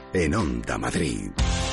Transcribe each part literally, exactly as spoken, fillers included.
en Onda Madrid.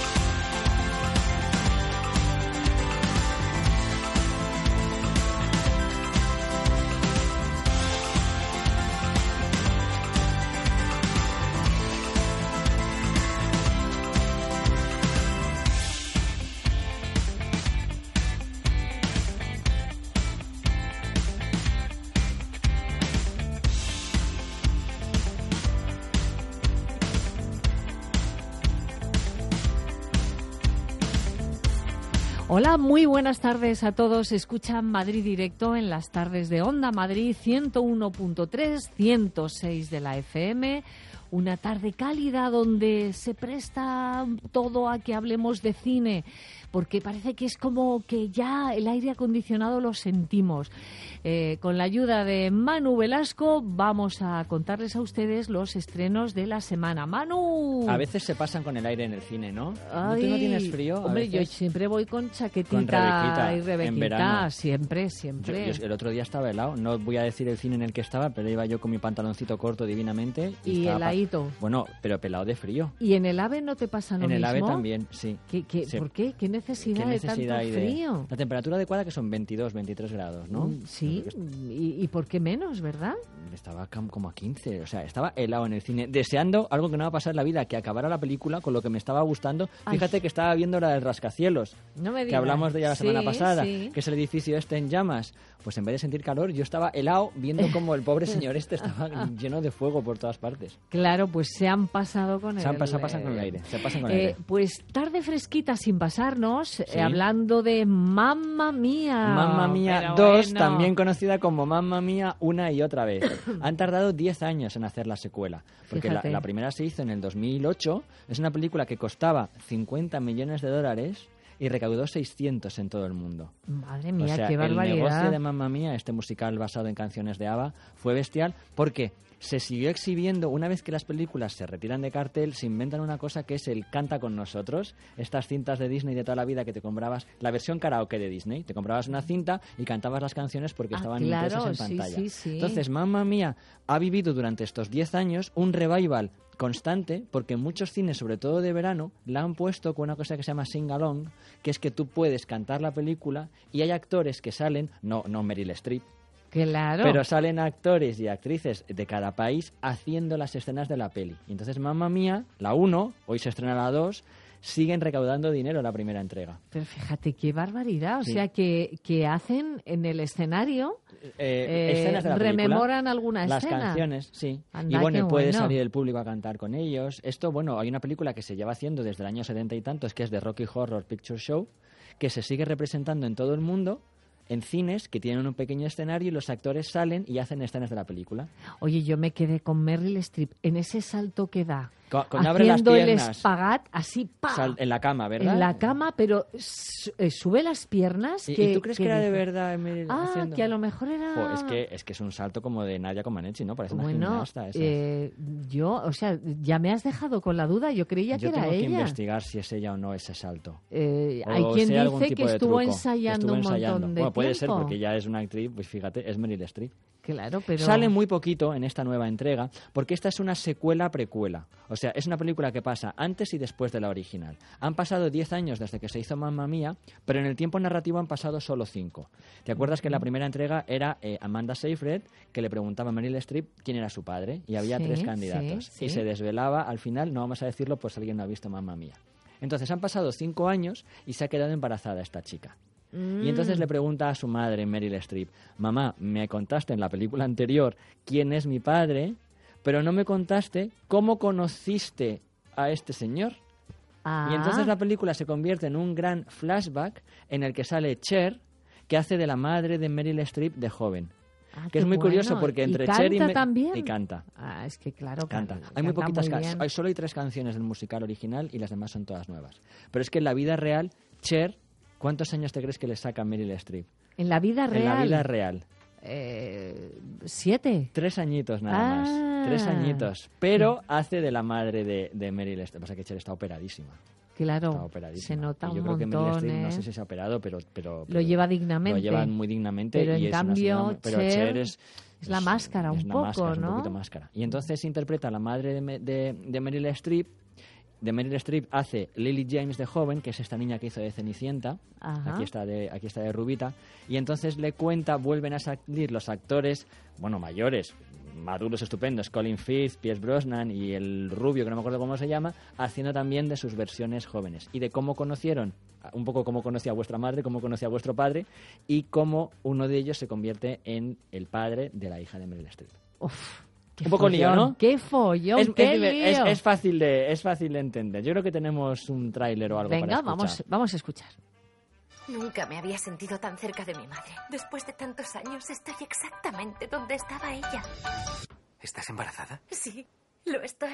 Hola, muy buenas tardes a todos. Escuchan Madrid Directo en las tardes de Onda Madrid, ciento uno punto tres, ciento seis de la F M. Una tarde cálida donde se presta todo a que hablemos de cine, porque parece que es como que ya el aire acondicionado lo sentimos. Eh, con la ayuda de Manu Velasco vamos a contarles a ustedes los estrenos de la semana. ¡Manu! A veces se pasan con el aire en el cine, ¿no? Ay, ¿Tú no tienes frío? Hombre, yo siempre voy con chaquetita con Rebequita, y Rebequita, en verano. siempre, siempre. Yo, yo, el otro día estaba helado, no voy a decir el cine en el que estaba, pero iba yo con mi pantaloncito corto divinamente. Y, y heladito. Bueno, pero pelado de frío. ¿Y en el AVE no te pasa lo en mismo? En el AVE también, sí. ¿Qué, qué, sí. ¿Por qué? ¿Qué necesidad, ¿Qué necesidad de tanto frío? De... La temperatura adecuada que son veintidós, veintitrés grados, ¿no? Sí, ¿Y, ¿y por qué menos, verdad? Estaba como a quince, o sea, estaba helado en el cine, deseando algo que no va a pasar en la vida, que acabara la película con lo que me estaba gustando. Ay. Fíjate que estaba viendo la del rascacielos, no me digas. que hablamos de ella la sí, semana pasada, sí. que es el edificio este en llamas. Pues en vez de sentir calor, yo estaba helado viendo cómo el pobre señor este estaba lleno de fuego por todas partes. Claro, pues se han pasado con el Se han pasado, pasan con el aire, se pasan con el eh, aire. Pues tarde fresquita sin pasarnos, ¿Sí? eh, hablando de Mamma Mía. Mamma Mía dos, bueno. También conocida como Mamma Mía una y otra vez. Han tardado diez años en hacer la secuela, porque la, la primera se hizo en el dos mil ocho, es una película que costaba cincuenta millones de dólares y recaudó seiscientos en todo el mundo. Madre mía, o sea, qué barbaridad. El negocio de Mamma Mía, este musical basado en canciones de ABBA, fue bestial porque se siguió exhibiendo una vez que las películas se retiran de cartel, se inventan una cosa que es el Canta con nosotros, estas cintas de Disney de toda la vida que te comprabas, la versión karaoke de Disney, te comprabas una cinta y cantabas las canciones porque ah, estaban claro, impresas en sí, pantalla. Sí, sí. Entonces, Mamma Mía ha vivido durante estos diez años un revival constante, porque en muchos cines, sobre todo de verano, la han puesto con una cosa que se llama sing along, que es que tú puedes cantar la película y hay actores que salen, no, no Meryl Streep, claro, pero salen actores y actrices de cada país haciendo las escenas de la peli. Y entonces Mamma Mía, la uno, hoy se estrena la dos, siguen recaudando dinero la primera entrega. Pero fíjate qué barbaridad, o sí. sea que, que hacen en el escenario eh, eh, escenas de la película, rememoran alguna las escena. Las canciones, sí. Anda, y bueno, y puede bueno. salir el público a cantar con ellos. Esto, bueno, hay una película que se lleva haciendo desde el año setenta y tantos, que es de Rocky Horror Picture Show, que se sigue representando en todo el mundo, en cines que tienen un pequeño escenario y los actores salen y hacen escenas de la película. Oye, yo me quedé con Meryl Streep en ese salto que da. Con, con abre las haciendo piernas. el espagat así, ¡pa! Sal, en la cama, ¿verdad? En la cama, pero sube las piernas. ¿Y, que, ¿y tú crees que, que era de verdad Meryl Ah, haciendo? que a lo mejor era... Jo, es, que, es que es un salto como de Nadia Comaneci, ¿no? Parece una bueno, gimnasta esa. Eh, yo, o sea, ya me has dejado con la duda. Yo creía yo que era ella. Yo tengo que investigar si es ella o no ese salto. Eh, o hay quien sea dice que estuvo ensayando estuvo un ensayando. montón de bueno, puede tiempo. ser porque ya es una actriz, pues fíjate, es Meryl Streep. Claro, pero... Sale muy poquito en esta nueva entrega porque esta es una secuela-precuela. O sea, es una película que pasa antes y después de la original. Han pasado diez años desde que se hizo Mamma Mía, pero en el tiempo narrativo han pasado solo cinco. ¿Te acuerdas que en la primera entrega era eh, Amanda Seyfried, que le preguntaba a Meryl Streep quién era su padre? Y había sí, tres candidatos. Sí, sí. Y se desvelaba al final, no vamos a decirlo por si alguien no ha visto Mamma Mía. Entonces han pasado cinco años y se ha quedado embarazada esta chica. Y entonces le pregunta a su madre, Meryl Streep, mamá, me contaste en la película anterior quién es mi padre, pero no me contaste cómo conociste a este señor. Ah. Y entonces la película se convierte en un gran flashback en el que sale Cher, que hace de la madre de Meryl Streep de joven. Ah, que es muy bueno. curioso porque entre ¿Y Cher y canta Me- también? y canta. Ah, es que claro, Canta. canta Hay muy poquitas muy canciones. Hay solo hay tres canciones del musical original y las demás son todas nuevas. Pero es que en la vida real, Cher, ¿cuántos años te crees que le saca Meryl Streep? En la vida real. En la vida real. Eh, ¿Siete? Tres añitos nada Ah. más. Tres añitos. Pero hace de la madre de, de Meryl Streep. Pasa que Cher está operadísima. Claro, Está operadísima. se nota Y yo un creo que Meryl montón, Streep, no ¿eh? sé si se ha operado, pero... pero, Lo pero lleva dignamente. Lo llevan muy dignamente. Pero y en es una cambio, señora- pero Cher Cher es... es la máscara es un una poco, máscara, es ¿no? un poquito máscara. Y entonces interpreta a la madre de, Me- de, de Meryl Streep de Meryl Streep hace Lily James de joven, que es esta niña que hizo de Cenicienta. Ajá. Aquí está de aquí está de rubita. Y entonces le cuenta, vuelven a salir los actores, bueno, mayores, maduros estupendos, Colin Firth, Pierce Brosnan y el rubio, que no me acuerdo cómo se llama, haciendo también de sus versiones jóvenes. Y de cómo conocieron, un poco cómo conocía a vuestra madre, cómo conocía a vuestro padre, y cómo uno de ellos se convierte en el padre de la hija de Meryl Streep. Uf. Qué un poco follón, lío, ¿no? ¡Qué follón! Es, qué es, lío. es, es fácil de, es fácil de entender. Yo creo que tenemos un tráiler o algo Venga, para escuchar. vamos, vamos a escuchar. Nunca me había sentido tan cerca de mi madre. Después de tantos años, estoy exactamente donde estaba ella. ¿Estás embarazada? Sí, lo estoy.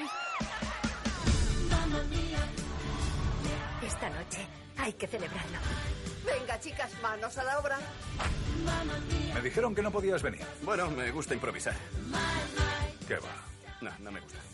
Esta noche hay que celebrarlo. Venga, chicas, manos a la obra. Me dijeron que no podías venir. Bueno, me gusta improvisar. ¿Qué va? No, no me gusta.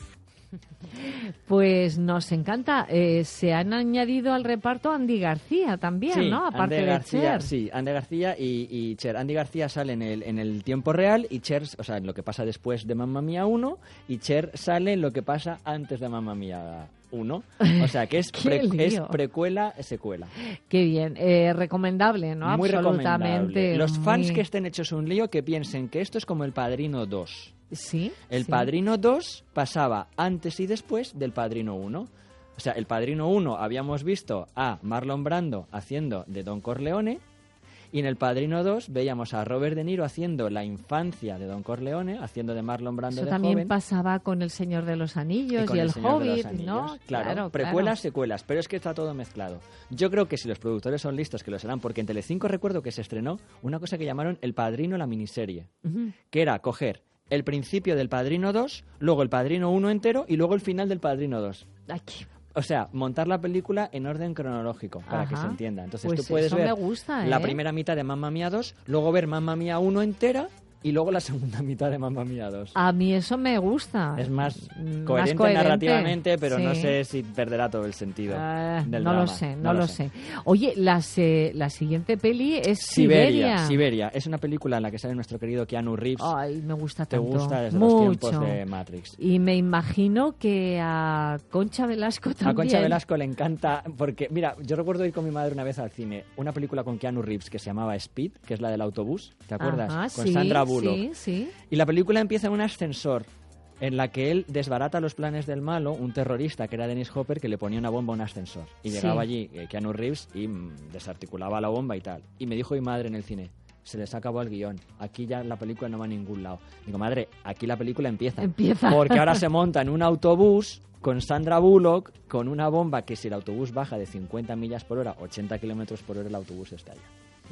Pues nos encanta. Eh, se han añadido al reparto Andy García también, Sí, ¿no? Aparte Andy de García, Cher. sí, Andy García y, y Cher. Andy García sale en el, en el tiempo real y Cher, o sea, en lo que pasa después de Mamma Mía uno, y Cher sale en lo que pasa antes de Mamma Mía uno. O sea, que es, ¡Qué pre- es lío! precuela, secuela. Qué bien. Eh, recomendable, ¿no? Muy Absolutamente. recomendable. Los muy- fans que estén hechos un lío que piensen que esto es como El Padrino dos. Sí. El sí. Padrino dos pasaba antes y después del Padrino uno. O sea, el Padrino uno habíamos visto a Marlon Brando haciendo de Don Corleone, y en el Padrino dos veíamos a Robert De Niro haciendo la infancia de Don Corleone, haciendo de Marlon Brando Eso de también joven. pasaba con El Señor de los Anillos Y y, con El, El Señor de los Hobbit, Anillos. ¿no? Claro, precuelas, secuelas, pero es que está todo mezclado. Yo creo que si los productores son listos, que lo serán, porque en Telecinco recuerdo que se estrenó una cosa que llamaron El Padrino la miniserie, Ujú. que era coger el principio del Padrino dos, luego el Padrino uno entero y luego el final del Padrino dos. Aquí. O sea, montar la película en orden cronológico, para Ajá. que se entienda. Entonces Pues tú puedes eso ver me gusta, la ¿eh? primera mitad de Mamma Mía dos, luego ver Mamma Mía uno entera y luego la segunda mitad de Mamma Mía dos. A mí eso me gusta. Es más Mm, coherente, más coherente, narrativamente, pero no sí. sé si perderá todo el sentido Ah, del no drama. lo sé, no, lo sé. Oye, las, eh, la siguiente peli es Siberia, Siberia. Siberia. Es una película en la que sale nuestro querido Keanu Reeves. Ay, me gusta Te tanto. gusta desde Mucho. los tiempos de Matrix. Y me imagino que a Concha Velasco también. A Concha Velasco le encanta, porque, mira, yo recuerdo ir con mi madre una vez al cine, una película con Keanu Reeves que se llamaba Speed, que es la del autobús, ¿te acuerdas? Ajá, con sí, Sandra Bullock. Sí, sí. Y la película empieza en un ascensor en la que él desbarata los planes del malo, un terrorista que era Dennis Hopper, que le ponía una bomba a un ascensor. Y Sí. llegaba allí eh, Keanu Reeves y mm, desarticulaba la bomba y tal. Y me dijo mi madre en el cine, se les acabó el guión, aquí ya la película no va a ningún lado. Digo, madre, aquí la película empieza. Empieza. Porque ahora se monta en un autobús con Sandra Bullock, con una bomba que si el autobús baja de cincuenta millas por hora, ochenta kilómetros por hora, el autobús estalla.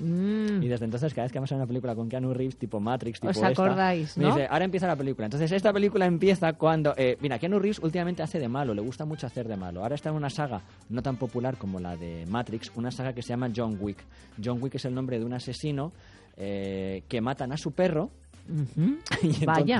Mm. Y desde entonces, cada vez que vamos a ver una película con Keanu Reeves, tipo Matrix, tipo ¿Os esta, acordáis, me no? dice, ahora empieza la película. Entonces, esta película empieza cuando... Eh, mira, Keanu Reeves últimamente hace de malo, le gusta mucho hacer de malo. Ahora está en una saga no tan popular como la de Matrix, una saga que se llama John Wick. John Wick es el nombre de un asesino eh, que matan a su perro. Ujú. Y entonces, Vaya.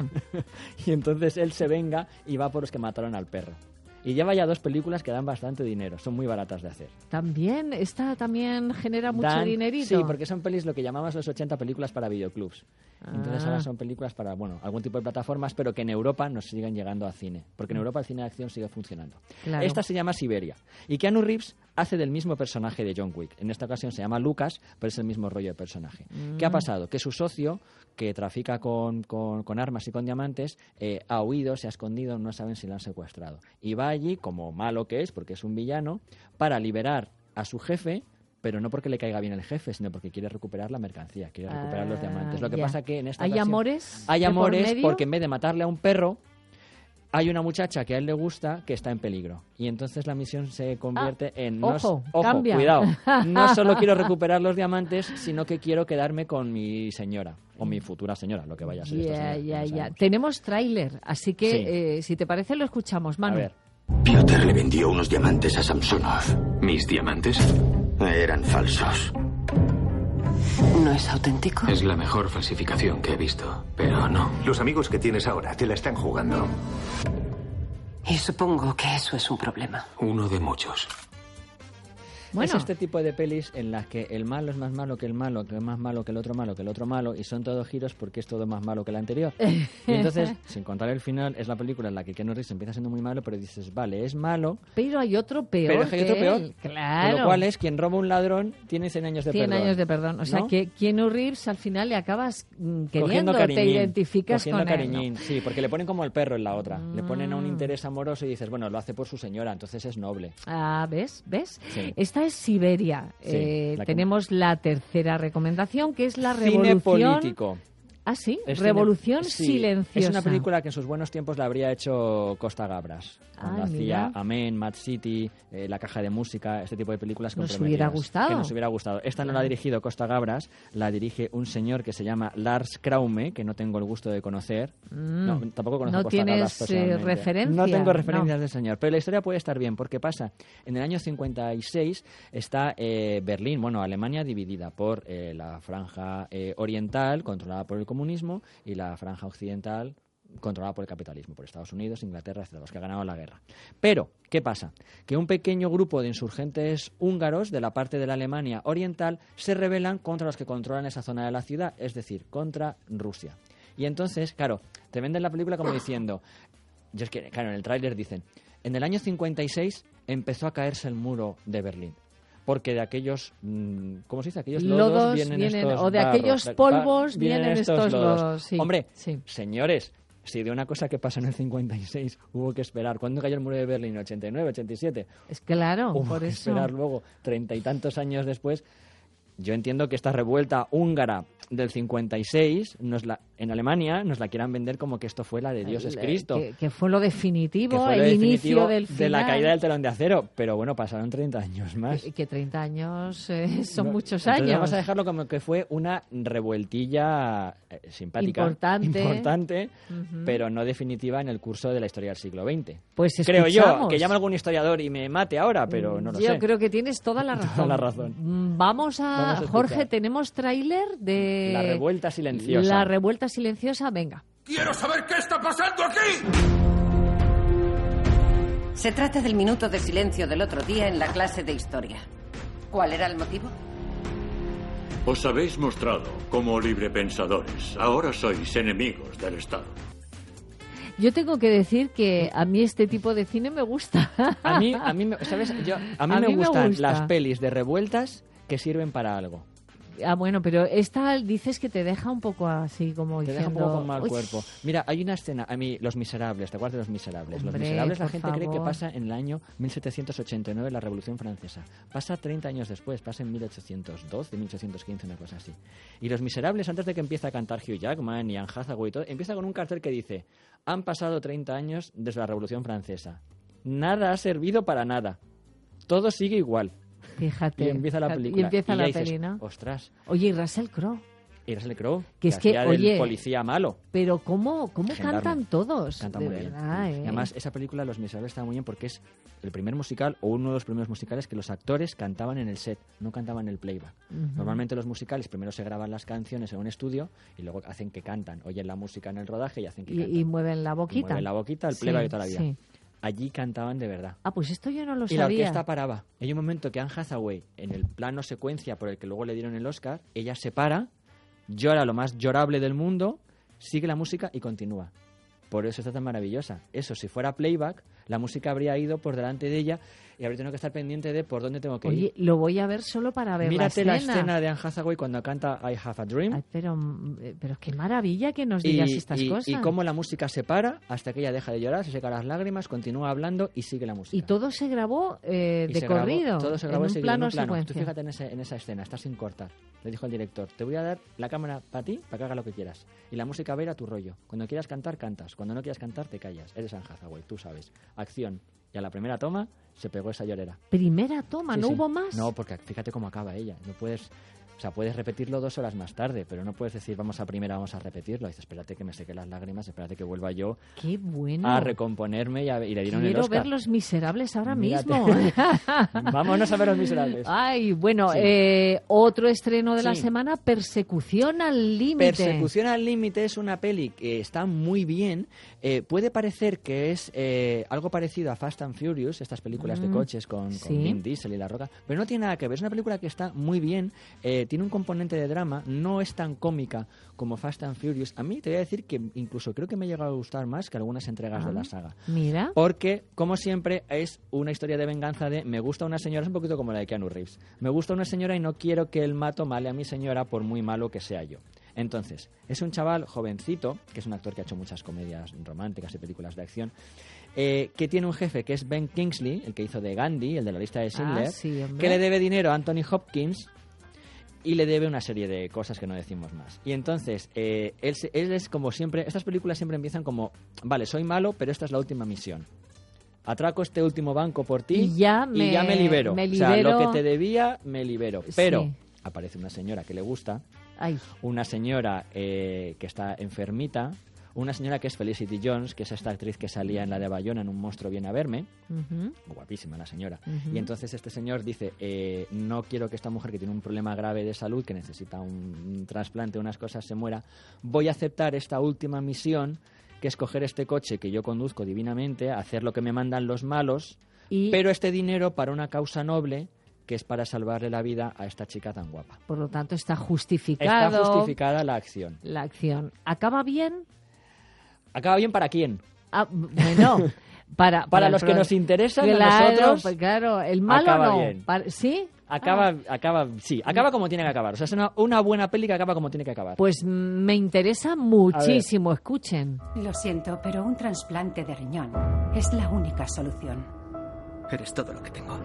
y entonces él se venga y va por los que mataron al perro. Y lleva ya dos películas que dan bastante dinero, son muy baratas de hacer. También, esta también genera mucho Dan- dinerito. Sí, porque son pelis lo que llamamos los ochenta películas para videoclubs. Entonces Ah. ahora son películas para, bueno, algún tipo de plataformas, pero que en Europa nos siguen llegando a cine. Porque en Europa el cine de acción sigue funcionando. Claro. Esta se llama Siberia. Y Keanu Reeves hace del mismo personaje de John Wick. En esta ocasión se llama Lucas, pero es el mismo rollo de personaje. ¿Qué ha pasado? Que su socio, que trafica con, con- con armas y con diamantes, eh, ha huido, se ha escondido, no saben si lo han secuestrado. Y va allí, como malo que es, porque es un villano, para liberar a su jefe, pero no porque le caiga bien el jefe, sino porque quiere recuperar la mercancía, quiere recuperar los Ah, diamantes. Lo que ya. pasa que en esta ¿Hay ocasión- amores? Hay de por amores medio? porque en vez de matarle a un perro, hay una muchacha que a él le gusta que está en peligro. Y entonces la misión se convierte en... no es- ojo, ojo, cambia. cuidado. No solo quiero recuperar los diamantes, sino que quiero quedarme con mi señora. O mi futura señora, lo que vaya a ser. esta Ya, señora, ya, no ya. sabemos. Tenemos tráiler, así que Sí. eh, si te parece lo escuchamos, Manu. A ver. Piotr le vendió unos diamantes a Samsonov. ¿Mis diamantes? Eran falsos. ¿No es auténtico? Es la mejor falsificación que he visto, pero no. Los amigos que tienes ahora te la están jugando. Y supongo que eso es un problema. Uno de muchos. Bueno. Es este tipo de pelis en las que el malo es más malo que el malo, que es más malo que el otro malo, que el otro malo, y son todos giros porque es todo más malo que el anterior. Y entonces, sin contar el final, es la película en la que Keanu Reeves empieza siendo muy malo, pero dices, vale, es malo. Pero hay otro peor. Pero hay otro que peor. él. Claro. Con lo cual es quien roba un ladrón tiene cien años de cien perdón. años de perdón. O sea, ¿no? que Keanu Reeves al final le acabas mm, Cogiendo queriendo, te cariñín, identificas cogiendo con él. cariñín, ¿no? sí, porque le ponen como el perro en la otra. Mm. Le ponen a un interés amoroso y dices, bueno, lo hace por su señora, entonces es noble. Ah, ¿ves? ¿Ves? Sí. Esta es Siberia. Sí, Eh, la que- tenemos la tercera recomendación, que es la Cine revolución... político. Ah, sí, Es Revolución cine- sí, Silenciosa. Es una película que en sus buenos tiempos la habría hecho Costa Gabras. Cuando Ah, hacía mira. Amén, Mad City, eh, La Caja de Música, este tipo de películas Nos comprometidas. hubiera gustado. Que nos hubiera gustado. Esta no la ha dirigido Costa Gabras, la dirige un señor que se llama Lars Kraume, que no tengo el gusto de conocer. Mm. No, tampoco conozco No a Costa tienes, Gabras personalmente. eh, referencia, No tengo no. referencias del señor, pero la historia puede estar bien, porque pasa, en el año cincuenta y seis está eh, Berlín, bueno, Alemania dividida por eh, la franja eh, oriental, controlada por el comunismo, y la franja occidental, controlada por el capitalismo, por Estados Unidos, Inglaterra, etcétera, los que ganaron la guerra. Pero, ¿qué pasa? Que un pequeño grupo de insurgentes húngaros de la parte de la Alemania oriental se rebelan contra los que controlan esa zona de la ciudad, es decir, contra Rusia. Y entonces, claro, te venden la película como diciendo, yo es que, claro, en el tráiler dicen, en el año cincuenta y seis empezó a caerse el muro de Berlín. Porque de aquellos, mm, ¿cómo se dice? Aquellos lodos, Lodos vienen, vienen- estos o de barros, aquellos de- polvos va- vienen estos lodos, sí, Hombre, sí. señores, si de una cosa que pasó en el cincuenta y seis hubo que esperar. ¿Cuándo cayó el muro de Berlín? ¿ochenta y nueve, ochenta y siete? Es claro, Hubo por que eso. esperar luego treinta y tantos años después. Yo entiendo que esta revuelta húngara del cincuenta y seis nos la, en Alemania nos la quieran vender como que esto fue la de Dios es El- Cristo. Que, que fue lo que definitivo, fue lo el definitivo inicio del final. de la caída del telón de acero. Pero bueno, pasaron treinta años más. Que, que treinta años eh, son No, muchos entonces años. Vamos a dejarlo como que fue una revueltilla eh, simpática. Importante. importante, Ujú. pero no definitiva en el curso de la historia del siglo veinte. Pues Creo yo, escuchamos. que llame algún historiador y me mate ahora, pero no lo Yo sé. creo que tienes toda la razón. Toda la razón. Mm, Vamos a, Vamos a escuchar. Jorge, tenemos tráiler de La revuelta silenciosa. La revuelta silenciosa, venga. ¡Quiero saber qué está pasando aquí! Se trata del minuto de silencio del otro día en la clase de historia. ¿Cuál era el motivo? Os habéis mostrado como librepensadores. Ahora sois enemigos del Estado. Yo tengo que decir que a mí este tipo de cine me gusta. A mí, a mí, me- ¿sabes? Yo, a mí, A me, mí me gustan gusta. las pelis de revueltas que sirven para algo. Ah, bueno, pero esta dices que te deja un poco así como Te deja un diciendo... poco con mal "Uy". cuerpo. Mira, hay una escena, a mí, Los Miserables, ¿te acuerdas de Los Miserables? Hombre, los Miserables la por gente cree que favor. pasa en el año mil setecientos ochenta y nueve, la Revolución Francesa. Pasa treinta años después, pasa en mil ochocientos doce, mil ochocientos quince, una cosa así. Y Los Miserables, antes de que empiece a cantar Hugh Jackman y Anne Hathaway y todo, empieza con un cartel que dice, han pasado treinta años desde la Revolución Francesa. Nada ha servido para nada. Todo sigue igual. Fíjate. Y empieza la fíjate, película. Y empieza ya la dices, peli, ¿no? ostras. Oye, y Russell Crowe. Y Russell Crowe, Que es que, hacía del oye, policía malo. Pero ¿cómo, cómo Gendarme. cantan todos? Canta de muy bien. verdad, Y ¿eh? además, esa película, Los Miserables, está muy bien porque es el primer musical o uno de los primeros musicales que los actores cantaban en el set, no cantaban en el playback. Ujú. Normalmente los musicales primero se graban las canciones en un estudio y luego hacen que cantan. Oyen la música en el rodaje y hacen que cantan. Y, y mueven la Y boquita. mueven la boquita, el Sí, playback de toda la vida. sí. Allí cantaban de verdad. Ah, pues esto yo no lo Y la sabía. orquesta paraba. Hay un momento que Anne Hathaway, en el plano secuencia por el que luego le dieron el Oscar, ella se para, llora lo más llorable del mundo, sigue la música y continúa. Por eso está tan maravillosa. Eso, si fuera playback, la música habría ido por delante de ella y habría tenido que estar pendiente de por dónde tengo que Oye, ir. lo voy a ver solo para ver Mírate la la escena. escena de Anne Hathaway cuando canta I Have a Dream. Ay, pero, eh, pero qué maravilla que nos Y, digas estas y- cosas. y cómo la música se para hasta que ella deja de llorar, se seca las lágrimas, continúa hablando y sigue la música. Y todo se grabó eh, Y de se grabó- corrido, todo se grabó en un seguido, en plano, un plano. Tú secuencia. fíjate en, ese- en esa escena, está sin cortar. Le dijo el director, te voy a dar la cámara para ti, para que hagas lo que quieras. Y la música va a ir a tu rollo. Cuando quieras cantar, cantas. Cuando no quieras cantar, te callas. Eres Anne Hathaway, tú sabes. Acción. Y a la primera toma se pegó esa llorera. Primera toma, Sí, ¿no sí. hubo más? No, porque fíjate cómo acaba ella. No puedes... O sea, puedes repetirlo dos horas más tarde, pero no puedes decir, vamos a primera, vamos a repetirlo. Dices, espérate que me seque las lágrimas, espérate que vuelva yo Qué bueno. a recomponerme y, a, y le dieron Quiero el Oscar. ver Los Miserables ahora Mírate. mismo. Vámonos a ver Los Miserables. Ay, bueno, Sí. eh, otro estreno de la Sí. semana, Persecución al límite. Persecución al límite es una peli que está muy bien. Eh, puede parecer que es eh, algo parecido a Fast and Furious, estas películas de Mm, coches con, con sí. Vin Diesel y La Roca, pero no tiene nada que ver. Es una película que está muy bien, eh, tiene un componente de drama, no es tan cómica como Fast and Furious. A mí te voy a decir que incluso creo que me ha llegado a gustar más que algunas entregas Ah, de la saga. Mira. Porque, como siempre, es una historia de venganza de me gusta una señora, es un poquito como la de Keanu Reeves. Me gusta una señora y no quiero que el mato male a mi señora por muy malo que sea yo. Entonces, es un chaval jovencito, que es un actor que ha hecho muchas comedias románticas y películas de acción, eh, que tiene un jefe que es Ben Kingsley, el que hizo de Gandhi, el de la lista de Schindler, Ah, sí, hombre. que le debe dinero a Anthony Hopkins y le debe una serie de cosas que no decimos más. Y entonces, eh, él, se- él es como siempre, estas películas siempre empiezan como, vale, soy malo, pero esta es la última misión. Atraco este último banco por ti Y ya y me- ya me libero. me O sea, lo libero. que te debía, me libero. Pero Sí. aparece una señora que le gusta, Ay, una señora eh, que está enfermita, una señora que es Felicity Jones, que es esta actriz que salía en la de Bayona en Un monstruo viene a verme. ujú. Guapísima la señora. Ujú. Y entonces este señor dice, eh, no quiero que esta mujer que tiene un problema grave de salud, que necesita un, un trasplante, unas cosas, se muera. Voy a aceptar esta última misión, que es coger este coche que yo conduzco divinamente, hacer lo que me mandan los malos, Y, pero este dinero para una causa noble, que es para salvarle la vida a esta chica tan guapa. por lo tanto, está justificado Está justificada la acción. la acción. ¿Acaba bien? ¿Acaba bien para quién? Ah, bueno, para, Para el los que pro- nos interesan, a claro, nosotros, pues claro, el malo acaba no. bien. Para- ¿Sí? Acaba, Ah. acaba, sí, acaba como tiene que acabar. O sea, es una, una buena peli que acaba como tiene que acabar. Pues mm, me interesa muchísimo. Escuchen. Lo siento, pero un trasplante de riñón es la única solución. Eres todo lo que tengo.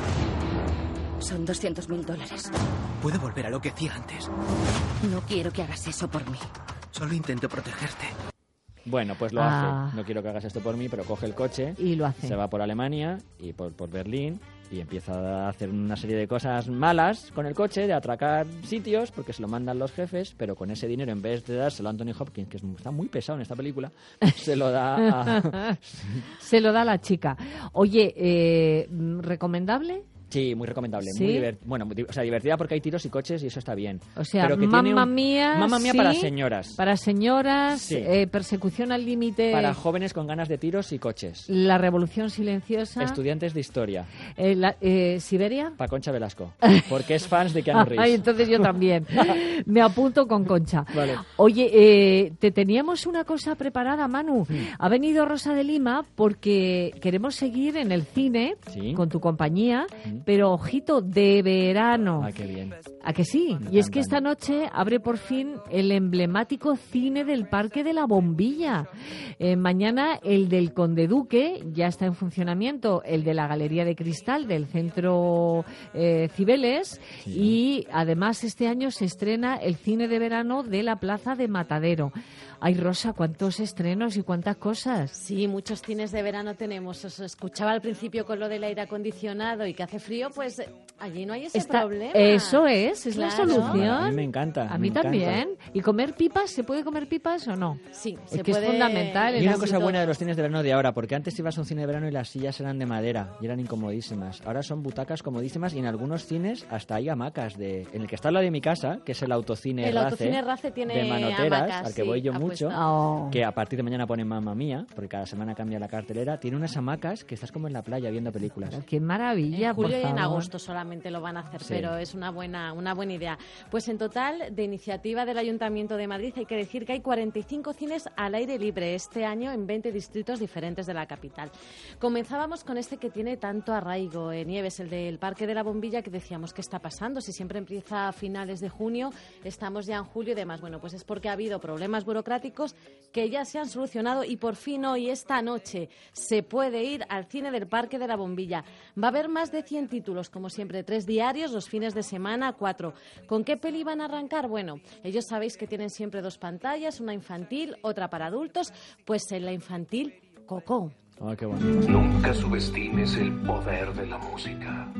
Son doscientos mil dólares. Puedo volver a lo que hacía antes. No quiero que hagas eso por mí. Solo intento protegerte. Bueno, pues lo Ah. hace. No quiero que hagas esto por mí, pero coge el coche, Y lo hace. se va por Alemania y por, por Berlín y empieza a hacer una serie de cosas malas con el coche, de atracar sitios, porque se lo mandan los jefes, pero con ese dinero, en vez de dárselo a Anthony Hopkins, que es- está muy pesado en esta película, se lo da a... Se lo da la chica. Oye, eh, ¿recomendable? Sí, muy recomendable. ¿Sí? Muy divert- bueno, di- o sea, divertida porque hay tiros y coches y eso está bien. O sea, pero que tiene Mamma un- Mía. Mamma Mía sí, para señoras. Para señoras, Sí. eh, persecución al límite. Para jóvenes con ganas de tiros y coches. La revolución silenciosa. Estudiantes de historia. Eh, la- eh, ¿Siberia? Para Concha Velasco. Porque es fans de Keanu Reeves. Ay, entonces yo también. Me apunto con Concha. Vale. Oye, eh, te teníamos una cosa preparada, Manu. Hmm. Ha venido Rosa de Lima porque queremos seguir en el cine Sí. con tu compañía, Mm. pero ojito, de verano. Ah, qué bien. ¿A que sí? Me Y es que encantan. esta noche abre por fin el emblemático cine del Parque de la Bombilla. Eh, mañana el del Conde Duque ya está en funcionamiento, el de la Galería de Cristal del Centro eh, Cibeles, Sí. y además este año se estrena el cine de verano de la Plaza de Matadero. Ay, Rosa, cuántos estrenos y cuántas cosas. Sí, muchos cines de verano tenemos. Os escuchaba al principio con lo del aire acondicionado y que hace frío, pues eh, allí no hay ese Está- problema. Eso es, es la Claro. solución. A mí me encanta. A me mí encanta. también. ¿Y comer pipas? ¿Se puede comer pipas o no? Sí, Es se que es puede- fundamental. Y el una ámbito- cosa buena de los cines de verano de ahora, porque antes ibas a un cine de verano y las sillas eran de madera y eran incomodísimas. Ahora son butacas comodísimas y en algunos cines hasta hay hamacas. De, en el que está la de mi casa, que es el autocine El Race, autocine Race tiene de manoteras, hamacas, al que sí, voy yo apuesta. mucho, Oh. que a partir de mañana ponen Mamma Mía, porque cada semana cambia la cartelera. Tiene unas hamacas que estás como en la playa viendo películas. Qué maravilla, En julio por y en favor. agosto solamente lo van a hacer, Sí. pero es una buena, una buena idea. Pues en total, de iniciativa del Ayuntamiento de Madrid, hay que decir que hay cuarenta y cinco cines al aire libre este año en veinte distritos diferentes de la capital. Comenzábamos con este que tiene tanto arraigo, eh, Nieves, el del Parque de la Bombilla, que decíamos, ¿qué está pasando? Si siempre empieza a finales de junio, estamos ya en julio y demás. Bueno, pues es porque ha habido problemas burocráticos que ya se han solucionado y por fin hoy, esta noche, se puede ir al cine del Parque de la Bombilla. Va a haber más de cien títulos, como siempre, tres diarios, los fines de semana, cuatro. ¿Con qué peli van a arrancar? Bueno, ellos sabéis que tienen siempre dos pantallas, una infantil, otra para adultos, pues en la infantil, Coco. Oh, qué bonito. Nunca subestimes el poder de la música.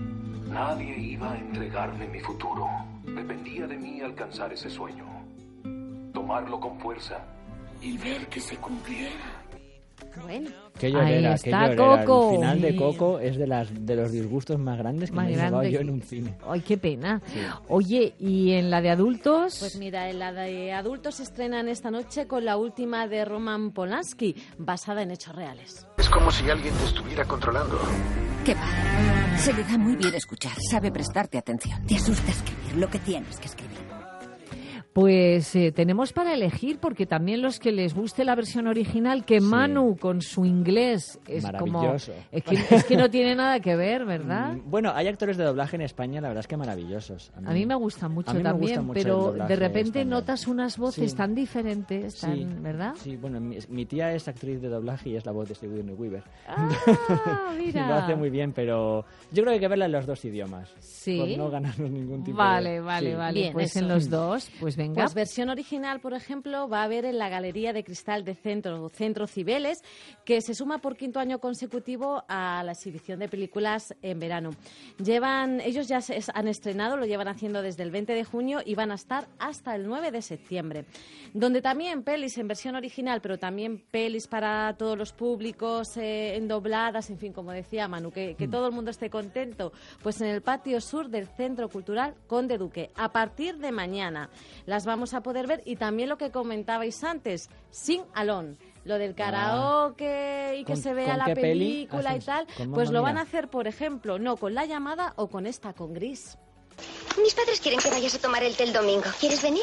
Nadie iba a entregarme mi futuro. Dependía de mí alcanzar ese sueño. Tomarlo con fuerza y ver que se cumpliera. Bueno. Qué llorera, Ahí qué está llorera. Coco. El final de Sí. Coco es de las de los disgustos más grandes que Más me he llevado grande. yo en un cine. Ay, qué pena. Sí. Oye, ¿y en la de adultos? Pues mira, en la de adultos se estrenan esta noche con la última de Roman Polanski, basada en hechos reales. Es como si alguien te estuviera controlando. ¿Qué va? Se le da muy bien escuchar, sabe prestarte atención. Te asusta escribir lo que tienes que escribir. Pues eh, tenemos para elegir, porque también los que les guste la versión original, que Manu con su inglés es como... Maravilloso. Es que, es que no tiene nada que ver, ¿verdad? Mm, Bueno, hay actores de doblaje en España, la verdad es que maravillosos. A mí me gusta mucho a mí me también, gusta mucho el pero doblaje de repente español. notas unas voces Sí. tan diferentes, tan, Sí, ¿verdad? Sí, bueno, mi, mi tía es actriz de doblaje y es la voz de Sigourney Weaver. Ah, Y mira. lo hace muy bien, pero yo creo que hay que verla en los dos idiomas. Sí. Por no ganarnos ningún tipo Vale, de... vale, Sí. vale. Bien, pues eso. en los dos, pues venga. Pues versión original, por ejemplo, va a haber en la Galería de Cristal de Centro, Centro Cibeles, que se suma por quinto año consecutivo a la exhibición de películas en verano. Llevan, ellos ya se han estrenado, lo llevan haciendo desde el veinte de junio y van a estar hasta el nueve de septiembre. Donde también pelis en versión original, pero también pelis para todos los públicos, eh, en dobladas, en fin, como decía Manu, que, que todo el mundo esté contento. Pues en el patio sur del Centro Cultural Conde Duque, a partir de mañana. Las vamos a poder ver, y también lo que comentabais antes, Sing Alone. Lo del karaoke y que ¿Con- se vea con la qué peli película y haces? tal, ¿Con pues Mamma lo van Mía? a hacer, por ejemplo, no con La Llamada o con esta, con Gris. Mis padres quieren que vayas a tomar el té el domingo. ¿Quieres venir?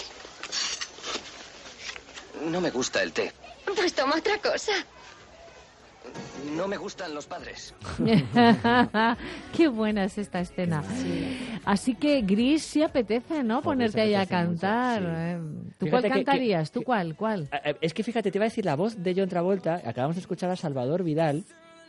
No me gusta el té. Pues toma otra cosa. No me gustan los padres. Qué buena es esta escena. Así que Gris sí apetece, ¿no? Joder, Ponerte se ahí a apetece mucho, cantar. sí. eh. ¿Tú Fíjate cuál que- que- cantarías? ¿Tú que- cuál? ¿Cuál? Eh, eh, Es que fíjate, te iba a decir la voz de John Travolta. Acabamos de escuchar a Salvador Vidal.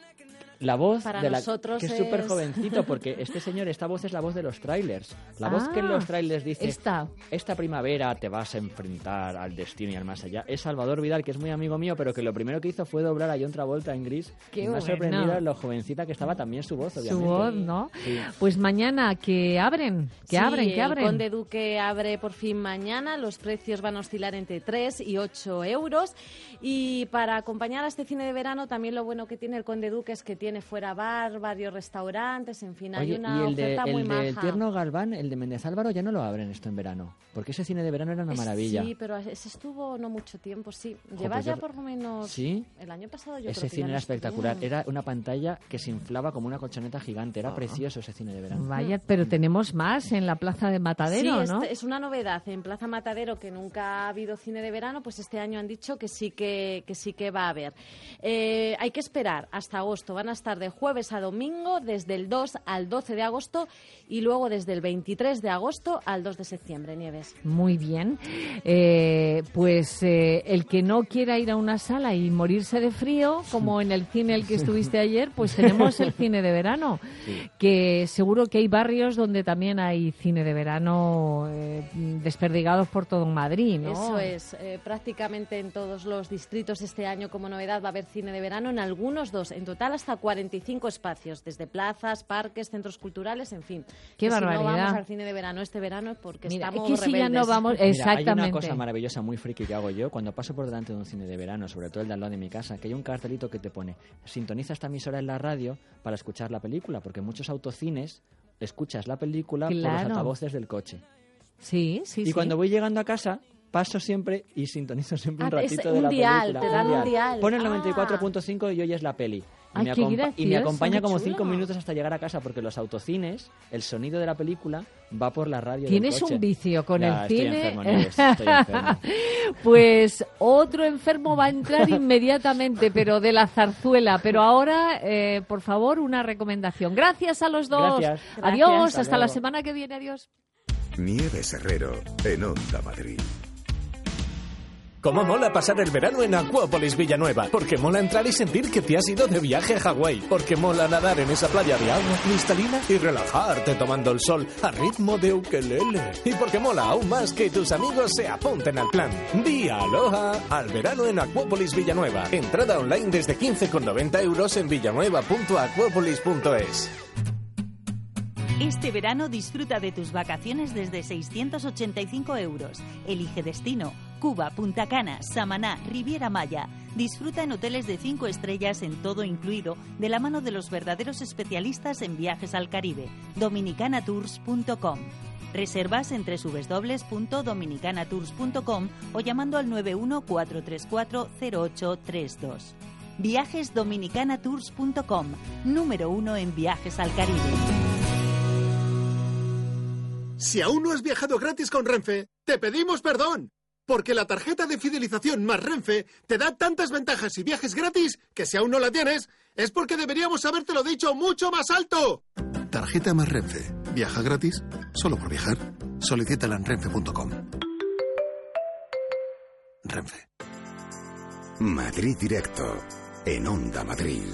La voz Para de la, nosotros que es es- súper jovencito, porque este señor, esta voz es la voz de los trailers. La voz que en Ah, los trailers dice, esta. esta primavera te vas a enfrentar al destino y al más allá. Es Salvador Vidal, que es muy amigo mío, pero que lo primero que hizo fue doblar a John Travolta en Gris. Qué y me ha bueno. sorprendido lo jovencita que estaba también su voz, Su obviamente. voz, ¿no? Sí. Pues mañana que abren, que Sí, abren, que el abren. Conde Duque abre por fin mañana. Los precios van a oscilar entre tres y ocho euros. Y para acompañar a este cine de verano, también lo bueno que tiene el Conde Duque es que tiene fuera bar, varios restaurantes, en fin, hay Oye, una y el de, oferta muy el de maja. Tierno Galván, el de Méndez Álvaro, ya no lo abren esto en verano. Porque ese cine de verano era una Es- maravilla. Sí, pero ese estuvo no mucho tiempo, sí. Jo, Lleva pues ya yo- por lo menos... ¿Sí? El año pasado yo Ese creo que cine ya era no espectacular. estuvieron. Era una pantalla que se inflaba como una colchoneta gigante. Era precioso ese cine de verano. Vaya, pero tenemos más en la Plaza de Matadero, sí, ¿no? es, es una novedad. En Plaza Matadero, que nunca ha habido cine de verano, pues este año han dicho que sí que, que, sí que va a haber. Eh, hay que esperar hasta agosto. Van a estar de jueves a domingo, desde el dos al doce de agosto, y luego desde el veintitrés de agosto al dos de septiembre, Nieves. Muy bien. Eh, pues eh, el que no quiera ir a una sala y morirse de frío, como en el cine el que estuviste ayer, pues tenemos el cine de verano. Sí. Que seguro que hay barrios donde también hay cine de verano eh, desperdigados por todo Madrid, ¿no? Eso es. Eh, prácticamente en todos los distritos este año, como novedad, va a haber cine de verano. En algunos dos. En total hasta cuarenta y cinco espacios. Desde plazas, parques, centros culturales, en fin. ¡Qué Que barbaridad! Si no vamos al cine de verano este verano es porque Mira, estamos es que si ya rebeldes. no vamos... Mira, Exactamente. hay una cosa maravillosa, muy friki que hago yo. Cuando paso por delante de un cine de verano, sobre todo el de al lado de mi casa, que hay un cartelito que te pone sintoniza esta emisora en la radio para escuchar la película, porque en muchos autocines escuchas la película por Claro. los altavoces del coche. Sí, sí, y sí. cuando voy llegando a casa, paso siempre y sintonizo siempre un Ah, es ratito un de la dial, película. te dan un dial. Pone el Ah. noventa y cuatro punto cinco y oyes la peli. Y, Ay, me qué acompa- y me gracioso, acompaña qué como chulo. cinco minutos hasta llegar a casa, porque los autocines, el sonido de la película va por la radio del Tienes coche. un vicio con Ya, el estoy cine. enfermo, Nieves, estoy enfermo. Pues otro enfermo va a entrar inmediatamente, pero de la zarzuela. Pero ahora, eh, por favor, una recomendación. Gracias a los dos. Gracias. Adiós, Gracias. hasta, Hasta la luego. semana que viene. Adiós. Nieves Herrero, en Onda Madrid. Cómo mola pasar el verano en Acuópolis Villanueva. Porque mola entrar y sentir que te has ido de viaje a Hawái. Porque mola nadar en esa playa de agua cristalina y relajarte tomando el sol a ritmo de ukelele. Y porque mola aún más que tus amigos se apunten al plan. Di aloha al verano en Acuópolis Villanueva. Entrada online desde quince con noventa euros en villanueva punto acuópolis punto es. Este verano disfruta de tus vacaciones desde seiscientos ochenta y cinco euros. Elige destino: Cuba, Punta Cana, Samaná, Riviera Maya. Disfruta en hoteles de cinco estrellas en todo incluido, de la mano de los verdaderos especialistas en viajes al Caribe. dominicana tours punto com. Reservas en doble u doble u doble u punto dominicana tours punto com o llamando al nueve uno cuatro tres cuatro cero ocho tres dos. Viajes dominicana tours punto com, número uno en viajes al Caribe. Si aún no has viajado gratis con Renfe, te pedimos perdón. Porque la tarjeta de fidelización más Renfe te da tantas ventajas y viajes gratis que si aún no la tienes, es porque deberíamos habértelo dicho mucho más alto. Tarjeta más Renfe. Viaja gratis solo por viajar. Solicítala en renfe punto com. Renfe. Madrid Directo, en Onda Madrid.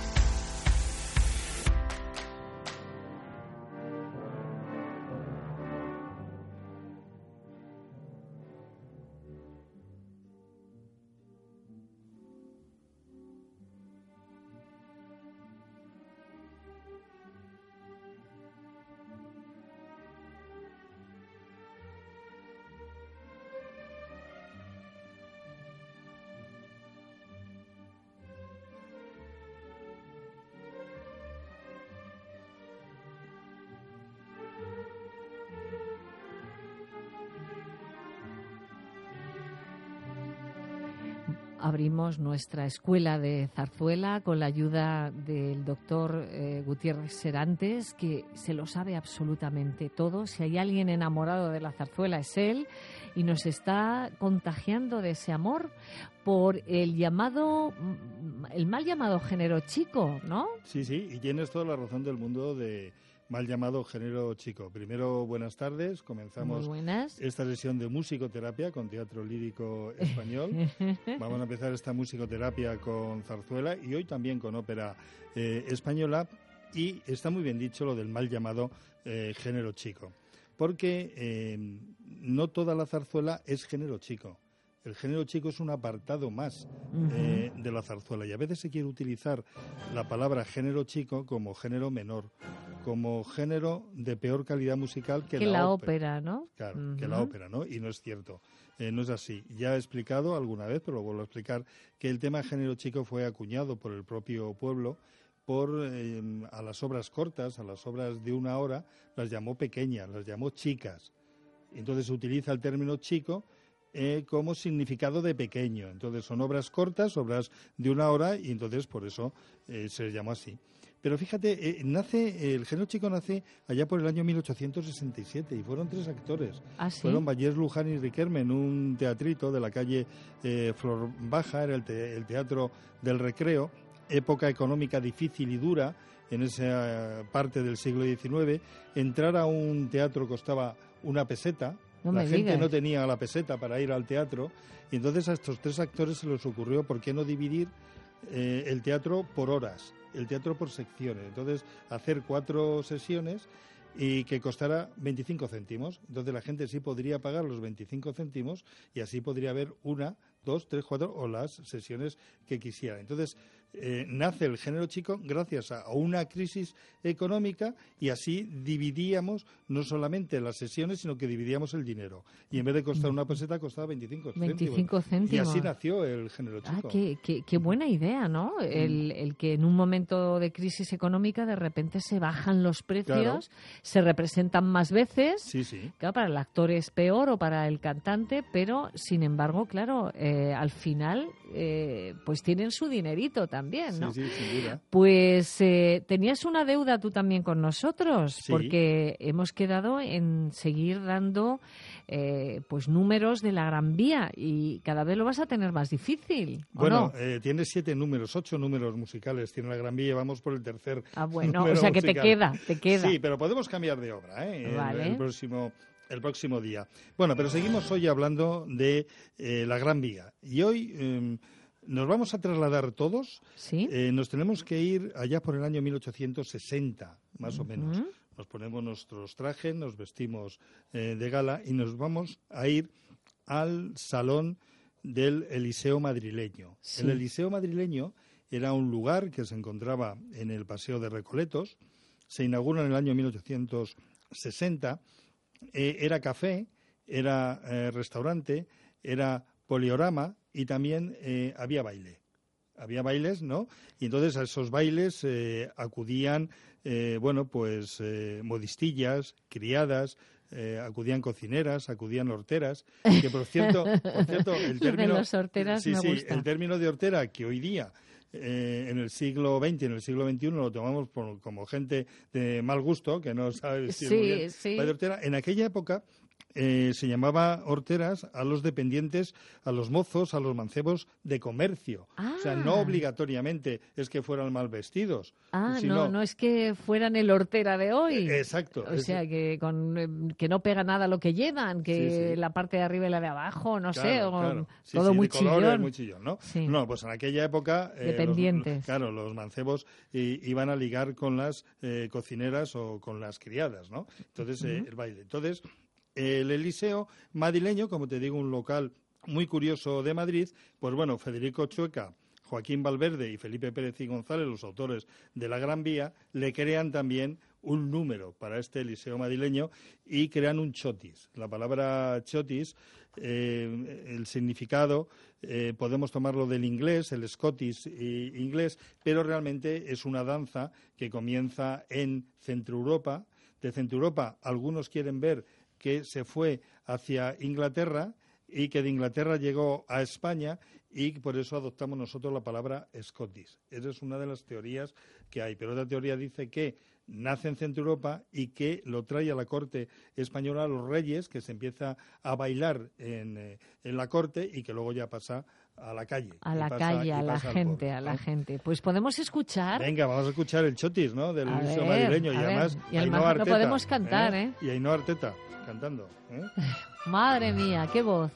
Abrimos nuestra escuela de zarzuela con la ayuda del doctor eh, Gutiérrez Serantes, que se lo sabe absolutamente todo. Si hay alguien enamorado de la zarzuela es él, y nos está contagiando de ese amor por el llamado, el mal llamado género chico, ¿no? Sí, sí, y tienes toda la razón del mundo de mal llamado género chico. Primero, buenas tardes. Comenzamos esta sesión de musicoterapia con teatro lírico español. Vamos a empezar esta musicoterapia con zarzuela y hoy también con ópera eh, española. Y está muy bien dicho lo del mal llamado eh, género chico, porque eh, no toda la zarzuela es género chico. El género chico es un apartado más eh, de la zarzuela, y a veces se quiere utilizar la palabra género chico como género menor, como género de peor calidad musical que, que la, la ópera. ópera, ¿no? Claro, Uh-huh. que la ópera, ¿no? Y no es cierto, eh, no es así. Ya he explicado alguna vez, pero lo vuelvo a explicar, que el tema género chico fue acuñado por el propio pueblo, por eh, a las obras cortas, a las obras de una hora, las llamó pequeñas, las llamó chicas. Entonces se utiliza el término chico Eh, como significado de pequeño. Entonces son obras cortas, obras de una hora, y entonces por eso eh, se llamó así. Pero fíjate, eh, nace el género chico nace allá por el año mil ochocientos sesenta y siete y fueron tres actores. ¿Ah, sí? Fueron Vallés, Luján y Riquelme en un teatrito de la calle eh, Flor Baja, era el, te, el Teatro del Recreo, época económica difícil y dura en esa parte del siglo diecinueve. Entrar a un teatro costaba una peseta. No la me gente digas. no tenía la peseta para ir al teatro, y entonces a estos tres actores se les ocurrió por qué no dividir eh, el teatro por horas, el teatro por secciones. Entonces hacer cuatro sesiones y que costara veinticinco céntimos. Entonces la gente sí podría pagar los veinticinco céntimos y así podría ver una, dos, tres, cuatro o las sesiones que quisiera. Entonces eh, nace el género chico gracias a una crisis económica, y así dividíamos no solamente las sesiones, sino que dividíamos el dinero. Y en vez de costar una peseta, costaba veinticinco céntimos. veinticinco céntimos. Y así nació el género chico. Ah, qué, qué, qué buena idea, ¿no? El, el que en un momento de crisis económica de repente se bajan los precios, Claro. se representan más veces. Sí, sí. Claro, para el actor es peor o para el cantante, pero sin embargo, claro, eh, al final eh, pues tienen su dinerito también, ¿no? Sí, sí, sin duda. Pues eh, tenías una deuda tú también con nosotros, Sí. porque hemos quedado en seguir dando eh, pues números de la Gran Vía, y cada vez lo vas a tener más difícil, ¿o Bueno, no? eh, tiene siete números, ocho números musicales tiene la Gran Vía, vamos por el tercer Ah, bueno, número o sea que te musical. queda, te queda. Sí, pero podemos cambiar de obra, ¿eh? El- Vale. el próximo el próximo día. Bueno, pero seguimos hoy hablando de eh, la Gran Vía. Y hoy eh, nos vamos a trasladar todos. ¿Sí? Eh, nos tenemos que ir allá por el año mil ochocientos sesenta, más o menos. Ujú. Nos ponemos nuestros trajes, nos vestimos eh, de gala y nos vamos a ir al salón del Eliseo madrileño. Sí. El Eliseo madrileño era un lugar que se encontraba en el Paseo de Recoletos, se inaugura en el año mil ochocientos sesenta, eh, era café, era eh, restaurante, era poliorama y también eh, había baile. Había bailes, ¿no? Y entonces a esos bailes eh, acudían, eh, bueno, pues eh, modistillas, criadas, eh, acudían cocineras, acudían horteras, que por cierto, por cierto el término, de los horteras sí, me sí, gusta. El término de hortera que hoy día eh, en el siglo veinte, en el siglo veintiuno lo tomamos por, como gente de mal gusto que no sabe vestir sí, muy bien, sí. de hortera. En aquella época Eh, se llamaba horteras a los dependientes, a los mozos, a los mancebos de comercio. Ah. O sea, no obligatoriamente es que fueran mal vestidos. Ah, sino... no, no es que fueran el hortera de hoy. Eh, exacto. O sea, que, con, que no pega nada lo que llevan, que sí, sí. la parte de arriba y la de abajo, no claro, sé, o claro. Sí, todo sí, muy de colores, chillón. muy chillón, ¿no? Sí. No, pues en aquella época... Eh, dependientes. Los, claro, los mancebos eh, iban a ligar con las eh, cocineras o con las criadas, ¿no? Entonces, eh, uh-huh. el baile. Entonces... El Eliseo madrileño, como te digo, un local muy curioso de Madrid, pues bueno, Federico Chueca, Joaquín Valverde y Felipe Pérez y González, los autores de La Gran Vía, le crean también un número para este Eliseo madrileño y crean un chotis. La palabra chotis, eh, el significado, eh, podemos tomarlo del inglés, el Scottish inglés, pero realmente es una danza que comienza en Centroeuropa. De Centroeuropa, algunos quieren ver que se fue hacia Inglaterra y que de Inglaterra llegó a España y por eso adoptamos nosotros la palabra Scottish. Esa es una de las teorías que hay. Pero otra teoría dice que nace en Centroeuropa y que lo trae a la corte española a los reyes, que se empieza a bailar en, eh, en la corte y que luego ya pasa a la calle. A la pasa, calle, a la gente, pueblo, a la ¿no? gente. Pues podemos escuchar... Venga, vamos a escuchar el chotis, ¿no? Del Eliseo ver, madrileño. Y ver. además, y además Ainhoa lo Arteta, podemos cantar, ¿eh? ¿eh? Y Ainhoa Arteta cantando, ¿eh? Madre mía, qué voz.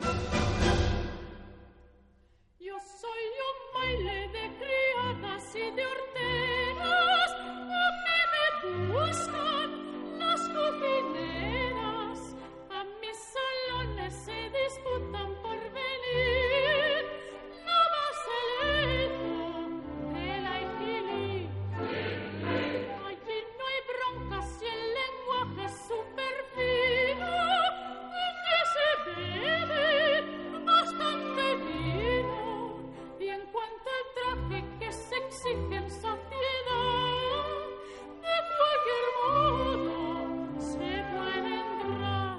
Yo soy un baile de criadas y de horteras, a mí me buscan las cocineras, a mis salones se disputan por venir, no más el eco que la infeliz. Allí no hay broncas y el lenguaje es súper fino, que se bebe bastante vino, y en cuanto al traje que se exige en sociedad, de cualquier modo se puede entrar.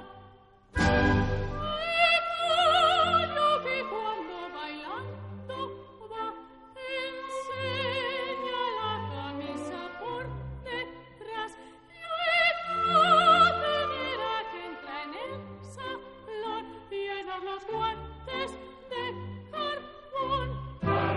Y lo que cuando bailando va, enseña la camisa por detrás, y luego teniera que entra en el salón llenos los guantes de carbón.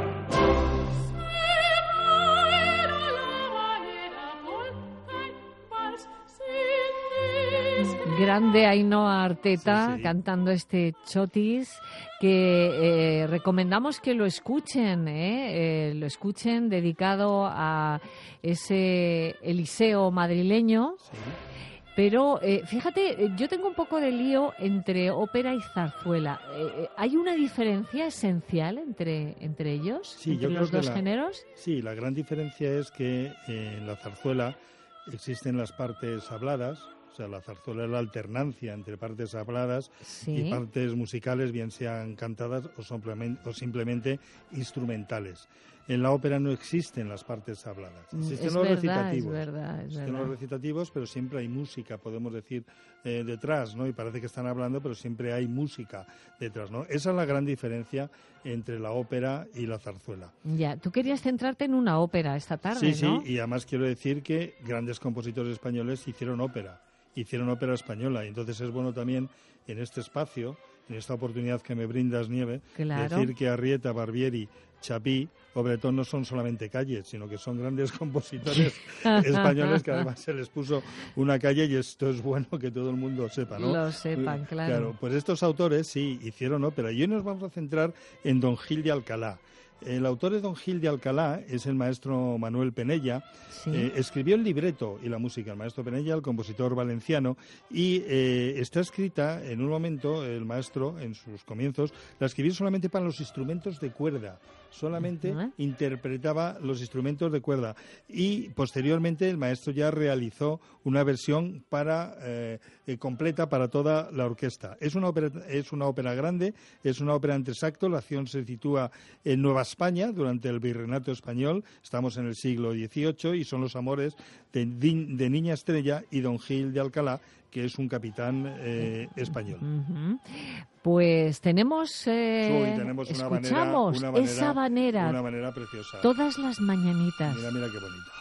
Se baila la manera polka y vals sin discreción. Grande Ainhoa Arteta Sí, sí. cantando este chotis que eh, recomendamos que lo escuchen, ¿eh? Eh, lo escuchen dedicado a ese Eliseo madrileño. Sí. Pero eh, fíjate, eh, yo tengo un poco de lío entre ópera y zarzuela. Eh, eh, ¿Hay una diferencia esencial entre, entre ellos, Sí, entre yo creo los que dos la- géneros? Sí, la gran diferencia es que eh, en la zarzuela existen las partes habladas, o sea, la zarzuela es la alternancia entre partes habladas Sí. y partes musicales, bien sean cantadas o simplemente, o simplemente instrumentales. En la ópera no existen las partes habladas. Mm, Existen es los verdad, recitativos. es verdad, es Existen verdad. los recitativos, pero siempre hay música, podemos decir, eh, detrás, ¿no? Y parece que están hablando, pero siempre hay música detrás, ¿no? Esa es la gran diferencia entre la ópera y la zarzuela. Ya, tú querías centrarte en una ópera esta tarde, Sí, ¿no? sí, y además quiero decir que grandes compositores españoles hicieron ópera, hicieron ópera española, y entonces es bueno también en este espacio, en esta oportunidad que me brindas, Nieve, Claro. decir que Arrieta, Barbieri, Chapí o Bretón no son solamente calles, sino que son grandes compositores españoles que además se les puso una calle y esto es bueno que todo el mundo sepa, ¿no? Lo sepan, claro. Claro, pues estos autores sí hicieron ópera y hoy nos vamos a centrar en Don Gil de Alcalá. El autor de Don Gil de Alcalá es el maestro Manuel Penella. Sí. Eh, escribió el libreto y la música, el maestro Penella, el compositor valenciano, y eh, está escrita en un momento, el maestro, en sus comienzos, la escribió solamente para los instrumentos de cuerda. Solamente uh-huh. interpretaba los instrumentos de cuerda. Y posteriormente el maestro ya realizó una versión para eh, eh, completa para toda la orquesta. Es una ópera, es una ópera grande, es una ópera en tres actos. La acción se sitúa en Nueva España durante el Virreinato español. Estamos en el siglo dieciocho y son los amores de, de Niña Estrella y Don Gil de Alcalá, que es un capitán eh, español. Uh-huh. Pues tenemos, eh, sí, tenemos una escuchamos banera, una banera, esa banera, una banera preciosa. Todas las mañanitas. Mira, mira qué bonita.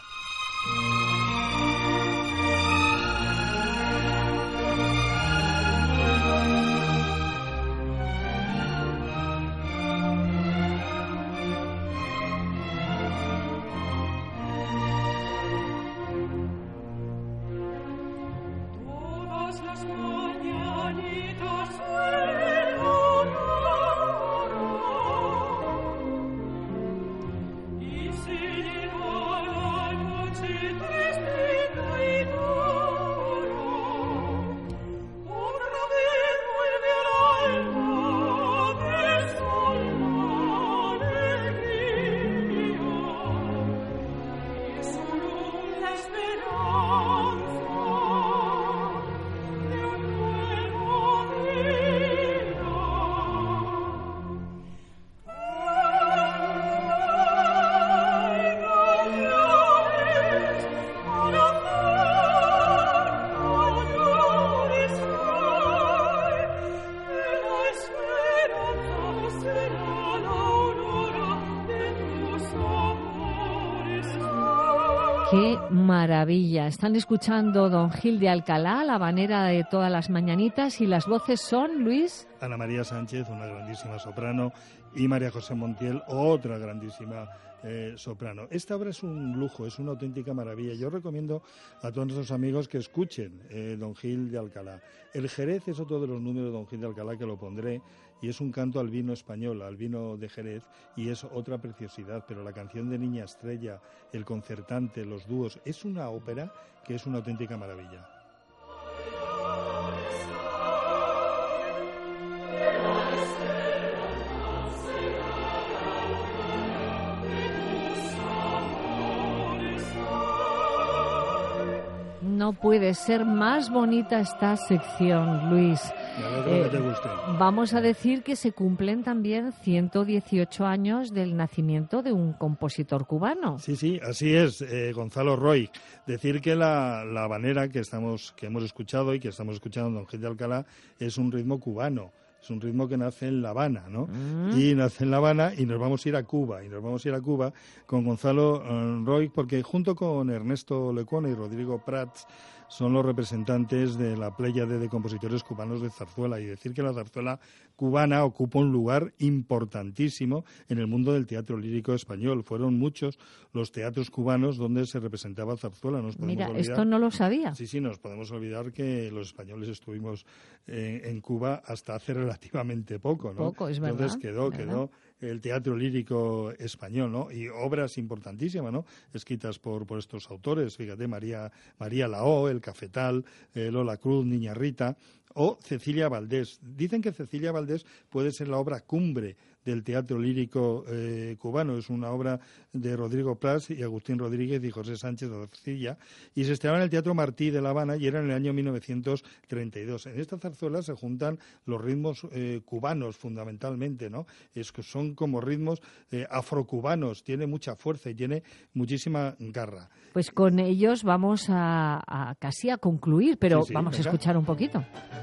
¡Qué maravilla! Están escuchando Don Gil de Alcalá, la banera de todas las mañanitas, y las voces son, Luis... Ana María Sánchez, una grandísima soprano, y María José Montiel, otra grandísima eh, soprano. Esta obra es un lujo, es una auténtica maravilla. Yo recomiendo a todos nuestros amigos que escuchen eh, Don Gil de Alcalá. El Jerez es otro de los números de Don Gil de Alcalá que lo pondré, y es un canto al vino español, al vino de Jerez, y es otra preciosidad. Pero la canción de Niña Estrella, el concertante, los dúos, es una ópera que es una auténtica maravilla. No puede ser más bonita esta sección, Luis. Eh, que te guste. Vamos a decir que se cumplen también ciento dieciocho años del nacimiento de un compositor cubano. Sí, sí, así es, eh, Gonzalo Roig. Decir que la, la habanera que, estamos, que hemos escuchado y que estamos escuchando en Don Gil de Alcalá es un ritmo cubano. Es un ritmo que nace en La Habana, ¿no? Mm. Y nace en La Habana y nos vamos a ir a Cuba. Y nos vamos a ir a Cuba con Gonzalo uh, Roig, porque junto con Ernesto Lecuona y Rodrigo Prats son los representantes de la pléyade de compositores cubanos de zarzuela. Y decir que la zarzuela cubana ocupa un lugar importantísimo en el mundo del teatro lírico español. Fueron muchos los teatros cubanos donde se representaba zarzuela. Nos podemos Mira, olvidar... esto no lo sabía. Sí, sí, nos podemos olvidar que los españoles estuvimos eh, en Cuba hasta hace relativamente poco, ¿no? Poco, es verdad. Entonces quedó, ¿verdad? quedó el teatro lírico español, ¿no? Y obras importantísimas, ¿no? Escritas por, por estos autores, fíjate, María, María Lao, El Cafetal, eh, Lola Cruz, Niña Rita, o Cecilia Valdés. Dicen que Cecilia Valdés puede ser la obra cumbre del teatro lírico eh, cubano. Es una obra de Rodrigo Prats y Agustín Rodríguez y José Sánchez de Cecilia, y se estrenaba en el Teatro Martí de La Habana y era en el año mil novecientos treinta y dos. En esta zarzuela se juntan los ritmos eh, cubanos fundamentalmente, ¿no? Es que son como ritmos eh, afrocubanos, tiene mucha fuerza y tiene muchísima garra. Pues con ellos vamos a, a casi a concluir, pero sí, sí, vamos venga. a escuchar un poquito.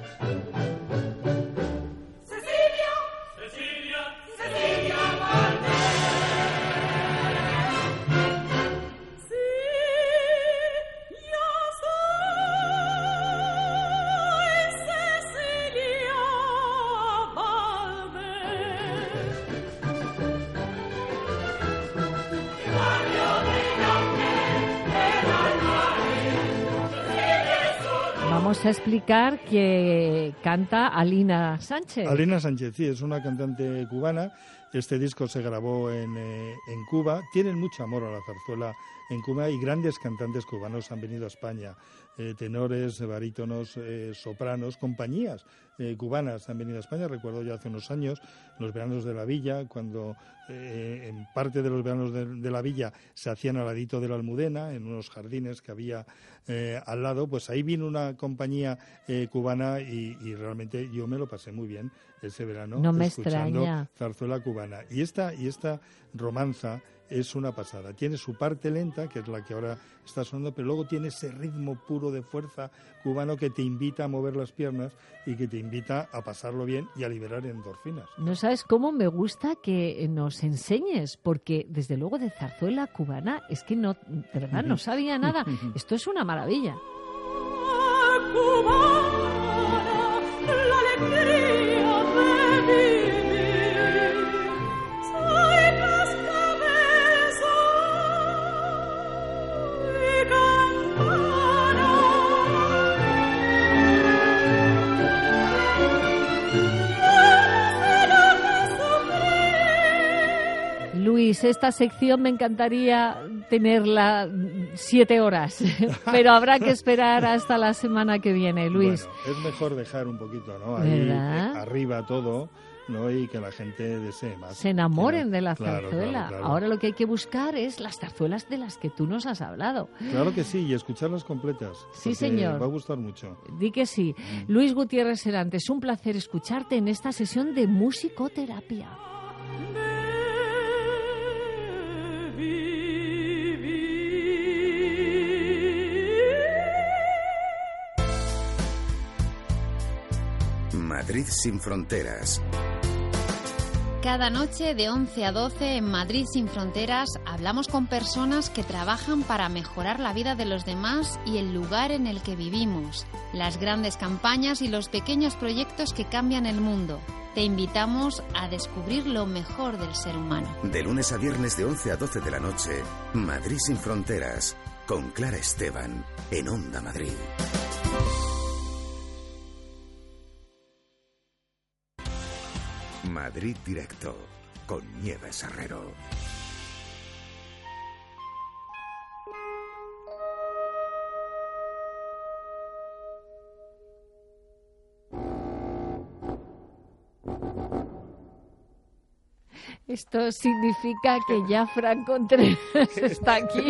Vamos a explicar que canta Alina Sánchez. Alina Sánchez, sí, es una cantante cubana Este disco se grabó en, eh, en Cuba. Tienen mucho amor a la zarzuela en Cuba y grandes cantantes cubanos han venido a España. Eh, tenores, barítonos, eh, sopranos, compañías eh, cubanas han venido a España. Recuerdo yo hace unos años, los veranos de la Villa, cuando eh, en parte de los veranos de, de la Villa se hacían al ladito de la Almudena, en unos jardines que había eh, al lado, pues ahí vino una compañía eh, cubana y, y realmente yo me lo pasé muy bien ese verano no me escuchando extraña. zarzuela cubana. Y esta, y esta romanza es una pasada. Tiene su parte lenta, que es la que ahora está sonando, pero luego tiene ese ritmo puro de fuerza cubano que te invita a mover las piernas y que te invita a pasarlo bien y a liberar endorfinas. No sabes cómo me gusta que nos enseñes, porque desde luego de zarzuela cubana es que no, de verdad no sabía nada. Esto es una maravilla. La alegría de vivir, soy cascabel, soy campana. Luis, esta sección me encantaría tenerla siete horas, pero habrá que esperar hasta la semana que viene, Luis. Bueno, es mejor dejar un poquito, ¿no? Ahí eh, arriba todo, ¿no? Y que la gente desee más. Se enamoren que, de la claro, zarzuela. Claro, claro. Ahora lo que hay que buscar es las zarzuelas de las que tú nos has hablado. Claro que sí, y escucharlas completas. Sí, señor. Va a gustar mucho. Di que sí. Mm. Luis Gutiérrez Serantes, un placer escucharte en esta sesión de musicoterapia. Madrid sin fronteras. Cada noche de once a doce en Madrid sin fronteras hablamos con personas que trabajan para mejorar la vida de los demás y el lugar en el que vivimos, las grandes campañas y los pequeños proyectos que cambian el mundo. Te invitamos a descubrir lo mejor del ser humano. De lunes a viernes de once a doce de la noche, Madrid sin fronteras, con Clara Esteban, en Onda Madrid. Madrid Directo, con Nieves Herrero. Esto significa que ya Fran Contreras está aquí.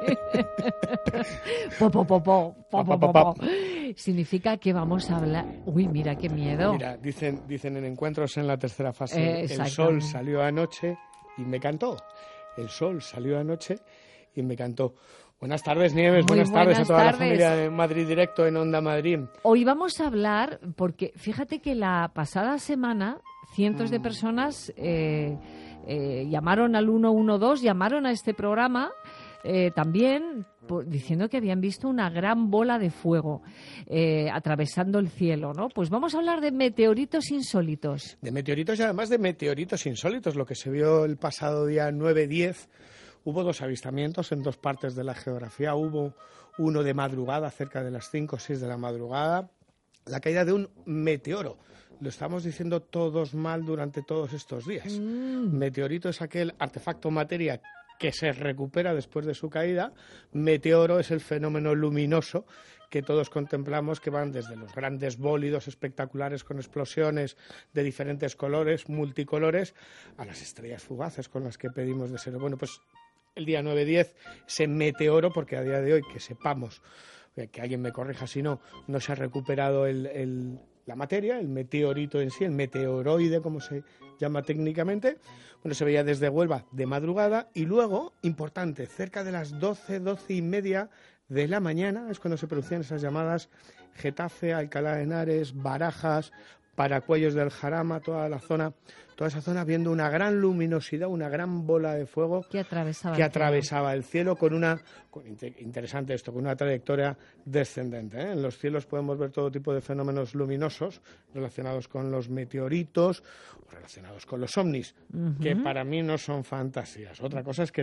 po, po, po, po, po, po, po, po. Significa que vamos a hablar... Uy, mira qué miedo. Mira, dicen, dicen en encuentros en la tercera fase, eh, el sol salió anoche y me cantó. El sol salió anoche y me cantó. Buenas tardes, Nieves. Buenas, buenas tardes a toda tardes. La familia de Madrid Directo en Onda Madrid. Hoy vamos a hablar, porque fíjate que la pasada semana cientos mm. de personas eh, eh, llamaron al uno uno dos, llamaron a este programa eh, también por, diciendo que habían visto una gran bola de fuego eh, atravesando el cielo, ¿no? Pues vamos a hablar de meteoritos insólitos. De meteoritos y además de meteoritos insólitos, lo que se vio el pasado día nueve diez. Hubo dos avistamientos en dos partes de la geografía. Hubo uno de madrugada, cerca de las cinco o seis de la madrugada, la caída de un meteoro. Lo estamos diciendo todos mal durante todos estos días. Mm. Meteorito es aquel artefacto materia que se recupera después de su caída. Meteoro es el fenómeno luminoso que todos contemplamos, que van desde los grandes bólidos espectaculares con explosiones de diferentes colores, multicolores, a las estrellas fugaces con las que pedimos deseo. Bueno, pues el día nueve diez, ese meteoro, porque a día de hoy, que sepamos, que alguien me corrija si no, no se ha recuperado el, el, la materia, el meteorito en sí, el meteoroide, como se llama técnicamente. Bueno, se veía desde Huelva de madrugada y luego, importante, cerca de las doce, doce y media de la mañana, es cuando se producían esas llamadas Getafe, Alcalá de Henares, Barajas, Paracuellos del Jarama, toda la zona, toda esa zona viendo una gran luminosidad, una gran bola de fuego que atravesaba, que el, atravesaba cielo. el cielo con una, con, interesante esto, con una trayectoria descendente, ¿eh? En los cielos podemos ver todo tipo de fenómenos luminosos relacionados con los meteoritos o relacionados con los ovnis, uh-huh. que para mí no son fantasías. Otra cosa es que sean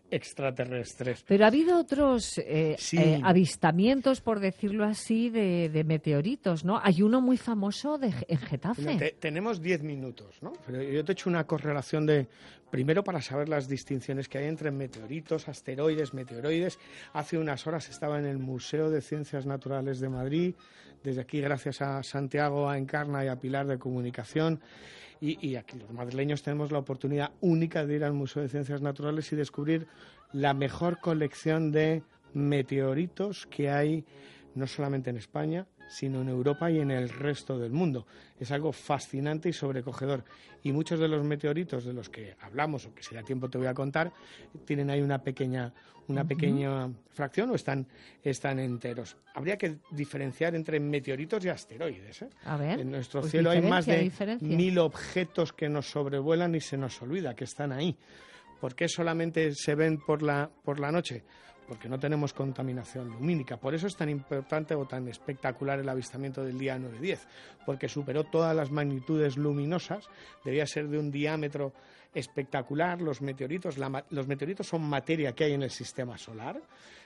extraterrestres. Pero ha habido otros eh, Sí. eh, avistamientos, por decirlo así, de, de meteoritos, ¿no? Hay uno muy famoso de, en Getafe. Mira, te- tenemos diez minutos, ¿no? Pero yo te he hecho una correlación de, primero para saber las distinciones que hay entre meteoritos, asteroides, meteoroides. Hace unas horas estaba en el Museo de Ciencias Naturales de Madrid, desde aquí gracias a Santiago, a Encarna y a Pilar de Comunicación. Y, y aquí los madrileños tenemos la oportunidad única de ir al Museo de Ciencias Naturales y descubrir la mejor colección de meteoritos que hay no solamente en España, sino en Europa y en el resto del mundo. Es algo fascinante y sobrecogedor. Y muchos de los meteoritos de los que hablamos, o que si da tiempo te voy a contar, tienen ahí una pequeña, una Ujú. pequeña fracción o están, están enteros. Habría que diferenciar entre meteoritos y asteroides, ¿eh? A ver, En nuestro pues cielo hay más diferencia, de diferencia. mil objetos que nos sobrevuelan y se nos olvida que están ahí. ¿Por qué solamente se ven por la, por la noche? Porque no tenemos contaminación lumínica. Por eso es tan importante o tan espectacular el avistamiento del día nueve diez, porque superó todas las magnitudes luminosas, debía ser de un diámetro espectacular. Los meteoritos, la ma- los meteoritos son materia que hay en el sistema solar,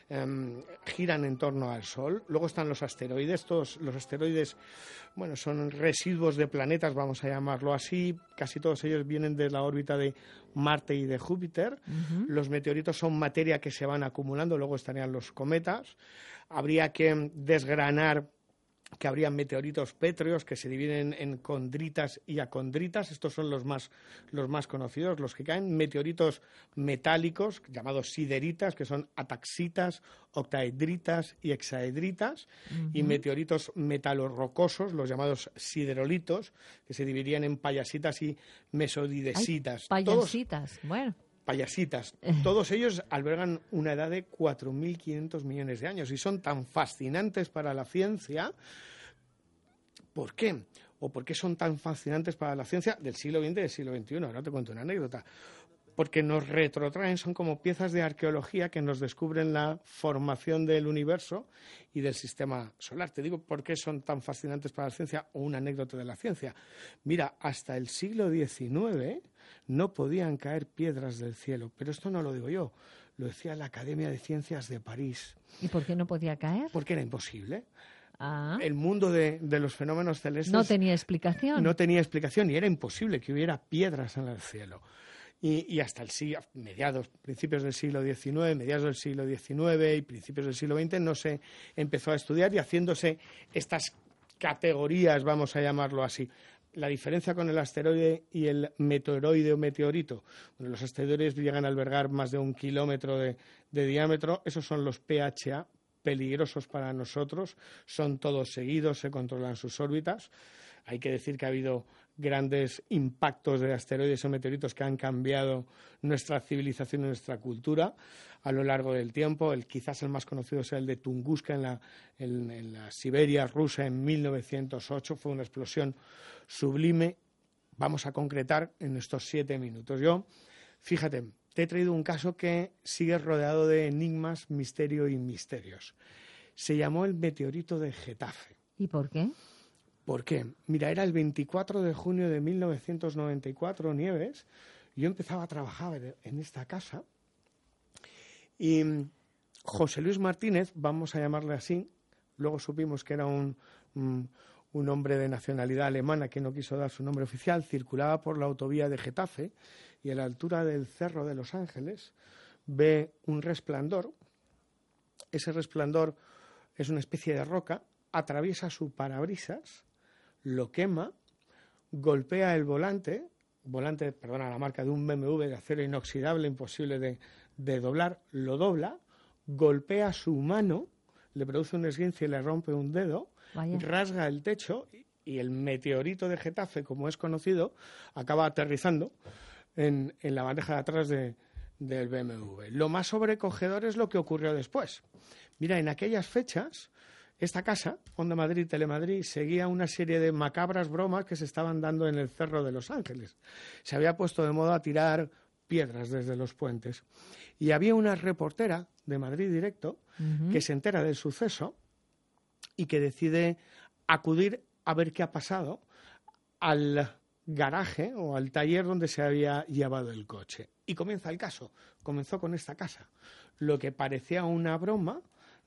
em, giran en torno al Sol. Luego están los asteroides. Todos los asteroides, bueno, son residuos de planetas, vamos a llamarlo así. Casi todos ellos vienen de la órbita de Marte y de Júpiter. Ujú. Los meteoritos son materia que se van acumulando, luego estarían los cometas. Habría que desgranar que habría meteoritos pétreos que se dividen en condritas y acondritas. Estos son los más, los más conocidos, los que caen. Meteoritos metálicos, llamados sideritas, que son ataxitas, octaedritas y hexaedritas. Y Ujú. meteoritos metalorrocosos, los llamados siderolitos, que se dividirían en payasitas y mesodidesitas. Ay, Todos- payasitas, bueno. payasitas. Todos ellos albergan una edad de cuatro mil quinientos millones de años y son tan fascinantes para la ciencia. ¿Por qué? ¿O por qué son tan fascinantes para la ciencia del siglo veinte y del siglo veintiuno? Ahora te cuento una anécdota. Porque nos retrotraen, son como piezas de arqueología que nos descubren la formación del universo y del sistema solar. Te digo por qué son tan fascinantes para la ciencia, o una anécdota de la ciencia. Mira, hasta el siglo diecinueve no podían caer piedras del cielo, pero esto no lo digo yo, lo decía la Academia de Ciencias de París. ¿Y por qué no podía caer? Porque era imposible. Ah, El mundo de, de los fenómenos celestes no tenía explicación. no tenía explicación y era imposible que hubiera piedras en el cielo. Y, y hasta el siglo, mediados, principios del siglo diecinueve, mediados del siglo diecinueve y principios del siglo veinte no se empezó a estudiar y haciéndose estas categorías, vamos a llamarlo así. La diferencia con el asteroide y el meteoroide o meteorito. Bueno, los asteroides llegan a albergar más de un kilómetro de, de diámetro. Esos son los P H A, peligrosos para nosotros. Son todos seguidos, se controlan sus órbitas. Hay que decir que ha habido grandes impactos de asteroides o meteoritos que han cambiado nuestra civilización y nuestra cultura a lo largo del tiempo. El, quizás el más conocido sea el de Tunguska en la, en, en la Siberia rusa en mil novecientos ocho. Fue una explosión sublime. Vamos a concretar en estos siete minutos. Yo, fíjate, te he traído un caso que sigue rodeado de enigmas, misterio y misterios. Se llamó el meteorito de Getafe. ¿Y por qué? ¿Por qué? Mira, era el veinticuatro de junio de mil novecientos noventa y cuatro, Nieves. Yo empezaba a trabajar en esta casa y José Luis Martínez, vamos a llamarle así, luego supimos que era un, un, un hombre de nacionalidad alemana que no quiso dar su nombre oficial, circulaba por la autovía de Getafe y a la altura del Cerro de los Ángeles ve un resplandor. Ese resplandor es una especie de roca, atraviesa su parabrisas, lo quema, golpea el volante, volante, perdona, la marca de un B M W de acero inoxidable, imposible de, de doblar, lo dobla, golpea su mano, le produce un esguince y le rompe un dedo, Vaya. rasga el techo y, y el meteorito de Getafe, como es conocido, acaba aterrizando en, en la bandeja de atrás de, del B M W. Lo más sobrecogedor es lo que ocurrió después. Mira, en aquellas fechas, esta casa, Onda Madrid, Telemadrid, seguía una serie de macabras bromas que se estaban dando en el Cerro de los Ángeles. Se había puesto de moda tirar piedras desde los puentes. Y había una reportera de Madrid Directo Ujú. que se entera del suceso y que decide acudir a ver qué ha pasado al garaje o al taller donde se había llevado el coche. Y comienza el caso. Comenzó con esta casa. Lo que parecía una broma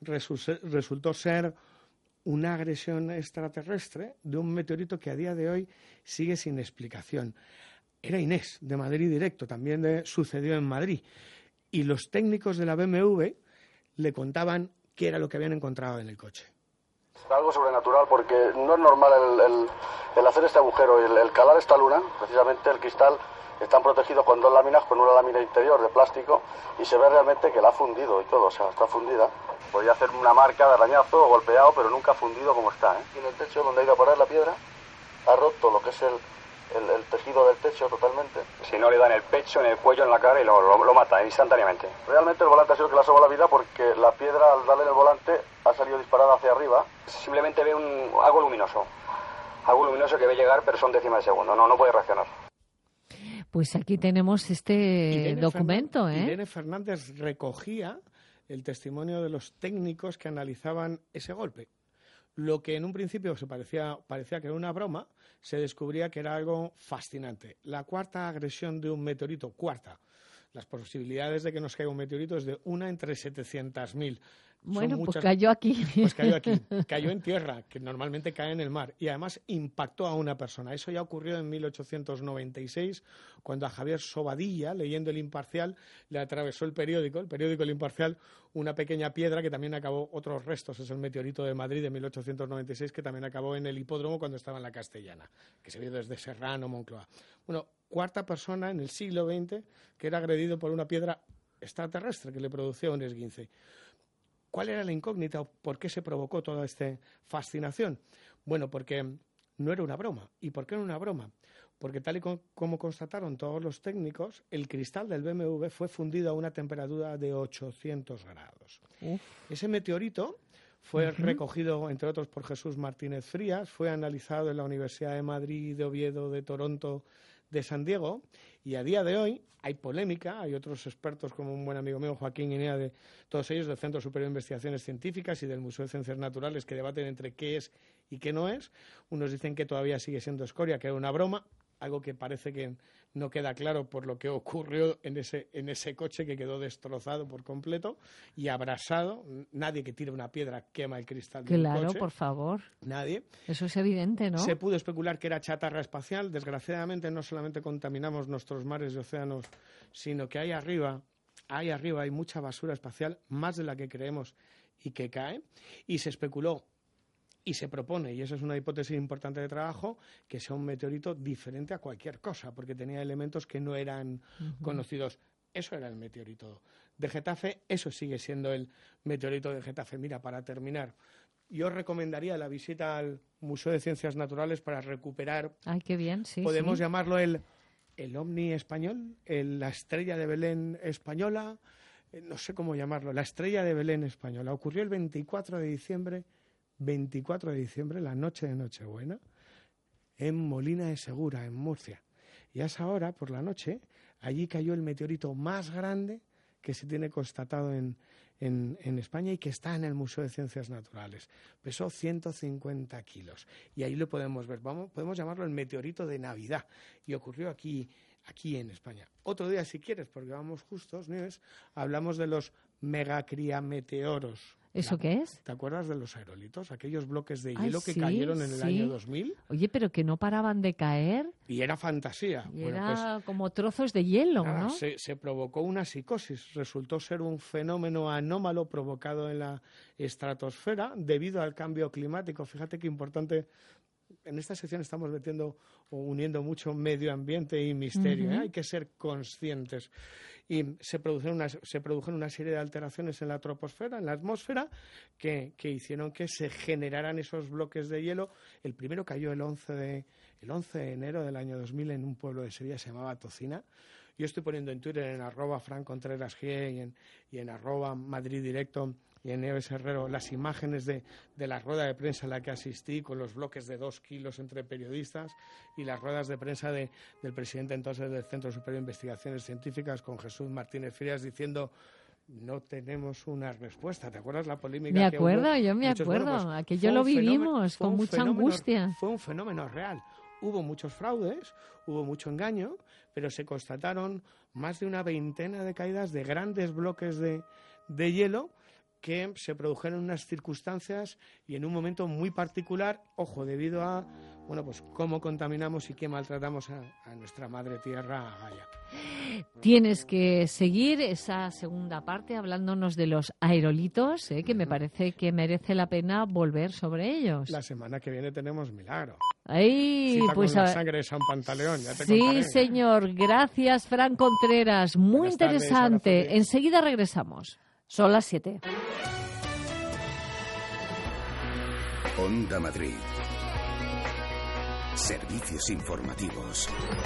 resultó ser una agresión extraterrestre de un meteorito que a día de hoy sigue sin explicación. Era Inés, de Madrid Directo, también de, sucedió en Madrid. Y los técnicos de la B M W le contaban qué era lo que habían encontrado en el coche. Algo sobrenatural, porque no es normal el, el, el hacer este agujero y el, el calar esta luna. Precisamente el cristal están protegidos con dos láminas, con una lámina interior de plástico, y se ve realmente que la ha fundido y todo, o sea, está fundida. Podría hacer una marca de arañazo o golpeado, pero nunca fundido como está, ¿eh? Y en el techo, donde ha ido a parar la piedra, ha roto lo que es el, el, el tejido del techo totalmente. Si no le da en el pecho, en el cuello, en la cara y lo, lo, lo mata instantáneamente. Realmente el volante ha sido el que le ha salvado la vida, porque la piedra, al darle en el volante, ha salido disparada hacia arriba. Simplemente ve un, algo luminoso. Algo luminoso que ve llegar, pero son décimas de segundo. No, no puede reaccionar. Pues aquí tenemos este Irene documento, Fernández, ¿eh? Irene Fernández recogía el testimonio de los técnicos que analizaban ese golpe. Lo que en un principio se parecía, parecía que era una broma, se descubría que era algo fascinante. La cuarta agresión de un meteorito, cuarta. Las posibilidades de que nos caiga un meteorito es de una entre setecientas mil. Bueno, muchas... pues cayó aquí. Pues cayó aquí, cayó en tierra, que normalmente cae en el mar, y además impactó a una persona. Eso ya ocurrió en mil ochocientos noventa y seis, cuando a Javier Sobadilla, leyendo El Imparcial, le atravesó el periódico, el periódico El Imparcial, una pequeña piedra que también acabó, otros restos, es el meteorito de Madrid de mil ochocientos noventa y seis, que también acabó en el hipódromo cuando estaba en la Castellana, que se vio desde Serrano, Moncloa. Bueno, cuarta persona en el siglo veinte que era agredido por una piedra extraterrestre que le producía un esguince. ¿Cuál era la incógnita o por qué se provocó toda esta fascinación? Bueno, porque no era una broma. ¿Y por qué no era una broma? Porque tal y como constataron todos los técnicos, el cristal del B M W fue fundido a una temperatura de ochocientos grados. Uf. Ese meteorito fue uh-huh. recogido, entre otros, por Jesús Martínez Frías, fue analizado en la Universidad de Madrid, de Oviedo, de Toronto, de San Diego, y a día de hoy hay polémica, hay otros expertos como un buen amigo mío, Joaquín Guinea, de todos ellos del Centro Superior de Investigaciones Científicas y del Museo de Ciencias Naturales, que debaten entre qué es y qué no es. Unos dicen que todavía sigue siendo escoria, que era una broma, algo que parece que no queda claro por lo que ocurrió en ese, en ese coche, que quedó destrozado por completo y abrasado. Nadie que tire una piedra quema el cristal del coche. Claro, por favor. Nadie. Eso es evidente, ¿no? Se pudo especular que era chatarra espacial. Desgraciadamente no solamente contaminamos nuestros mares y océanos, sino que ahí arriba, ahí arriba hay mucha basura espacial, más de la que creemos y que cae. Y se especuló y se propone, y esa es una hipótesis importante de trabajo, que sea un meteorito diferente a cualquier cosa, porque tenía elementos que no eran uh-huh. conocidos. Eso era el meteorito de Getafe, eso sigue siendo el meteorito de Getafe. Mira, para terminar, yo recomendaría la visita al Museo de Ciencias Naturales para recuperar... Ay, qué bien, sí. Podemos sí. llamarlo el, el ovni español, el, la estrella de Belén española, eh, no sé cómo llamarlo, la estrella de Belén española. Ocurrió el veinticuatro de diciembre veinticuatro de diciembre, la noche de Nochebuena, en Molina de Segura, en Murcia. Y a esa hora, por la noche, allí cayó el meteorito más grande que se tiene constatado en, en, en España y que está en el Museo de Ciencias Naturales. Pesó ciento cincuenta kilos. Y ahí lo podemos ver. Vamos, podemos llamarlo el meteorito de Navidad. Y ocurrió aquí, aquí en España. Otro día, si quieres, porque vamos justos, Nieves, hablamos de los megacriameteoros. ¿Eso qué es? ¿Te acuerdas de los aerolitos? Aquellos bloques de Ay, hielo que sí, cayeron en el sí. año dos mil. Oye, pero que no paraban de caer. Y era fantasía. Y bueno, era pues, como trozos de hielo, nada, ¿no? Se, se provocó una psicosis. Resultó ser un fenómeno anómalo provocado en la estratosfera debido al cambio climático. Fíjate qué importante. En esta sección estamos metiendo o uniendo mucho medio ambiente y misterio. Uh-huh. ¿eh? Hay que ser conscientes. Y se produjeron, una, se produjeron una serie de alteraciones en la troposfera, en la atmósfera, que, que hicieron que se generaran esos bloques de hielo. El primero cayó el once de, el once de enero del año dos mil en un pueblo de Sevilla, se llamaba Tocina. Yo estoy poniendo en Twitter, en arroba Fran Contreras G y en, y en arroba Madrid Directo y en Nieves Herrero, las imágenes de, de la rueda de prensa a la que asistí, con los bloques de dos kilos entre periodistas, y las ruedas de prensa de, del presidente entonces del Centro Superior de Investigaciones Científicas, con Jesús Martínez Frías, diciendo: no tenemos una respuesta. ¿Te acuerdas la polémica? Me que acuerdo, hubo? yo me Muchos, acuerdo. bueno, pues, Aquello lo vivimos con mucha fenómeno, angustia. Fue un fenómeno real. hubo muchos fraudes, hubo mucho engaño, pero se constataron más de una veintena de caídas de grandes bloques de, de hielo que se produjeron en unas circunstancias y en un momento muy particular, ojo, debido a bueno, pues cómo contaminamos y qué maltratamos a, a nuestra madre tierra, a Gaia. Tienes que seguir esa segunda parte hablándonos de los aerolitos, ¿eh? Que me parece que merece la pena volver sobre ellos. La semana que viene tenemos milagro. Ay, Cita pues con a... la sangre de San Pantaleón, ya te Sí, contaré. señor. Gracias, Fran Contreras. Muy Buenas tardes, interesante. abrazo. Enseguida regresamos. Son las siete. Onda Madrid. Servicios informativos.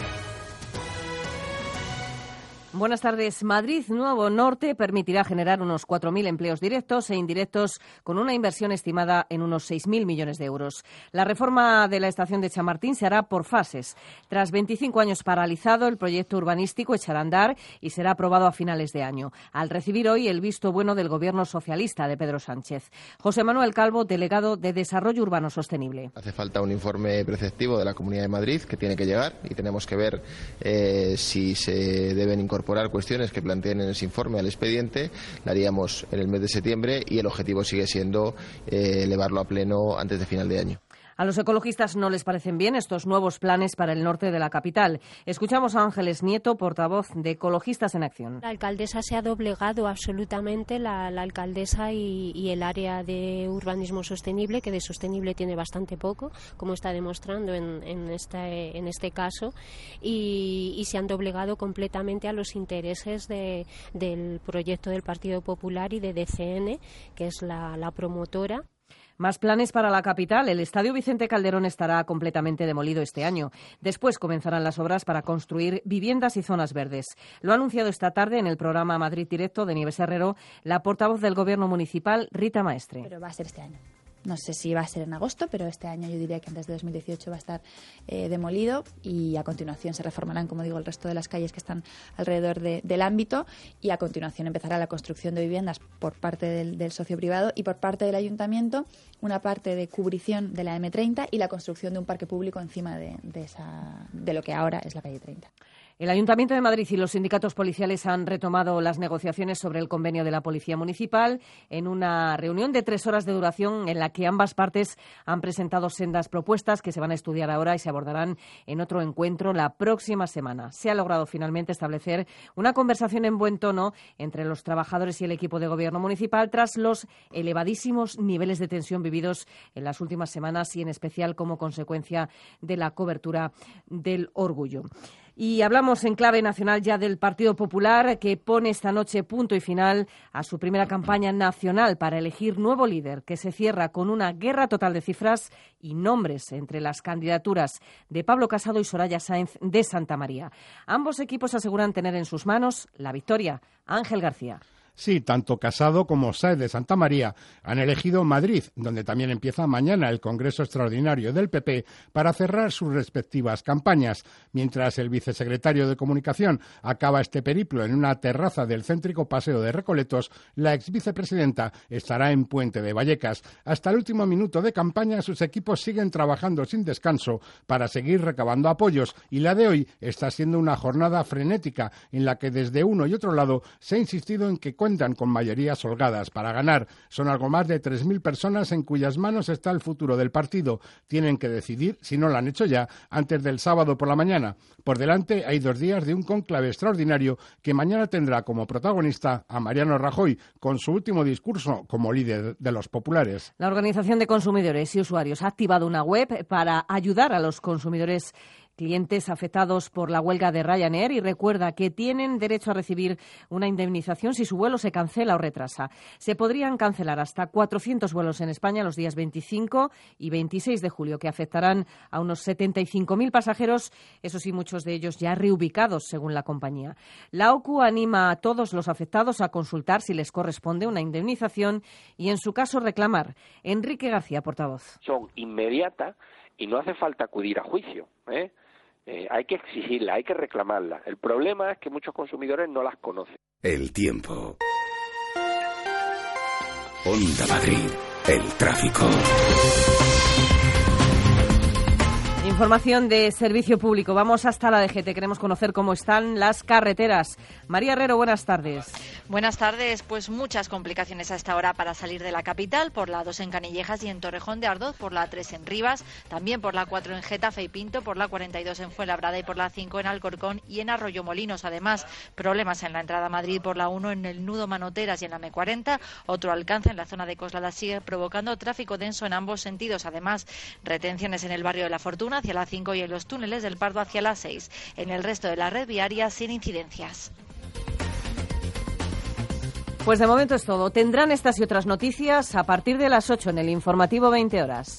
Buenas tardes. Madrid Nuevo Norte permitirá generar unos cuatro mil empleos directos e indirectos con una inversión estimada en unos seis mil millones de euros. La reforma de la estación de Chamartín se hará por fases. Tras veinticinco años paralizado, el proyecto urbanístico echará a andar y será aprobado a finales de año, al recibir hoy el visto bueno del Gobierno socialista de Pedro Sánchez. José Manuel Calvo, delegado de Desarrollo Urbano Sostenible. Hace falta un informe preceptivo de la Comunidad de Madrid que tiene que llegar y tenemos que ver eh, si se deben incorporar cuestiones que planteen en ese informe al expediente. La haríamos en el mes de septiembre y el objetivo sigue siendo eh, elevarlo a pleno antes de final de año. A los ecologistas no les parecen bien estos nuevos planes para el norte de la capital. Escuchamos a Ángeles Nieto, portavoz de Ecologistas en Acción. La alcaldesa se ha doblegado absolutamente, la, la alcaldesa y, y el área de urbanismo sostenible, que de sostenible tiene bastante poco, como está demostrando en, en, este, en este caso, y, y se han doblegado completamente a los intereses de, del proyecto del Partido Popular y de D C N, que es la, la promotora. Más planes para la capital. El Estadio Vicente Calderón estará completamente demolido este año. Después comenzarán las obras para construir viviendas y zonas verdes. Lo ha anunciado esta tarde en el programa Madrid Directo de Nieves Herrero la portavoz del Gobierno municipal, Rita Maestre. Pero va a ser este año. No sé si va a ser en agosto, pero este año yo diría que antes de dos mil dieciocho va a estar eh, demolido y a continuación se reformarán, como digo, el resto de las calles que están alrededor de, del ámbito y a continuación empezará la construcción de viviendas por parte del, del socio privado y por parte del ayuntamiento, una parte de cubrición de la eme treinta y la construcción de un parque público encima de, de, esa, de lo que ahora es la calle treinta. El Ayuntamiento de Madrid y los sindicatos policiales han retomado las negociaciones sobre el convenio de la Policía Municipal en una reunión de tres horas de duración en la que ambas partes han presentado sendas propuestas que se van a estudiar ahora y se abordarán en otro encuentro la próxima semana. Se ha logrado finalmente establecer una conversación en buen tono entre los trabajadores y el equipo de gobierno municipal tras los elevadísimos niveles de tensión vividos en las últimas semanas y en especial como consecuencia de la cobertura del Orgullo. Y hablamos en clave nacional ya del Partido Popular, que pone esta noche punto y final a su primera campaña nacional para elegir nuevo líder, que se cierra con una guerra total de cifras y nombres entre las candidaturas de Pablo Casado y Soraya Sáenz de Santa María. Ambos equipos aseguran tener en sus manos la victoria. Ángel García. Sí, tanto Casado como Sáenz de Santa María han elegido Madrid, donde también empieza mañana el Congreso Extraordinario del P P para cerrar sus respectivas campañas, mientras el vicesecretario de Comunicación acaba este periplo en una terraza del céntrico Paseo de Recoletos. La exvicepresidenta estará en Puente de Vallecas. Hasta el último minuto de campaña sus equipos siguen trabajando sin descanso para seguir recabando apoyos y la de hoy está siendo una jornada frenética en la que desde uno y otro lado se ha insistido en que cuentan con mayorías holgadas para ganar. Son algo más de tres mil personas en cuyas manos está el futuro del partido. Tienen que decidir, si no lo han hecho ya, antes del sábado por la mañana. Por delante hay dos días de un cónclave extraordinario que mañana tendrá como protagonista a Mariano Rajoy con su último discurso como líder de los populares. La Organización de Consumidores y Usuarios ha activado una web para ayudar a los consumidores clientes afectados por la huelga de Ryanair y recuerda que tienen derecho a recibir una indemnización si su vuelo se cancela o retrasa. Se podrían cancelar hasta cuatrocientos vuelos en España los días veinticinco y veintiséis de julio, que afectarán a unos setenta y cinco mil pasajeros, eso sí, muchos de ellos ya reubicados según la compañía. La O C U anima a todos los afectados a consultar si les corresponde una indemnización y, en su caso, reclamar. Enrique García, portavoz. Son inmediatas y no hace falta acudir a juicio, ¿eh? Eh, hay que exigirla, hay que reclamarla. El problema es que muchos consumidores no las conocen. El tiempo. Onda Madrid. El tráfico. Información de servicio público. Vamos hasta la D G T. Queremos conocer cómo están las carreteras. María Herrero, buenas tardes. Buenas tardes. Pues muchas complicaciones a esta hora para salir de la capital, por la dos en Canillejas y en Torrejón de Ardoz, por la tres en Rivas, también por la cuatro en Getafe y Pinto, por la cuarenta y dos en Fuenlabrada y por la cinco en Alcorcón y en Arroyomolinos. Además, problemas en la entrada a Madrid por la uno en el nudo Manoteras y en la M cuarenta. Otro alcance en la zona de Coslada sigue provocando tráfico denso en ambos sentidos. Además, retenciones en el barrio de La Fortuna hacia la cinco y en los túneles del Pardo hacia la seis. En el resto de la red viaria sin incidencias. Pues de momento es todo. Tendrán estas y otras noticias a partir de las ocho en el informativo veinte horas.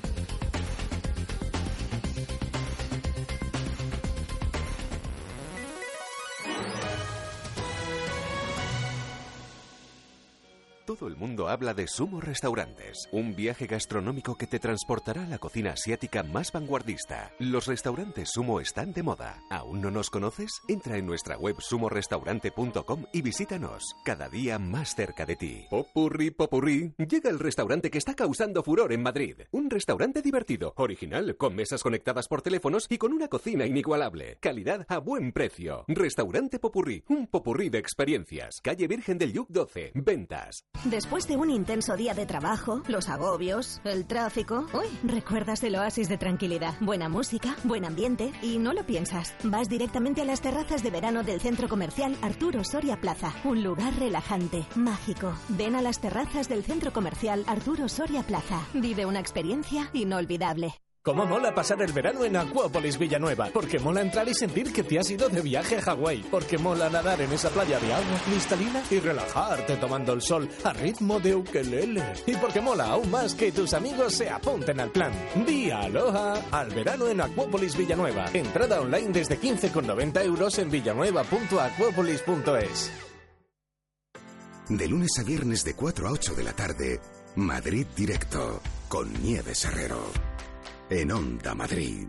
Todo el mundo habla de Sumo Restaurantes, un viaje gastronómico que te transportará a la cocina asiática más vanguardista. Los restaurantes Sumo están de moda. ¿Aún no nos conoces? Entra en nuestra web sumo restaurante punto com y visítanos, cada día más cerca de ti. Popurrí, popurrí, llega el restaurante que está causando furor en Madrid. Un restaurante divertido, original, con mesas conectadas por teléfonos y con una cocina inigualable. Calidad a buen precio. Restaurante Popurrí, un popurrí de experiencias. Calle Virgen del Lluc doce, Ventas. Después de un intenso día de trabajo, los agobios, el tráfico... Uy, recuerdas el oasis de tranquilidad. Buena música, buen ambiente y no lo piensas. Vas directamente a las terrazas de verano del centro comercial Arturo Soria Plaza. Un lugar relajante, mágico. Ven a las terrazas del centro comercial Arturo Soria Plaza. Vive una experiencia inolvidable. ¿Cómo mola pasar el verano en Acuópolis Villanueva? Porque mola entrar y sentir que te has ido de viaje a Hawái. Porque mola nadar en esa playa de agua cristalina y relajarte tomando el sol a ritmo de ukelele. Y porque mola aún más que tus amigos se apunten al plan. Di aloha al verano en Acuópolis Villanueva. Entrada online desde quince con noventa euros en villanueva punto acuópolis punto es. De lunes a viernes de cuatro a ocho de la tarde, Madrid Directo, con Nieves Herrero. En Onda Madrid.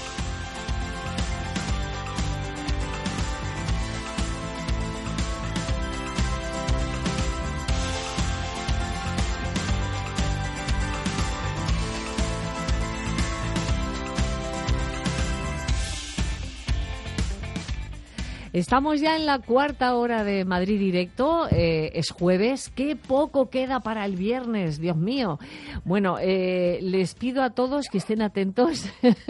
Estamos ya en la cuarta hora de Madrid Directo, eh, es jueves, qué poco queda para el viernes, Dios mío. Bueno, eh, les pido a todos que estén atentos,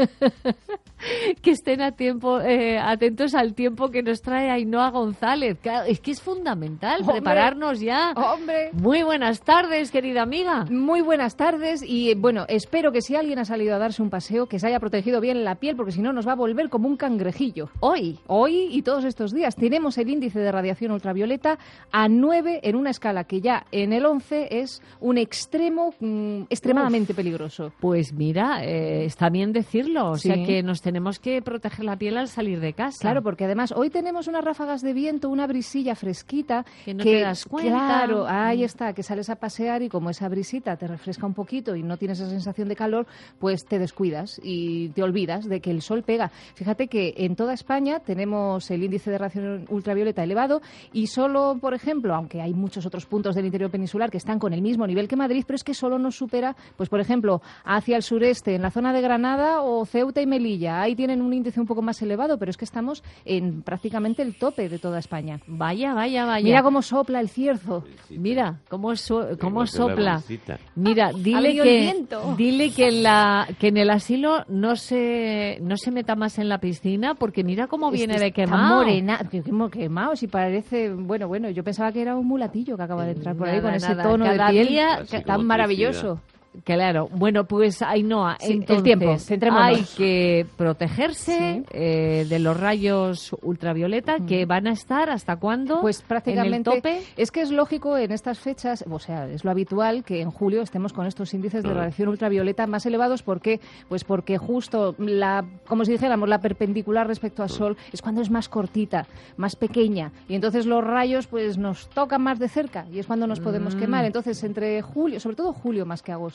que estén a tiempo, eh, atentos al tiempo que nos trae Ainhoa González. Claro, es que es fundamental ¡Hombre! Prepararnos ya. ¡Hombre! Muy buenas tardes, querida amiga. Muy buenas tardes y, bueno, espero que si alguien ha salido a darse un paseo, que se haya protegido bien la piel, porque si no nos va a volver como un cangrejillo. Hoy. Hoy y todos estos días tenemos el índice de radiación ultravioleta a nueve en una escala que ya en el once es un extremo mmm, extremadamente Uf. peligroso. Pues mira, eh, está bien decirlo, o Sí. sea que nos tenemos que proteger la piel al salir de casa. Claro, porque además hoy tenemos unas ráfagas de viento, una brisilla fresquita. Que no te das cuenta. Claro, ahí está, que sales a pasear y como esa brisita te refresca un poquito y no tienes esa sensación de calor, pues te descuidas y te olvidas de que el sol pega. Fíjate que en toda España tenemos el índice de radiación ultravioleta elevado y solo, por ejemplo, aunque hay muchos otros puntos del interior peninsular que están con el mismo nivel que Madrid, pero es que solo nos supera, pues por ejemplo, hacia el sureste, en la zona de Granada o Ceuta y Melilla. Ahí tienen un índice un poco más elevado, pero es que estamos en prácticamente el tope de toda España. Vaya, vaya, vaya. Mira cómo sopla el cierzo. Mira cómo, so, cómo Igual que la sopla. brisita. Mira, dile venido el que, viento. dile que en la que en el asilo no se no se meta más en la piscina porque mira cómo viene Este de está quemado. morena, que- que- quemado, si parece, bueno, bueno, yo pensaba que era un mulatillo que acaba de entrar por ahí Nada, con ese nada, tono cada de piel día- tan Así como maravilloso. Claro, bueno, pues Ainhoa, Sí, el entonces tiempo, centrémonos. hay que protegerse Sí. eh, de los rayos ultravioleta que van a estar hasta cuándo Pues prácticamente en el tope. es que es lógico en estas fechas, o sea, es lo habitual que en julio estemos con estos índices de Ah. radiación ultravioleta más elevados. ¿Por qué? Pues porque justo la, como si dijéramos, la perpendicular respecto al sol es cuando es más cortita, más pequeña y entonces los rayos pues nos tocan más de cerca y es cuando nos podemos Mm. quemar. Entonces entre julio, sobre todo julio más que agosto,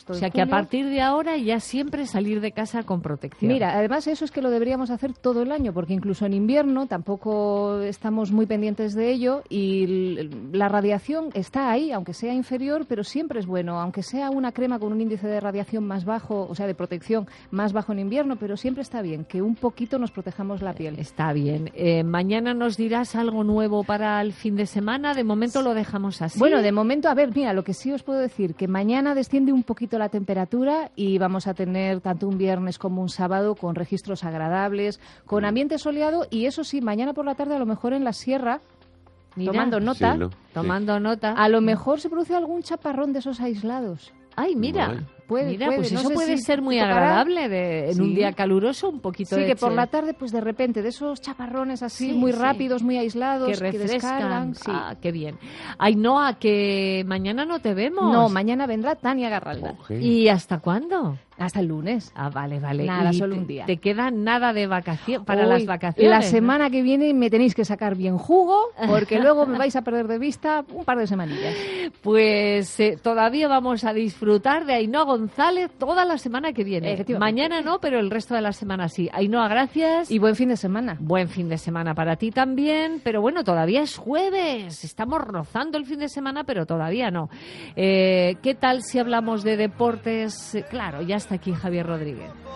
agosto. O sea en que a julio. partir de ahora ya siempre salir de casa con protección. Mira, además eso es que lo deberíamos hacer todo el año, porque incluso en invierno tampoco estamos muy pendientes de ello y l- la radiación está ahí, aunque sea inferior, pero siempre es bueno, aunque sea una crema con un índice de radiación más bajo, o sea, de protección más bajo en invierno, pero siempre está bien que un poquito nos protejamos la piel. Está bien. Eh, mañana nos dirás algo nuevo para el fin de semana. De momento lo dejamos así. Bueno, de momento, a ver, mira, lo que sí os puedo decir, que mañana desciende un poquito la temperatura y vamos a tener tanto un viernes como un sábado con registros agradables, con ambiente soleado y eso sí, mañana por la tarde a lo mejor en la sierra, Mira. tomando nota, Sí, ¿no? Tomando nota. a lo mejor se produce algún chaparrón de esos aislados. Ay, mira. Vale. Puede, Mira, puede, pues no eso sé puede si ser muy tocará. agradable de, en Sí. un día caluroso, un poquito Sí, de que por che- la tarde, pues de repente, de esos chaparrones así, Sí, muy sí. rápidos, muy aislados, que que, refrescan. descargan. Sí. Ah, qué bien. Ainhoa, que mañana no te vemos. No, mañana vendrá Tania Garralda. ¿Y hasta cuándo? Hasta el lunes. Ah, vale, vale. Nada, Y solo te- un día. Te queda nada de vacación para Uy, las vacaciones. La ¿no? semana que viene me tenéis que sacar bien jugo, porque luego me vais a perder de vista un par de semanillas. Pues eh, todavía vamos a disfrutar de Ainhoa González toda la semana que viene. Efectivamente. Mañana no, pero el resto de la semana sí. Ainhoa, gracias. Y buen fin de semana. Buen fin de semana para ti también. Pero bueno, todavía es jueves. Estamos rozando el fin de semana, pero todavía no. Eh, ¿Qué tal si hablamos de deportes? Eh, Claro, ya está aquí Javier Rodríguez.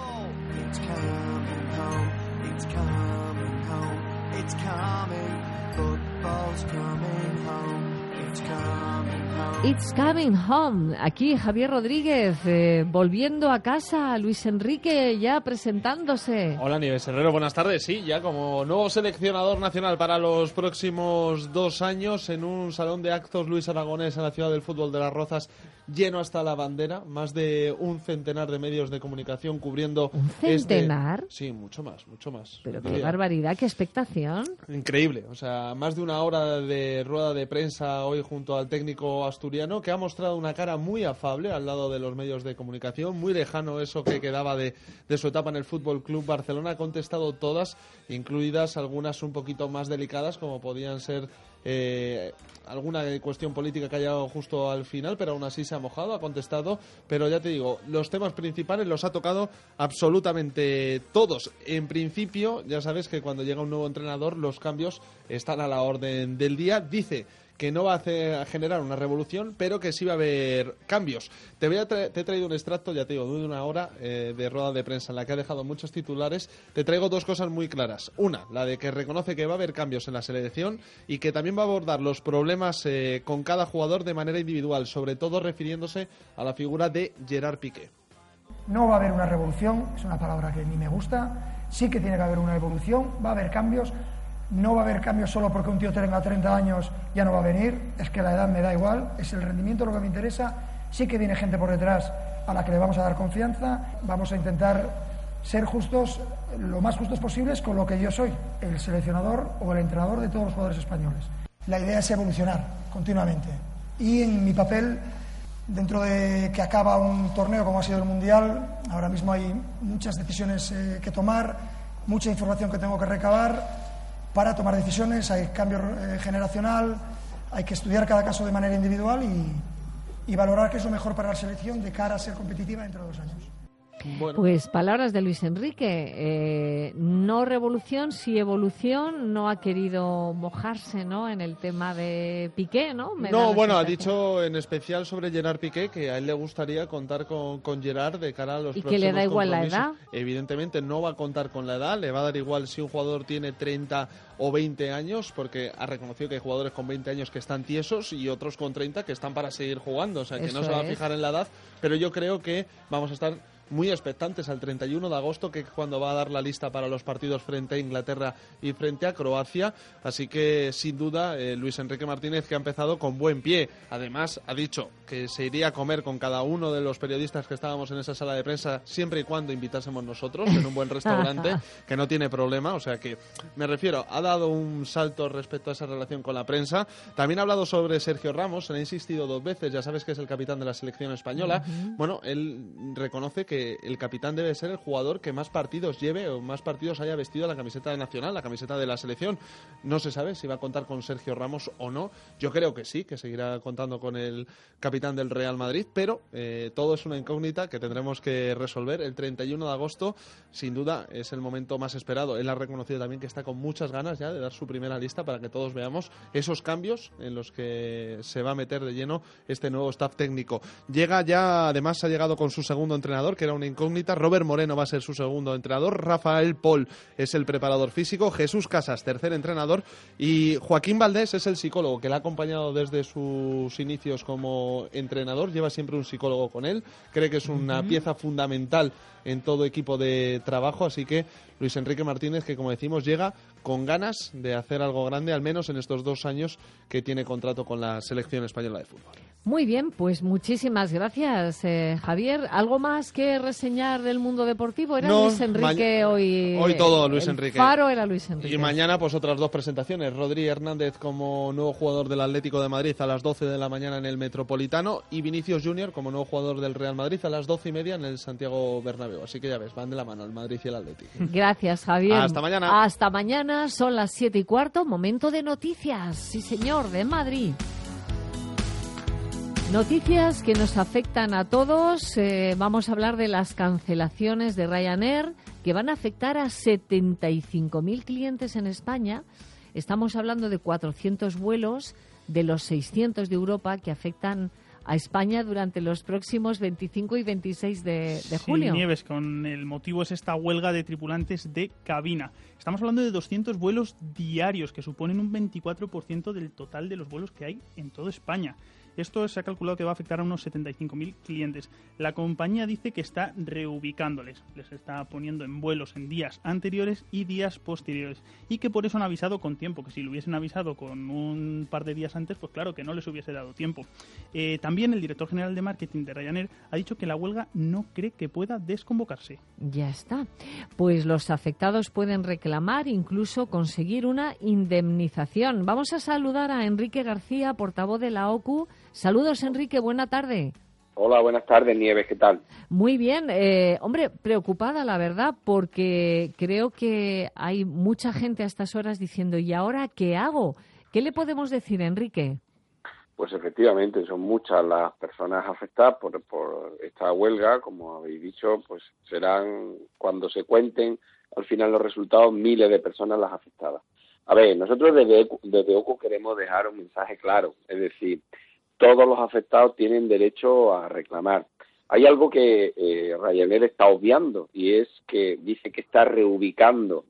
It's coming home. Aquí Javier Rodríguez, eh, volviendo a casa. Luis Enrique ya presentándose. Hola, Nieves Herrero, buenas tardes. Sí, ya como nuevo seleccionador nacional para los próximos dos años en un salón de actos Luis Aragonés en la ciudad del fútbol de Las Rozas, lleno hasta la bandera, más de un centenar de medios de comunicación cubriendo ¿Un centenar? este... Sí, mucho más, mucho más. Pero qué Diría. barbaridad, qué expectación. Increíble, o sea, más de una hora de rueda de prensa hoy junto al técnico asturiano que ha mostrado una cara muy afable al lado de los medios de comunicación, muy lejano eso que quedaba de, de su etapa en el Fútbol Club Barcelona. Ha contestado todas, incluidas algunas un poquito más delicadas como podían ser eh, alguna cuestión política que ha llegado justo al final, pero aún así se ha mojado, ha contestado, pero ya te digo, los temas principales los ha tocado absolutamente todos. En principio, ya sabes que cuando llega un nuevo entrenador los cambios están a la orden del día. Dice que no va a, hacer, a generar una revolución, pero que sí va a haber cambios. Te, voy a tra- te he traído un extracto, ya te digo, de una hora eh, de rueda de prensa en la que ha dejado muchos titulares. Te traigo dos cosas muy claras. Una, la de que reconoce que va a haber cambios en la selección y que también va a abordar los problemas eh, con cada jugador de manera individual, sobre todo refiriéndose a la figura de Gerard Piqué. No va a haber una revolución, es una palabra que ni me gusta. Sí que tiene que haber una evolución, va a haber cambios. No va a haber cambios solo porque un tío tenga treinta años, ya no va a venir. Es que la edad me da igual, es el rendimiento lo que me interesa. Sí que viene gente por detrás a la que le vamos a dar confianza. Vamos a intentar ser justos, lo más justos posibles con lo que yo soy, el seleccionador o el entrenador de todos los jugadores españoles. La idea es evolucionar continuamente. Y en mi papel, dentro de que acaba un torneo como ha sido el Mundial, ahora mismo hay muchas decisiones eh, que tomar, mucha información que tengo que recabar para tomar decisiones. Hay cambio eh, generacional, hay que estudiar cada caso de manera individual y, y valorar qué es lo mejor para la selección de cara a ser competitiva dentro de dos años. Bueno. Pues palabras de Luis Enrique. Eh, no revolución, sí evolución. No ha querido mojarse, ¿no?, en el tema de Piqué, ¿no? Me da No, la bueno, ha sensación. dicho en especial sobre Gerard Piqué que a él le gustaría contar con, con Gerard de cara a los ¿Y que próximos le da igual la compromisos. edad? Evidentemente no va a contar con la edad, le va a dar igual si un jugador tiene treinta o veinte años, porque ha reconocido que hay jugadores con veinte años que están tiesos y otros con treinta que están para seguir jugando, o sea que Eso no se va a es. fijar en la edad, pero yo creo que vamos a estar muy expectantes al treinta y uno de agosto, que es cuando va a dar la lista para los partidos frente a Inglaterra y frente a Croacia. Así que, sin duda, eh, Luis Enrique Martínez, que ha empezado con buen pie. Además, ha dicho que se iría a comer con cada uno de los periodistas que estábamos en esa sala de prensa, siempre y cuando invitásemos nosotros, en un buen restaurante, que no tiene problema. O sea que, me refiero, ha dado un salto respecto a esa relación con la prensa. También ha hablado sobre Sergio Ramos, le ha insistido dos veces, ya sabes que es el capitán de la selección española. Ujú. Bueno, él reconoce que que el capitán debe ser el jugador que más partidos lleve o más partidos haya vestido la camiseta nacional, la camiseta de la selección. No se sabe si va a contar con Sergio Ramos o no. Yo creo que sí, que seguirá contando con el capitán del Real Madrid, pero eh, todo es una incógnita que tendremos que resolver. El treinta y uno de agosto, sin duda, es el momento más esperado. Él ha reconocido también que está con muchas ganas ya de dar su primera lista para que todos veamos esos cambios en los que se va a meter de lleno este nuevo staff técnico. Llega ya, además ha llegado con su segundo entrenador, que era una incógnita. Robert Moreno va a ser su segundo entrenador. Rafael Pol es el preparador físico. Jesús Casas, tercer entrenador. Y Joaquín Valdés es el psicólogo, que le ha acompañado desde sus inicios como entrenador. Lleva siempre un psicólogo con él. Cree que es una uh-huh. pieza fundamental en todo equipo de trabajo, así que Luis Enrique Martínez, que como decimos llega con ganas de hacer algo grande, al menos en estos dos años que tiene contrato con la selección española de fútbol. Muy bien, pues muchísimas gracias, eh, Javier. ¿Algo más que reseñar del mundo deportivo? ¿Era no, Luis Enrique hoy? Hoy todo Luis el Enrique. Faro era Luis Enrique. Y mañana pues otras dos presentaciones. Rodri Hernández como nuevo jugador del Atlético de Madrid a las doce de la mañana en el Metropolitano y Vinicius Junior como nuevo jugador del Real Madrid a las doce y media en el Santiago Bernabéu. Así que ya ves, van de la mano el Madrid y el Atlético. Gracias, Javier. Hasta mañana. Hasta mañana, son las siete y cuarto, momento de noticias. Sí, señor, de Madrid. Noticias que nos afectan a todos. Eh, vamos a hablar de las cancelaciones de Ryanair que van a afectar a setenta y cinco mil clientes en España. Estamos hablando de cuatrocientos vuelos de los seiscientos de Europa que afectan a España durante los próximos veinticinco y veintiséis de, de julio. Sí, Nieves, con el motivo es esta huelga de tripulantes de cabina. Estamos hablando de doscientos vuelos diarios, que suponen un veinticuatro por ciento del total de los vuelos que hay en toda España. Esto se ha calculado que va a afectar a unos setenta y cinco mil clientes. La compañía dice que está reubicándoles, les está poniendo en vuelos en días anteriores y días posteriores, y que por eso han avisado con tiempo, que si lo hubiesen avisado con un par de días antes, pues claro que no les hubiese dado tiempo. Eh, también el director general de marketing de Ryanair ha dicho que la huelga no cree que pueda desconvocarse. Ya está. Pues los afectados pueden reclamar, incluso conseguir una indemnización. Vamos a saludar a Enrique García, portavoz de la O C U. Saludos, Enrique, buena tarde. Hola, buenas tardes, Nieves, ¿qué tal? Muy bien. Eh, hombre, preocupada, la verdad, porque creo que hay mucha gente a estas horas diciendo, ¿y ahora qué hago? ¿Qué le podemos decir, Enrique? Pues efectivamente, son muchas las personas afectadas por, por esta huelga. Como habéis dicho, pues serán, cuando se cuenten al final los resultados, miles de personas las afectadas. A ver, nosotros desde, desde O C U queremos dejar un mensaje claro, es decir, todos los afectados tienen derecho a reclamar. Hay algo que eh, Ryanair está obviando y es que dice que está reubicando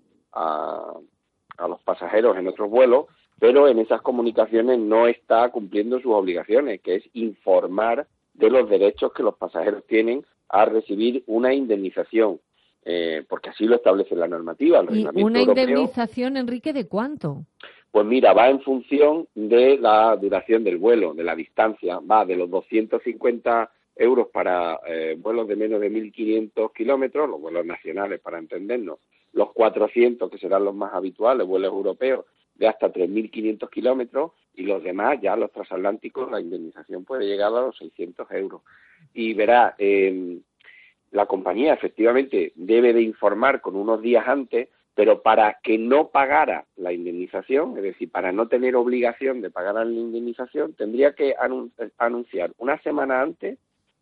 a, a los pasajeros en otros vuelos, pero en esas comunicaciones no está cumpliendo sus obligaciones, que es informar de los derechos que los pasajeros tienen a recibir una indemnización, eh, porque así lo establece la normativa. El ¿Y una europeo, indemnización, Enrique, de cuánto? Pues mira, va en función de la duración del vuelo, de la distancia. Va de los doscientos cincuenta euros para eh, vuelos de menos de mil quinientos kilómetros, los vuelos nacionales para entendernos, los cuatrocientos que serán los más habituales, vuelos europeos de hasta tres mil quinientos kilómetros, y los demás, ya los transatlánticos, la indemnización puede llegar a los seiscientos euros. Y verá, eh, la compañía efectivamente debe de informar con unos días antes, pero para que no pagara la indemnización, es decir, para no tener obligación de pagar la indemnización, tendría que anunciar una semana antes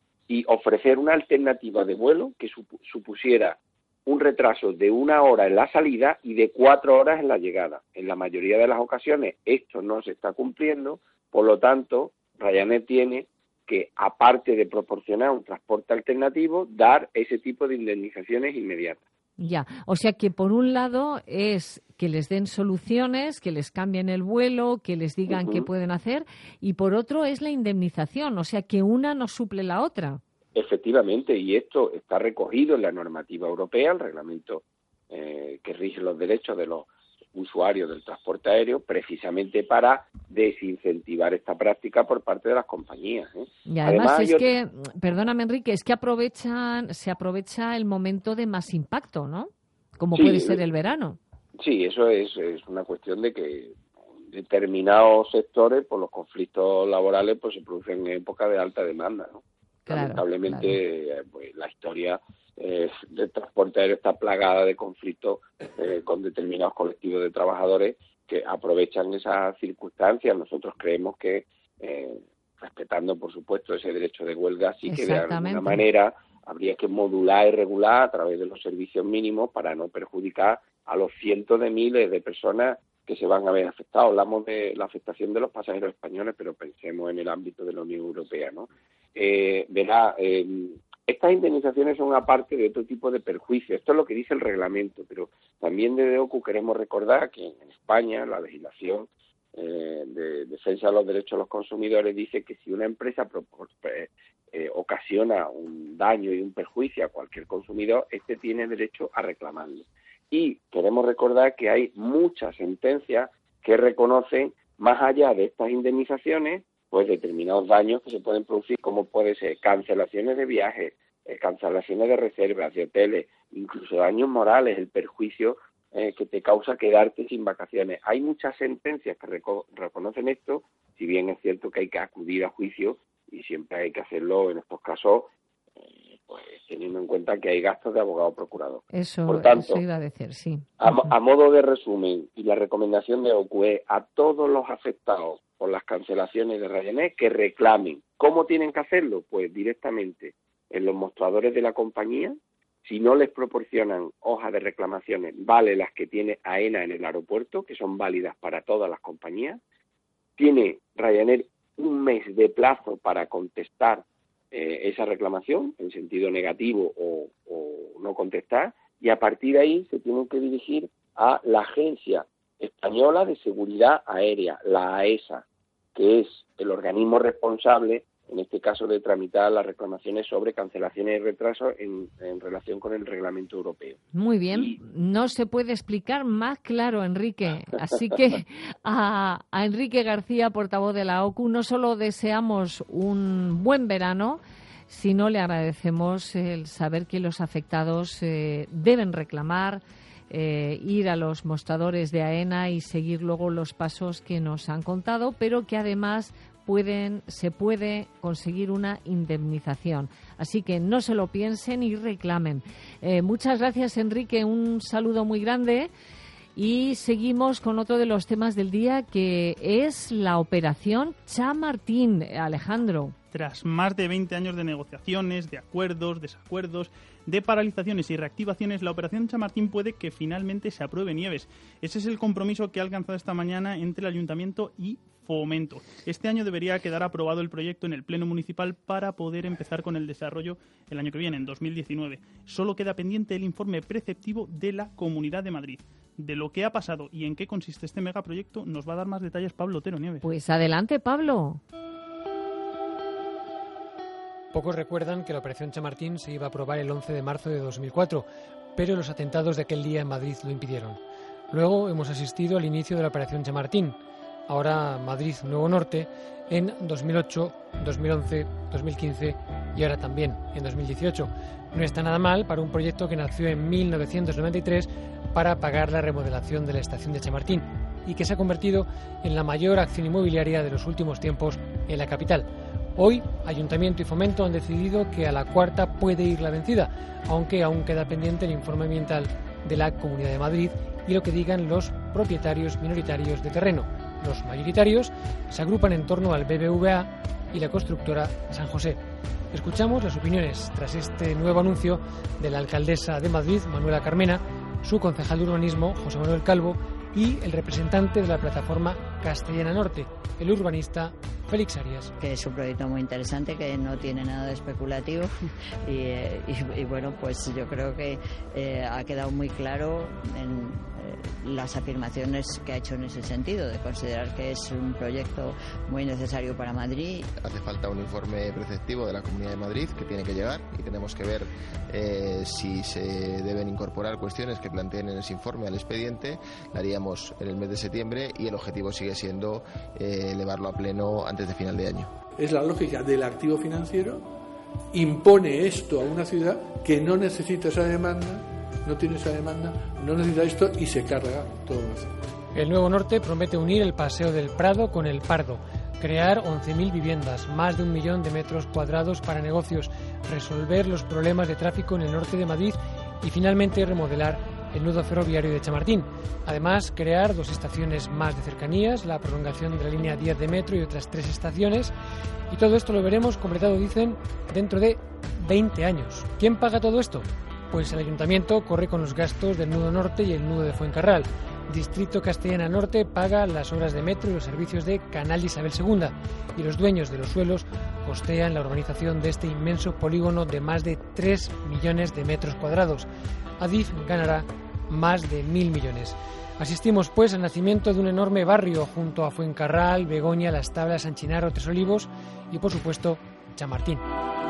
y ofrecer una alternativa de vuelo que supusiera un retraso de una hora en la salida y de cuatro horas en la llegada. En la mayoría de las ocasiones esto no se está cumpliendo, por lo tanto, Ryanair tiene que, aparte de proporcionar un transporte alternativo, dar ese tipo de indemnizaciones inmediatas. Ya, o sea que por un lado es que les den soluciones, que les cambien el vuelo, que les digan uh-huh. qué pueden hacer, y por otro es la indemnización, o sea que una no suple la otra. Efectivamente, y esto está recogido en la normativa europea, el reglamento eh, que rige los derechos de los usuarios del transporte aéreo, precisamente para desincentivar esta práctica por parte de las compañías. ¿eh? Y además, además es yo... que, perdóname Enrique, es que aprovechan, se aprovecha el momento de más impacto, ¿no? Como sí, puede ser el verano. Sí, eso es, es una cuestión de que determinados sectores, por los conflictos laborales, pues se producen en época de alta demanda, ¿no? Claro, Lamentablemente, claro. Eh, pues, la historia eh, del transporte aéreo está plagada de conflictos eh, con determinados colectivos de trabajadores que aprovechan esas circunstancias. Nosotros creemos que, eh, respetando, por supuesto, ese derecho de huelga, sí que de alguna manera habría que modular y regular a través de los servicios mínimos para no perjudicar a los cientos de miles de personas que se van a ver afectados. Hablamos de la afectación de los pasajeros españoles, pero pensemos en el ámbito de la Unión Europea, ¿no? Eh, verá, eh, estas indemnizaciones son aparte de otro tipo de perjuicios. Esto es lo que dice el reglamento, pero también desde O C U queremos recordar que en España la legislación eh, de defensa de los derechos de los consumidores dice que si una empresa eh, eh, ocasiona un daño y un perjuicio a cualquier consumidor, este tiene derecho a reclamarlo. Y queremos recordar que hay muchas sentencias que reconocen, más allá de estas indemnizaciones, pues determinados daños que se pueden producir, como puede ser cancelaciones de viajes, eh, cancelaciones de reservas, de hoteles, incluso daños morales, el perjuicio eh, que te causa quedarte sin vacaciones. Hay muchas sentencias que reco- reconocen esto, si bien es cierto que hay que acudir a juicio y siempre hay que hacerlo en estos casos, eh, pues teniendo en cuenta que hay gastos de abogado procurador. Eso, Por tanto, eso iba a decir, sí. A, a modo de resumen, y la recomendación de O C U es a todos los afectados por las cancelaciones de Ryanair que reclamen. ¿Cómo tienen que hacerlo? Pues directamente en los mostradores de la compañía. Si no les proporcionan hojas de reclamaciones, vale las que tiene AENA en el aeropuerto, que son válidas para todas las compañías. Tiene Ryanair un mes de plazo para contestar eh, esa reclamación, en sentido negativo o, o no contestar, y a partir de ahí se tienen que dirigir a la Agencia Española de Seguridad Aérea, la AESA, que es el organismo responsable, en este caso, de tramitar las reclamaciones sobre cancelaciones y retrasos en, en relación con el reglamento europeo. Muy bien, y... no se puede explicar más claro, Enrique. Así que a, a Enrique García, portavoz de la O C U, no solo deseamos un buen verano, sino le agradecemos el saber que los afectados eh, deben reclamar, Eh, ir a los mostradores de AENA y seguir luego los pasos que nos han contado, pero que además pueden, se puede conseguir una indemnización. Así que no se lo piensen y reclamen. Eh, muchas gracias, Enrique. Un saludo muy grande. Y seguimos con otro de los temas del día, que es la operación Chamartín. Alejandro. Tras más de veinte años de negociaciones, de acuerdos, desacuerdos, de paralizaciones y reactivaciones, la operación Chamartín puede que finalmente se apruebe, Nieves. Ese es el compromiso que ha alcanzado esta mañana entre el Ayuntamiento y Fomento. Este año debería quedar aprobado el proyecto en el Pleno Municipal para poder empezar con el desarrollo el año que viene, en dos mil diecinueve. Solo queda pendiente el informe preceptivo de la Comunidad de Madrid. De lo que ha pasado y en qué consiste este megaproyecto nos va a dar más detalles Pablo Otero, Nieves. Pues adelante, Pablo. Pocos recuerdan que la operación Chamartín se iba a aprobar el once de marzo de dos mil cuatro, pero los atentados de aquel día en Madrid lo impidieron. Luego hemos asistido al inicio de la operación Chamartín, ahora Madrid Nuevo Norte, en dos mil ocho, dos mil once, dos mil quince y ahora también en dos mil dieciocho. No está nada mal para un proyecto que nació en mil novecientos noventa y tres para pagar la remodelación de la estación de Chamartín y que se ha convertido en la mayor acción inmobiliaria de los últimos tiempos en la capital. Hoy, Ayuntamiento y Fomento han decidido que a la cuarta puede ir la vencida, aunque aún queda pendiente el informe ambiental de la Comunidad de Madrid y lo que digan los propietarios minoritarios de terreno. Los mayoritarios se agrupan en torno al B B V A y la constructora San José. Escuchamos las opiniones tras este nuevo anuncio de la alcaldesa de Madrid, Manuela Carmena, su concejal de urbanismo, José Manuel Calvo, y el representante de la plataforma Castellana Norte, el urbanista Félix Arias. Que es un proyecto muy interesante, que no tiene nada de especulativo y, eh, y, y bueno, pues yo creo que eh, ha quedado muy claro en eh, las afirmaciones que ha hecho en ese sentido, de considerar que es un proyecto muy necesario para Madrid. Hace falta un informe preceptivo de la Comunidad de Madrid que tiene que llegar y tenemos que ver eh, si se deben incorporar cuestiones que planteen en ese informe al expediente. La haríamos en el mes de septiembre y el objetivo sigue siendo eh, elevarlo a pleno antes de final de año. Es la lógica del activo financiero, impone esto a una ciudad que no necesita esa demanda, no tiene esa demanda, no necesita esto y se carga todo. El Nuevo Norte promete unir el Paseo del Prado con el Pardo. crear once mil viviendas, más de un millón de metros cuadrados para negocios, resolver los problemas de tráfico en el norte de Madrid y finalmente remodelar el nudo ferroviario de Chamartín. Además, crear dos estaciones más de cercanías, la prolongación de la línea diez de metro y otras tres estaciones. Y todo esto lo veremos completado, dicen, dentro de veinte años. ¿Quién paga todo esto? Pues el ayuntamiento corre con los gastos del nudo norte y el nudo de Fuencarral. Distrito Castellana Norte paga las obras de metro y los servicios de Canal de Isabel segunda. Y los dueños de los suelos costean la urbanización de este inmenso polígono de más de tres millones de metros cuadrados. Adif ganará más de mil millones. Asistimos, pues, al nacimiento de un enorme barrio junto a Fuencarral, Begoña, Las Tablas, San Chinarro, Tres Olivos y, por supuesto, Chamartín.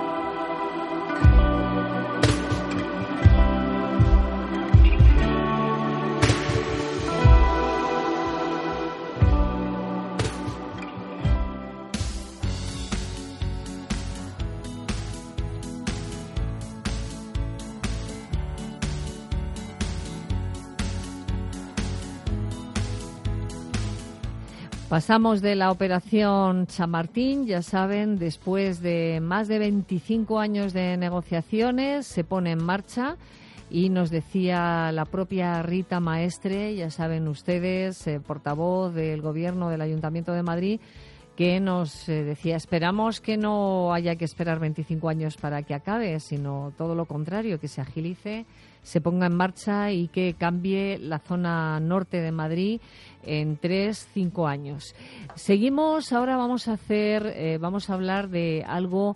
Pasamos de la operación Chamartín, ya saben, después de más de veinticinco años de negociaciones, se pone en marcha y nos decía la propia Rita Maestre, ya saben ustedes, eh, portavoz del Gobierno del Ayuntamiento de Madrid, que nos eh, decía, esperamos que no haya que esperar veinticinco años para que acabe, sino todo lo contrario, que se agilice, se ponga en marcha y que cambie la zona norte de Madrid en tres, cinco años. Seguimos, ahora vamos a hacer, eh, vamos a hablar de algo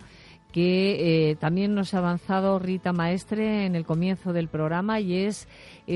que eh, también nos ha avanzado Rita Maestre en el comienzo del programa, y es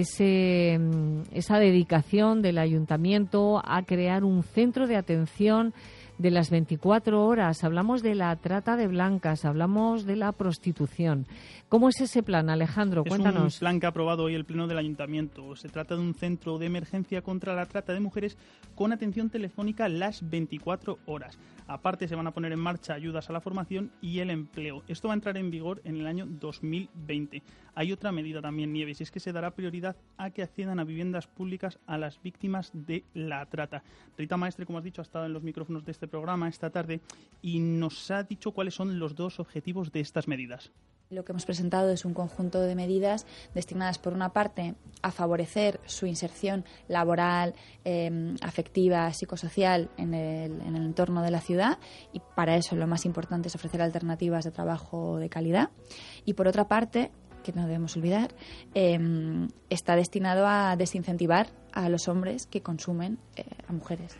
ese, esa dedicación del ayuntamiento a crear un centro de atención de las veinticuatro horas. Hablamos de la trata de blancas, hablamos de la prostitución. ¿Cómo es ese plan, Alejandro? Cuéntanos. Es un plan que ha aprobado hoy el Pleno del Ayuntamiento. Se trata de un centro de emergencia contra la trata de mujeres con atención telefónica las veinticuatro horas. Aparte, se van a poner en marcha ayudas a la formación y el empleo. Esto va a entrar en vigor en el año dos mil veinte. Hay otra medida también, Nieves, y es que se dará prioridad a que accedan a viviendas públicas a las víctimas de la trata. Rita Maestre, como has dicho, ha estado en los micrófonos de este programa esta tarde y nos ha dicho cuáles son los dos objetivos de estas medidas. Lo que hemos presentado es un conjunto de medidas destinadas, por una parte, a favorecer su inserción laboral, eh, afectiva, psicosocial en el, en el entorno de la ciudad, y para eso lo más importante es ofrecer alternativas de trabajo de calidad. Y por otra parte, que no debemos olvidar, eh, está destinado a desincentivar a los hombres que consumen eh, a mujeres.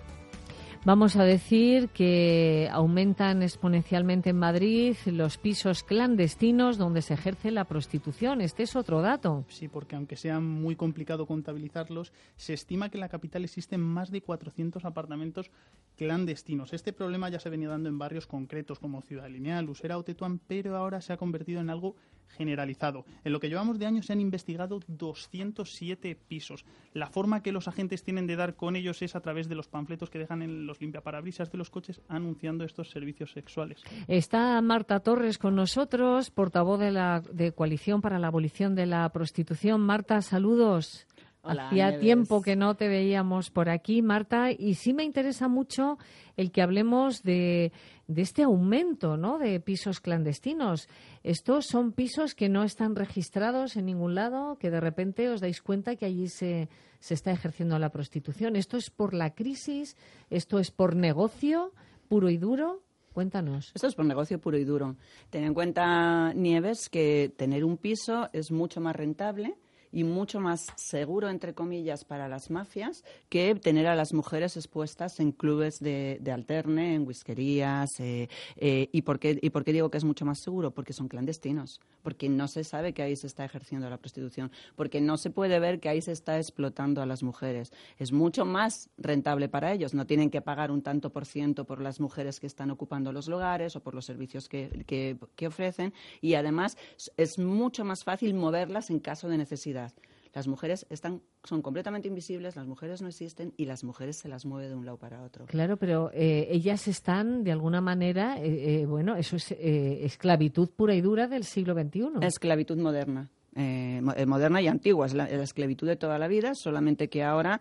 Vamos a decir que aumentan exponencialmente en Madrid los pisos clandestinos donde se ejerce la prostitución. Este es otro dato. Sí, porque aunque sea muy complicado contabilizarlos, se estima que en la capital existen más de cuatrocientos apartamentos clandestinos. Este problema ya se venía dando en barrios concretos como Ciudad Lineal, Usera o Tetuán, pero ahora se ha convertido en algo generalizado. En lo que llevamos de año se han investigado doscientos siete pisos. La forma que los agentes tienen de dar con ellos es a través de los panfletos que dejan en los limpiaparabrisas de los coches anunciando estos servicios sexuales. Está Marta Torres con nosotros, portavoz de la de Coalición para la Abolición de la Prostitución. Marta, saludos. Hola, Hacía Nieves. tiempo que no te veíamos por aquí, Marta, y sí me interesa mucho el que hablemos de, de este aumento, ¿no?, de pisos clandestinos. Estos son pisos que no están registrados en ningún lado, que de repente os dais cuenta que allí se, se está ejerciendo la prostitución. ¿Esto es por la crisis? ¿Esto es por negocio puro y duro? Cuéntanos. Esto es por negocio puro y duro. Ten en cuenta, Nieves, que tener un piso es mucho más rentable y mucho más seguro, entre comillas, para las mafias que tener a las mujeres expuestas en clubes de, de alterne, en whiskerías. Eh, eh, ¿y, por qué, ¿Y por qué digo que es mucho más seguro? Porque son clandestinos, porque no se sabe que ahí se está ejerciendo la prostitución, porque no se puede ver que ahí se está explotando a las mujeres. Es mucho más rentable para ellos. No tienen que pagar un tanto por ciento por las mujeres que están ocupando los lugares o por los servicios que, que, que ofrecen, y además es mucho más fácil moverlas en caso de necesidad. Las mujeres están, son completamente invisibles, las mujeres no existen y las mujeres se las mueve de un lado para otro. Claro, pero eh, ellas están, de alguna manera, eh, eh, bueno, eso es eh, esclavitud pura y dura del siglo veintiuno. Esclavitud moderna. Eh, moderna y antigua, es la, la esclavitud de toda la vida, solamente que ahora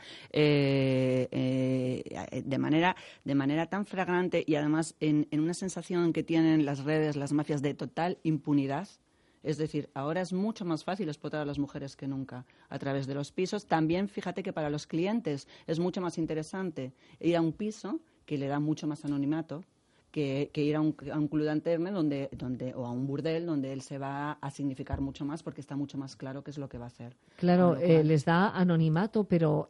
eh, eh, de manera de manera tan flagrante y además en, en una sensación que tienen las redes, las mafias de total impunidad. Es decir, ahora es mucho más fácil explotar a las mujeres que nunca a través de los pisos. También fíjate que para los clientes es mucho más interesante ir a un piso que le da mucho más anonimato Que, que ir a un, a un club de anterne donde, donde, o a un burdel donde él se va a significar mucho más porque está mucho más claro qué es lo que va a hacer. Claro, eh, les da anonimato, pero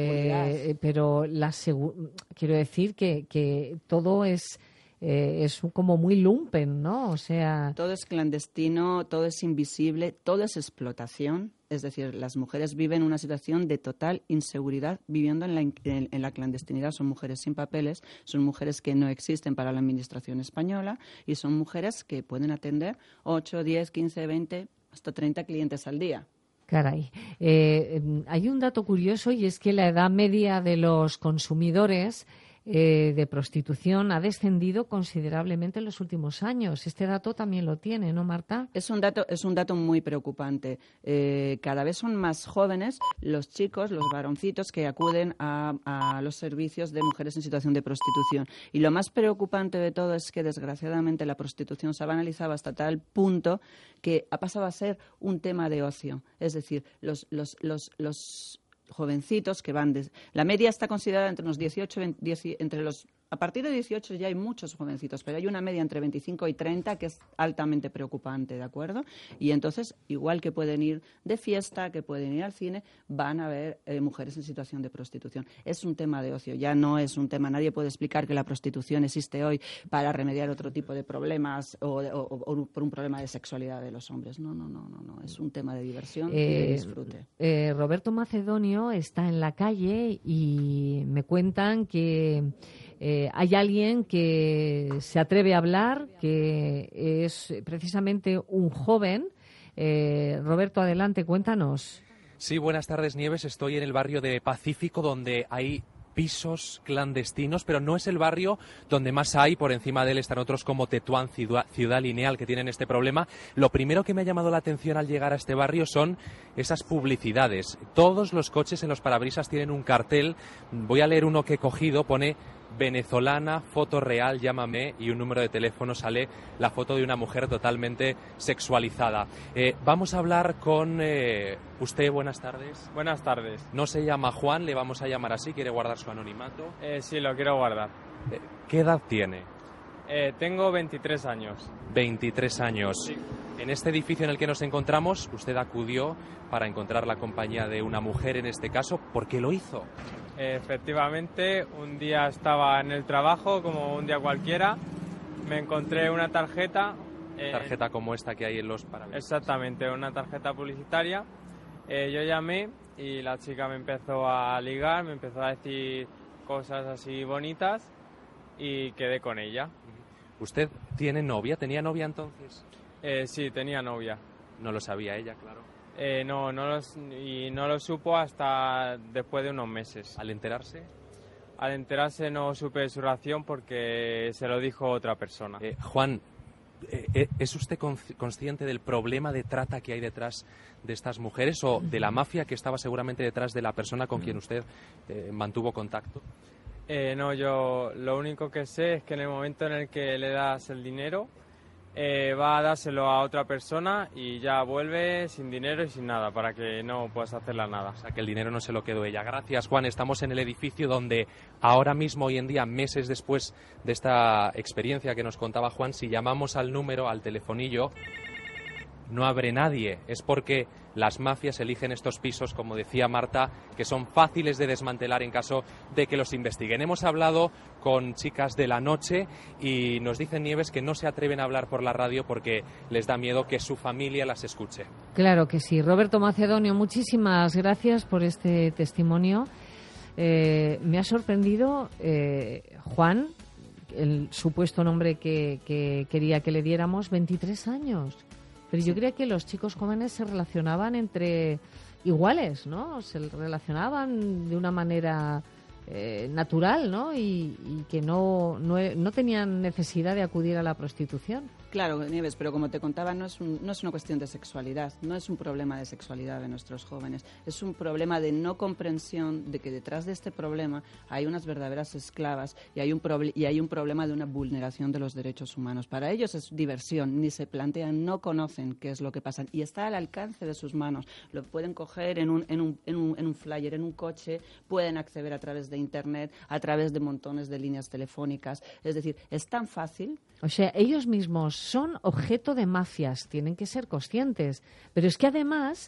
eh, pero la segu- quiero decir que, que todo es eh, es como muy lumpen, ¿no? O sea, todo es clandestino, todo es invisible, todo es explotación. Es decir, las mujeres viven una situación de total inseguridad viviendo en la, en, en la clandestinidad. Son mujeres sin papeles, son mujeres que no existen para la administración española y son mujeres que pueden atender ocho, diez, quince, veinte, hasta treinta clientes al día. Caray. Eh, hay un dato curioso y es que la edad media de los consumidores eh, de prostitución ha descendido considerablemente en los últimos años. Este dato también lo tiene, ¿no, Marta? Es un dato, es un dato muy preocupante. Eh, cada vez son más jóvenes los chicos, los varoncitos que acuden a, a los servicios de mujeres en situación de prostitución. Y lo más preocupante de todo es que, desgraciadamente, la prostitución se ha banalizado hasta tal punto que ha pasado a ser un tema de ocio. Es decir, los, los, los, los jovencitos que van... De, la media está considerada entre unos dieciocho, veinte, entre los... A partir de dieciocho ya hay muchos jovencitos, pero hay una media entre veinticinco y treinta que es altamente preocupante, ¿de acuerdo? Y entonces, igual que pueden ir de fiesta, que pueden ir al cine, van a ver eh, mujeres en situación de prostitución. Es un tema de ocio, ya no es un tema... Nadie puede explicar que la prostitución existe hoy para remediar otro tipo de problemas o, o, o por un problema de sexualidad de los hombres. No, no, no, no, no. Es un tema de diversión eh, y de disfrute. Eh, Roberto Macedonio está en la calle y me cuentan que... Eh, hay alguien que se atreve a hablar, que es precisamente un joven. Eh, Roberto, adelante, cuéntanos. Sí, buenas tardes, Nieves. Estoy en el barrio de Pacífico, donde hay pisos clandestinos, pero no es el barrio donde más hay. Por encima de él están otros como Tetuán, Ciudad, Ciudad Lineal, que tienen este problema. Lo primero que me ha llamado la atención al llegar a este barrio son esas publicidades. Todos los coches en los parabrisas tienen un cartel. Voy a leer uno que he cogido, pone: venezolana, foto real, llámame, y un número de teléfono. Sale la foto de una mujer totalmente sexualizada. Eh, vamos a hablar con eh, usted. Buenas tardes. Buenas tardes. No se llama Juan, le vamos a llamar así. ¿Quiere guardar su anonimato? Eh, sí, lo quiero guardar. Eh, ¿Qué edad tiene? Eh, tengo veintitrés años. veintitrés años. Sí. En este edificio en el que nos encontramos, usted acudió para encontrar la compañía de una mujer en este caso. ¿Por qué lo hizo? Eh, efectivamente, un día estaba en el trabajo, como un día cualquiera, me encontré una tarjeta. Eh, tarjeta como esta que hay en los parabrisas. Exactamente, una tarjeta publicitaria. Eh, yo llamé y la chica me empezó a ligar, me empezó a decir cosas así bonitas y quedé con ella. ¿Usted tiene novia? ¿Tenía novia entonces? Eh, sí, tenía novia. No lo sabía ella, claro. Eh, no, no lo, y no lo supo hasta después de unos meses. ¿Al enterarse? Al enterarse no supe de su reacción porque se lo dijo otra persona. Eh, Juan, eh, ¿es usted consciente del problema de trata que hay detrás de estas mujeres o de la mafia que estaba seguramente detrás de la persona con quien usted eh, mantuvo contacto? Eh, no, yo lo único que sé es que en el momento en el que le das el dinero, Eh, va a dárselo a otra persona y ya vuelve sin dinero y sin nada, para que no puedas hacerla nada. O sea, que el dinero no se lo quedó ella. Gracias, Juan. Estamos en el edificio donde ahora mismo, hoy en día, meses después de esta experiencia que nos contaba Juan, si llamamos al número, al telefonillo, no abre nadie. Es porque las mafias eligen estos pisos, como decía Marta, que son fáciles de desmantelar en caso de que los investiguen. Hemos hablado con chicas de la noche y nos dicen, Nieves, que no se atreven a hablar por la radio porque les da miedo que su familia las escuche. Claro que sí. Roberto Macedonio, muchísimas gracias por este testimonio. Eh, me ha sorprendido, eh, Juan, el supuesto nombre que, que quería que le diéramos, veintitrés años. Pero yo creía que los chicos jóvenes se relacionaban entre iguales, ¿no? Se relacionaban de una manera eh, natural, ¿no? Y, y que no, no, no tenían necesidad de acudir a la prostitución. Claro, Nieves, pero como te contaba, no es, un, no es una cuestión de sexualidad, no es un problema de sexualidad de nuestros jóvenes, es un problema de no comprensión de que detrás de este problema hay unas verdaderas esclavas y hay un, proble- y hay un problema de una vulneración de los derechos humanos. Para ellos es diversión, ni se plantean, no conocen qué es lo que pasa y está al alcance de sus manos. Lo pueden coger en un, en un, en un, en un flyer, en un coche, pueden acceder a través de Internet, a través de montones de líneas telefónicas. Es decir, es tan fácil. O sea, ellos mismos son objeto de mafias, tienen que ser conscientes. Pero es que además,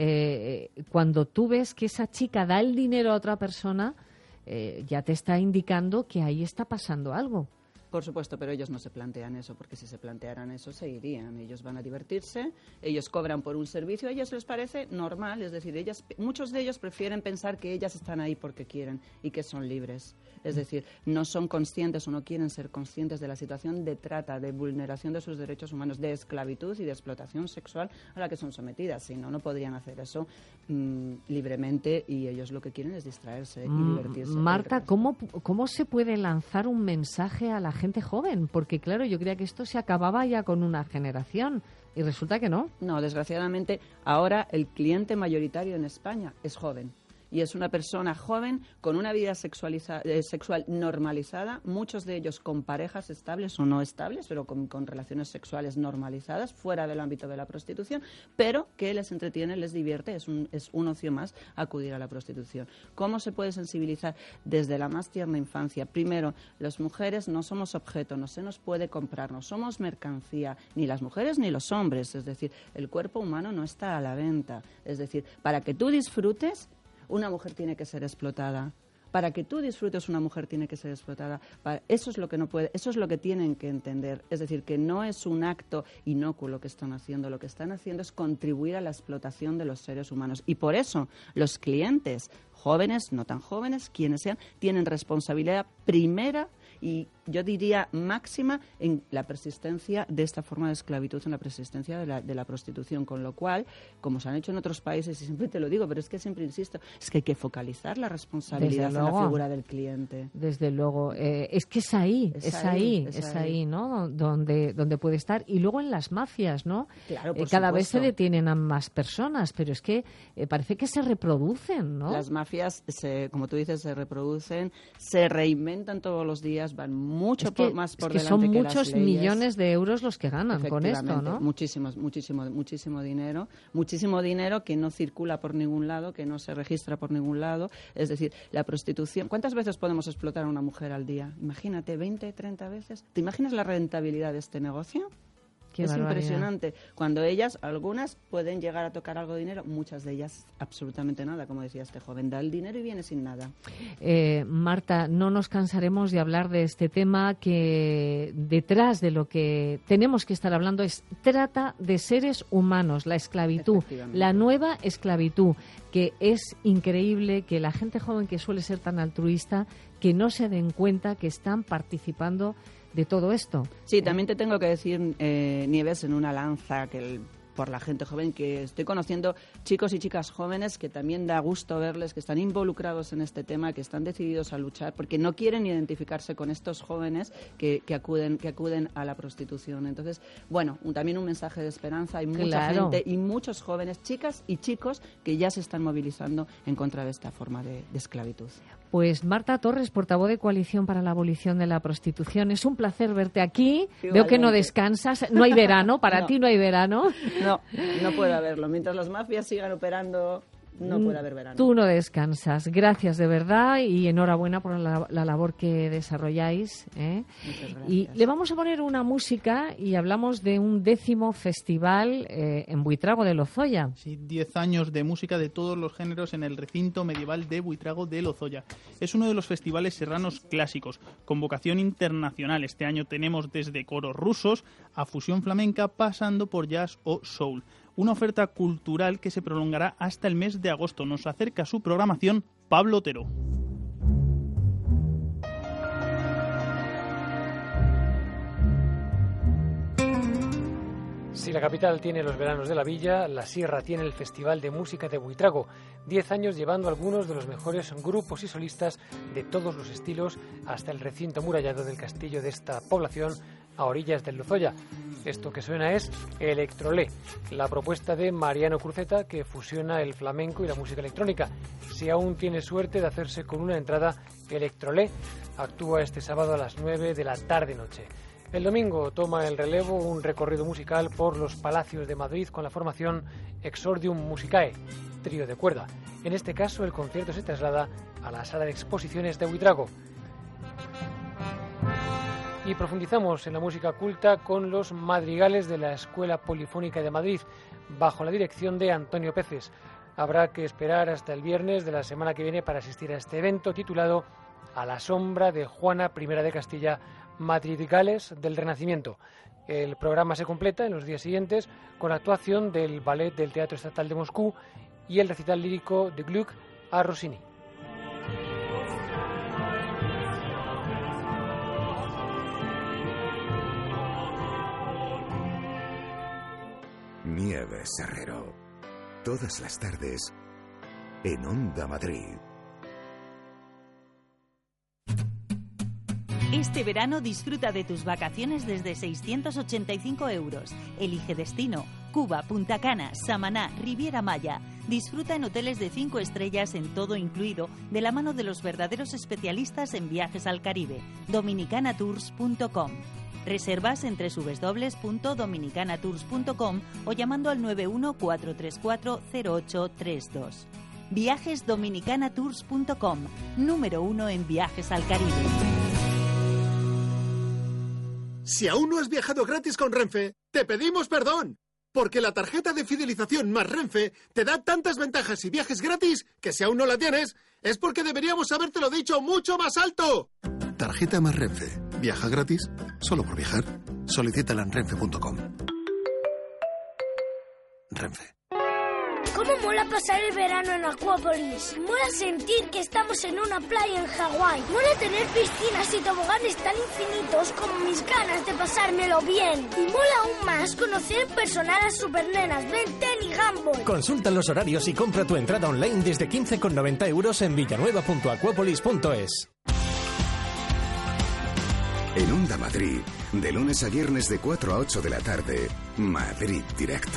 eh, cuando tú ves que esa chica da el dinero a otra persona, eh, ya te está indicando que ahí está pasando algo. Por supuesto, pero ellos no se plantean eso, porque si se plantearan eso se irían. Ellos van a divertirse, ellos cobran por un servicio, a ellos les parece normal, es decir, ellas, muchos de ellos prefieren pensar que ellas están ahí porque quieren y que son libres. Es decir, no son conscientes o no quieren ser conscientes de la situación de trata, de vulneración de sus derechos humanos, de esclavitud y de explotación sexual a la que son sometidas. Si no, no podrían hacer eso mmm, libremente y ellos lo que quieren es distraerse y divertirse. Marta, ¿cómo, ¿cómo se puede lanzar un mensaje a la gente joven? Porque claro, yo creía que esto se acababa ya con una generación y resulta que no. No, desgraciadamente ahora el cliente mayoritario en España es joven. Y es una persona joven con una vida sexualiza- eh, sexual normalizada, muchos de ellos con parejas estables o no estables, pero con, con relaciones sexuales normalizadas, fuera del ámbito de la prostitución, pero que les entretiene, les divierte, es un, es un ocio más acudir a la prostitución. ¿Cómo se puede sensibilizar? Desde la más tierna infancia. Primero, las mujeres no somos objeto, no se nos puede comprar, no somos mercancía, ni las mujeres ni los hombres, es decir, el cuerpo humano no está a la venta. Es decir, para que tú disfrutes, una mujer tiene que ser explotada. Para que tú disfrutes, una mujer tiene que ser explotada. Para, eso es lo que no puede, eso es lo que tienen que entender. Es decir, que no es un acto inocuo lo que están haciendo. Lo que están haciendo es contribuir a la explotación de los seres humanos. Y por eso los clientes, jóvenes, no tan jóvenes, quienes sean, tienen responsabilidad primera y yo diría máxima en la persistencia de esta forma de esclavitud, en la persistencia de la, de la prostitución, con lo cual, como se han hecho en otros países, y siempre te lo digo, pero es que siempre insisto, es que hay que focalizar la responsabilidad en la figura del cliente. Desde luego, eh, es que es ahí, es, es ahí, ahí, es, es ahí, ahí, ¿no? Donde, donde puede estar. Y luego en las mafias, ¿no? Claro, por eh, cada supuesto. vez se detienen a más personas, pero es que eh, parece que se reproducen, ¿no? Las mafias, se, como tú dices, se reproducen, se reinventan todos los días, van mucho es que, por, más por es que delante son que muchos las leyes. millones de euros los que ganan con esto, ¿no? Muchísimos, muchísimo, muchísimo dinero, muchísimo dinero que no circula por ningún lado, que no se registra por ningún lado. Es decir, la prostitución. ¿Cuántas veces podemos explotar a una mujer al día? Imagínate, veinte, treinta veces. ¿Te imaginas la rentabilidad de este negocio? Qué es barbaridad. Impresionante. Cuando ellas, algunas pueden llegar a tocar algo de dinero, muchas de ellas absolutamente nada, como decía este joven, da el dinero y viene sin nada. Eh, Marta, no nos cansaremos de hablar de este tema, que detrás de lo que tenemos que estar hablando es trata de seres humanos, la esclavitud, la nueva esclavitud, que es increíble que la gente joven que suele ser tan altruista, que no se den cuenta que están participando de todo esto. Sí, también te tengo que decir, eh, Nieves, en una lanza que el, por la gente joven, que estoy conociendo chicos y chicas jóvenes que también da gusto verles, que están involucrados en este tema, que están decididos a luchar, porque no quieren identificarse con estos jóvenes que, que acuden que acuden a la prostitución. Entonces, bueno, un, también un mensaje de esperanza. Hay mucha Claro. gente y muchos jóvenes, chicas y chicos, que ya se están movilizando en contra de esta forma de, de esclavitud. Pues Marta Torres, portavoz de Coalición para la Abolición de la Prostitución. Es un placer verte aquí. Igualmente. Veo que no descansas. No hay verano, para No. ti no hay verano. No, no puede haberlo. Mientras las mafias sigan operando, no puede haber verano. Tú no descansas. Gracias de verdad y enhorabuena por la, la labor que desarrolláis, ¿eh? Muchas gracias. Y le vamos a poner una música y hablamos de un décimo festival eh, en Buitrago de Lozoya. Sí, diez años de música de todos los géneros en el recinto medieval de Buitrago de Lozoya. Es uno de los festivales serranos clásicos, con vocación internacional. Este año tenemos desde coros rusos a fusión flamenca, pasando por jazz o soul. Una oferta cultural que se prolongará hasta el mes de agosto. Nos acerca su programación Pablo Otero. Si la capital tiene los veranos de la villa, la sierra tiene el Festival de Música de Buitrago. Diez años llevando algunos de los mejores grupos y solistas de todos los estilos hasta el recinto amurallado del castillo de esta población, a orillas del Lozoya. Esto que suena es Electrolé, la propuesta de Mariano Cruzeta que fusiona el flamenco y la música electrónica. Si aún tiene suerte de hacerse con una entrada, Electrolé actúa este sábado a las nueve de la tarde-noche. El domingo toma el relevo un recorrido musical por los palacios de Madrid con la formación Exordium Musicae, trío de cuerda. En este caso, el concierto se traslada a la sala de exposiciones de Buitrago. Y profundizamos en la música culta con los madrigales de la Escuela Polifónica de Madrid, bajo la dirección de Antonio Peces. Habrá que esperar hasta el viernes de la semana que viene para asistir a este evento titulado A la sombra de Juana I de Castilla, Madrigales del Renacimiento. El programa se completa en los días siguientes con la actuación del Ballet del Teatro Estatal de Moscú y el recital lírico de Gluck a Rossini. Nieves Herrero. Todas las tardes en Onda Madrid. Este verano disfruta de tus vacaciones desde seiscientos ochenta y cinco euros. Elige destino: Cuba, Punta Cana, Samaná, Riviera Maya. Disfruta en hoteles de cinco estrellas en todo incluido, de la mano de los verdaderos especialistas en viajes al Caribe. dominicana tours punto com. Reservas en doble u doble u doble u punto dominicana tours punto com o llamando al nueve uno cuatro tres cuatro cero ocho tres dos. Viajes dominicana tours punto com, número uno en viajes al Caribe. Si aún no has viajado gratis con Renfe, te pedimos perdón. Porque la tarjeta de fidelización más Renfe te da tantas ventajas y viajes gratis que si aún no la tienes, es porque deberíamos habértelo dicho mucho más alto. Tarjeta más Renfe. Viaja gratis solo por viajar. Solicítala en renfe punto com. Renfe. ¿Cómo mola pasar el verano en Acuópolis? Mola sentir que estamos en una playa en Hawái. Mola tener piscinas y toboganes tan infinitos como mis ganas de pasármelo bien. Y mola aún más conocer personal a supernenas, Ben ten y Gumball. Consulta los horarios y compra tu entrada online desde quince con noventa euros en villanueva punto acuópolis punto es. En Onda Madrid, de lunes a viernes de cuatro a ocho de la tarde, Madrid Directo.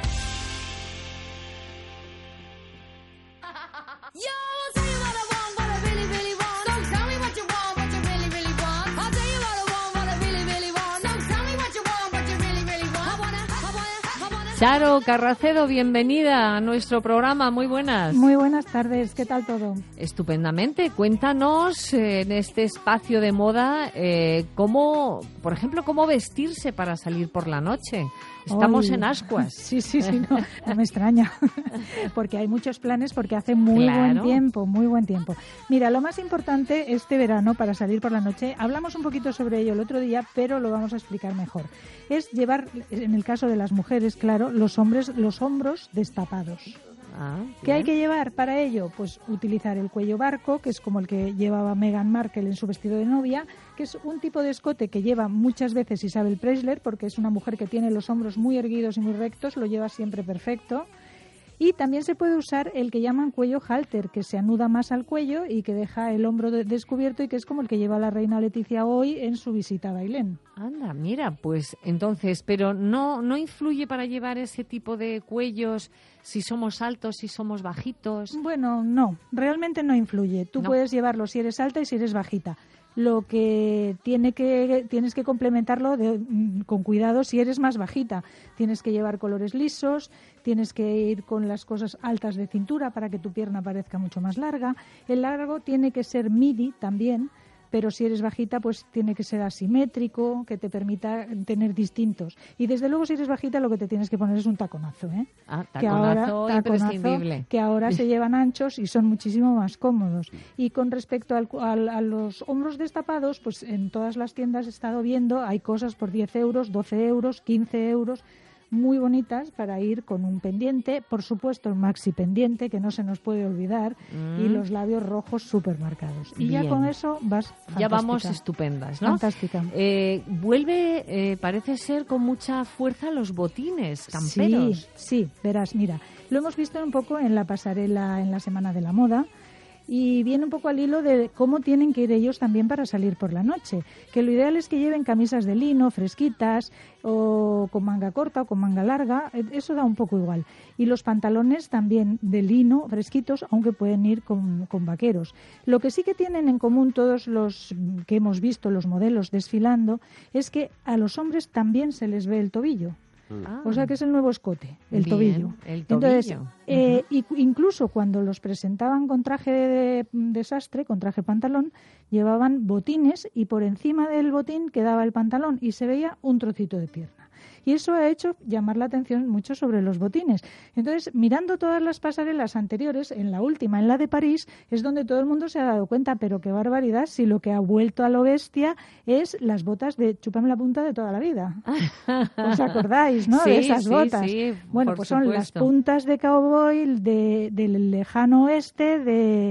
Charo Carracedo, bienvenida a nuestro programa. Muy buenas. Muy buenas tardes. ¿Qué tal todo? Estupendamente. Cuéntanos eh, en este espacio de moda eh, cómo, por ejemplo, cómo vestirse para salir por la noche. Estamos Hoy, en ascuas. Sí, sí, sí, no, no me extraña. Porque hay muchos planes, porque hace muy Claro. buen tiempo, muy buen tiempo. Mira, lo más importante este verano para salir por la noche, hablamos un poquito sobre ello el otro día, pero lo vamos a explicar mejor. Es llevar, en el caso de las mujeres, claro, los hombres, los hombros destapados. Ah, ¿Qué hay bien. que llevar para ello? Pues utilizar el cuello barco, que es como el que llevaba Meghan Markle en su vestido de novia, que es un tipo de escote que lleva muchas veces Isabel Preisler, porque es una mujer que tiene los hombros muy erguidos y muy rectos, lo lleva siempre perfecto. Y también se puede usar el que llaman cuello halter, que se anuda más al cuello y que deja el hombro de- descubierto y que es como el que lleva la reina Leticia hoy en su visita a Bailén. Anda, mira, pues entonces, pero no, no influye para llevar ese tipo de cuellos si somos altos, si somos bajitos. Bueno, no, realmente no influye. Tú No. puedes llevarlo si eres alta y si eres bajita. Lo que tiene que tienes que complementarlo de- mm, con cuidado si eres más bajita. Tienes que llevar colores lisos, tienes que ir con las cosas altas de cintura para que tu pierna parezca mucho más larga. El largo tiene que ser midi también, pero si eres bajita pues tiene que ser asimétrico, que te permita tener distintos. Y desde luego si eres bajita lo que te tienes que poner es un taconazo, ¿eh? Ah, Que ahora- taconazo taconazo, imprescindible. que ahora se llevan anchos y son muchísimo más cómodos. Y con respecto al, cu- al- a los hombros destapados, pues en todas las tiendas he estado viendo, hay cosas por diez euros, doce euros, quince euros, muy bonitas para ir con un pendiente, por supuesto el maxi pendiente, que no se nos puede olvidar, Mm. y los labios rojos súper marcados. Y ya Bien. con eso vas fantástica. Ya vamos estupendas, ¿no? Fantástica. Eh, vuelve, eh, parece ser, con mucha fuerza los botines camperos. Sí, sí, verás, mira, lo hemos visto un poco en la pasarela en la Semana de la Moda. Y viene un poco al hilo de cómo tienen que ir ellos también para salir por la noche. Que lo ideal es que lleven camisas de lino, fresquitas, o con manga corta o con manga larga, eso da un poco igual. Y los pantalones también de lino, fresquitos, aunque pueden ir con, con vaqueros. Lo que sí que tienen en común todos los que hemos visto, los modelos desfilando, es que a los hombres también se les ve el tobillo. Ah. O sea que es el nuevo escote, el Bien, tobillo. El tobillo. Entonces, eh, uh-huh. incluso cuando los presentaban con traje de, de sastre, con traje pantalón, llevaban botines y por encima del botín quedaba el pantalón y se veía un trocito de pierna. Y eso ha hecho llamar la atención mucho sobre los botines. Entonces, mirando todas las pasarelas anteriores, en la última, en la de París, es donde todo el mundo se ha dado cuenta, pero qué barbaridad, si lo que ha vuelto a lo bestia es las botas de chúpame la punta de toda la vida. ¿Os acordáis, no? Sí, de esas sí, botas. Sí, bueno, pues son supuesto. las puntas de cowboy de, del lejano oeste, de...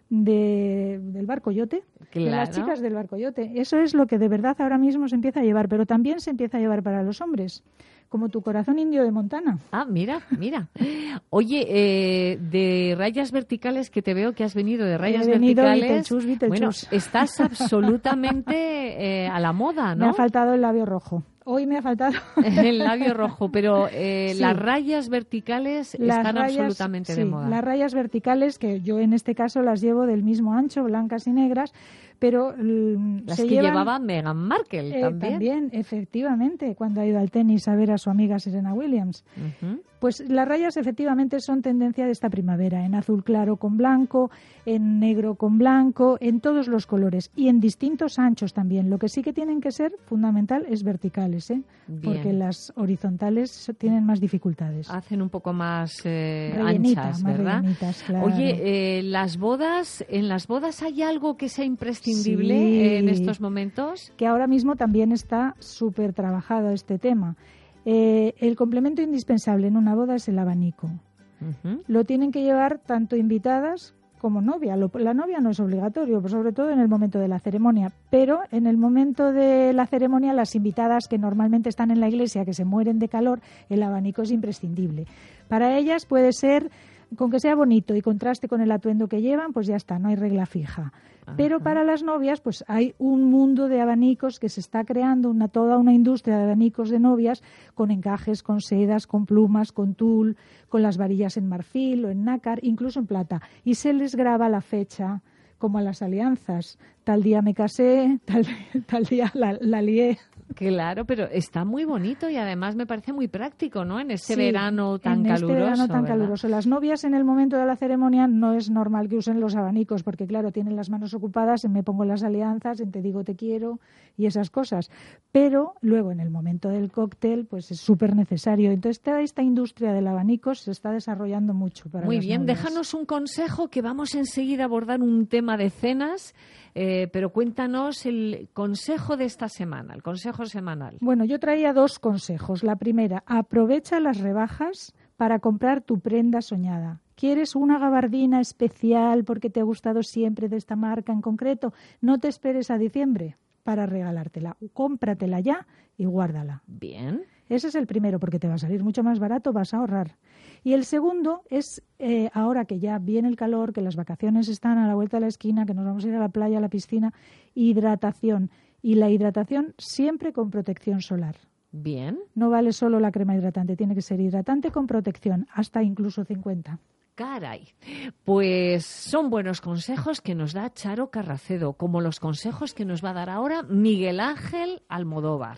De, del barcoyote, claro. De las chicas del barcoyote. Eso es lo que de verdad ahora mismo se empieza a llevar, pero también se empieza a llevar para los hombres, como tu corazón indio de Montana. Ah, mira, mira. Oye, eh, de rayas verticales, que te veo que has venido de rayas He venido verticales. Vitelchus, Vitelchus. Bueno, estás absolutamente eh, a la moda, ¿no? Me ha faltado el labio rojo. Hoy me ha faltado el labio rojo, pero eh, sí. las rayas verticales las están rayas, absolutamente sí, de moda. Las rayas verticales, que yo en este caso las llevo del mismo ancho, blancas y negras, pero las se que llevan, llevaba Meghan Markle eh, también. También, efectivamente, cuando ha ido al tenis a ver a su amiga Serena Williams. Uh-huh. Pues las rayas efectivamente son tendencia de esta primavera, en azul claro con blanco, en negro con blanco, en todos los colores y en distintos anchos también. Lo que sí que tienen que ser fundamental es verticales, ¿eh? Porque las horizontales tienen más dificultades. Hacen un poco más eh, Rellenita, anchas, más ¿verdad? Claro. Oye, eh, las bodas, ¿en las bodas hay algo que sea imprescindible sí, eh, en estos momentos? Que ahora mismo también está súper trabajado este tema. Eh, el complemento indispensable en una boda es el abanico. Uh-huh. Lo tienen que llevar tanto invitadas como novia. Lo, la novia no es obligatorio, pues sobre todo en el momento de la ceremonia, pero en el momento de la ceremonia las invitadas que normalmente están en la iglesia, que se mueren de calor, el abanico es imprescindible. Para ellas puede ser, con que sea bonito y contraste con el atuendo que llevan, pues ya está, no hay regla fija. Ajá. Pero para las novias, pues hay un mundo de abanicos que se está creando, una toda una industria de abanicos de novias, con encajes, con sedas, con plumas, con tul, con las varillas en marfil o en nácar, incluso en plata. Y se les graba la fecha, como a las alianzas. Tal día me casé, tal, tal día la, la lié. Claro, pero está muy bonito y además me parece muy práctico, ¿no? En este sí, verano tan en caluroso. En este verano tan ¿verdad? caluroso. Las novias en el momento de la ceremonia no es normal que usen los abanicos porque, claro, tienen las manos ocupadas en me pongo las alianzas, en te digo te quiero y esas cosas. Pero luego en el momento del cóctel, pues es súper necesario. Entonces toda esta industria del abanico se está desarrollando mucho para Muy las bien, novias. Déjanos un consejo, que vamos enseguida a abordar un tema de cenas, eh, pero cuéntanos el consejo de esta semana, el consejo semanal. Bueno, yo traía dos consejos. La primera, aprovecha las rebajas para comprar tu prenda soñada. ¿Quieres una gabardina especial porque te ha gustado siempre de esta marca en concreto? No te esperes a diciembre para regalártela. Cómpratela ya y guárdala. Bien. Ese es el primero, porque te va a salir mucho más barato, vas a ahorrar. Y el segundo es, eh, ahora que ya viene el calor, que las vacaciones están a la vuelta de la esquina, que nos vamos a ir a la playa, a la piscina, hidratación. Y la hidratación siempre con protección solar. Bien. No vale solo la crema hidratante, tiene que ser hidratante con protección, hasta incluso cincuenta. Caray, pues son buenos consejos que nos da Charo Carracedo, como los consejos que nos va a dar ahora Miguel Ángel Almodóvar.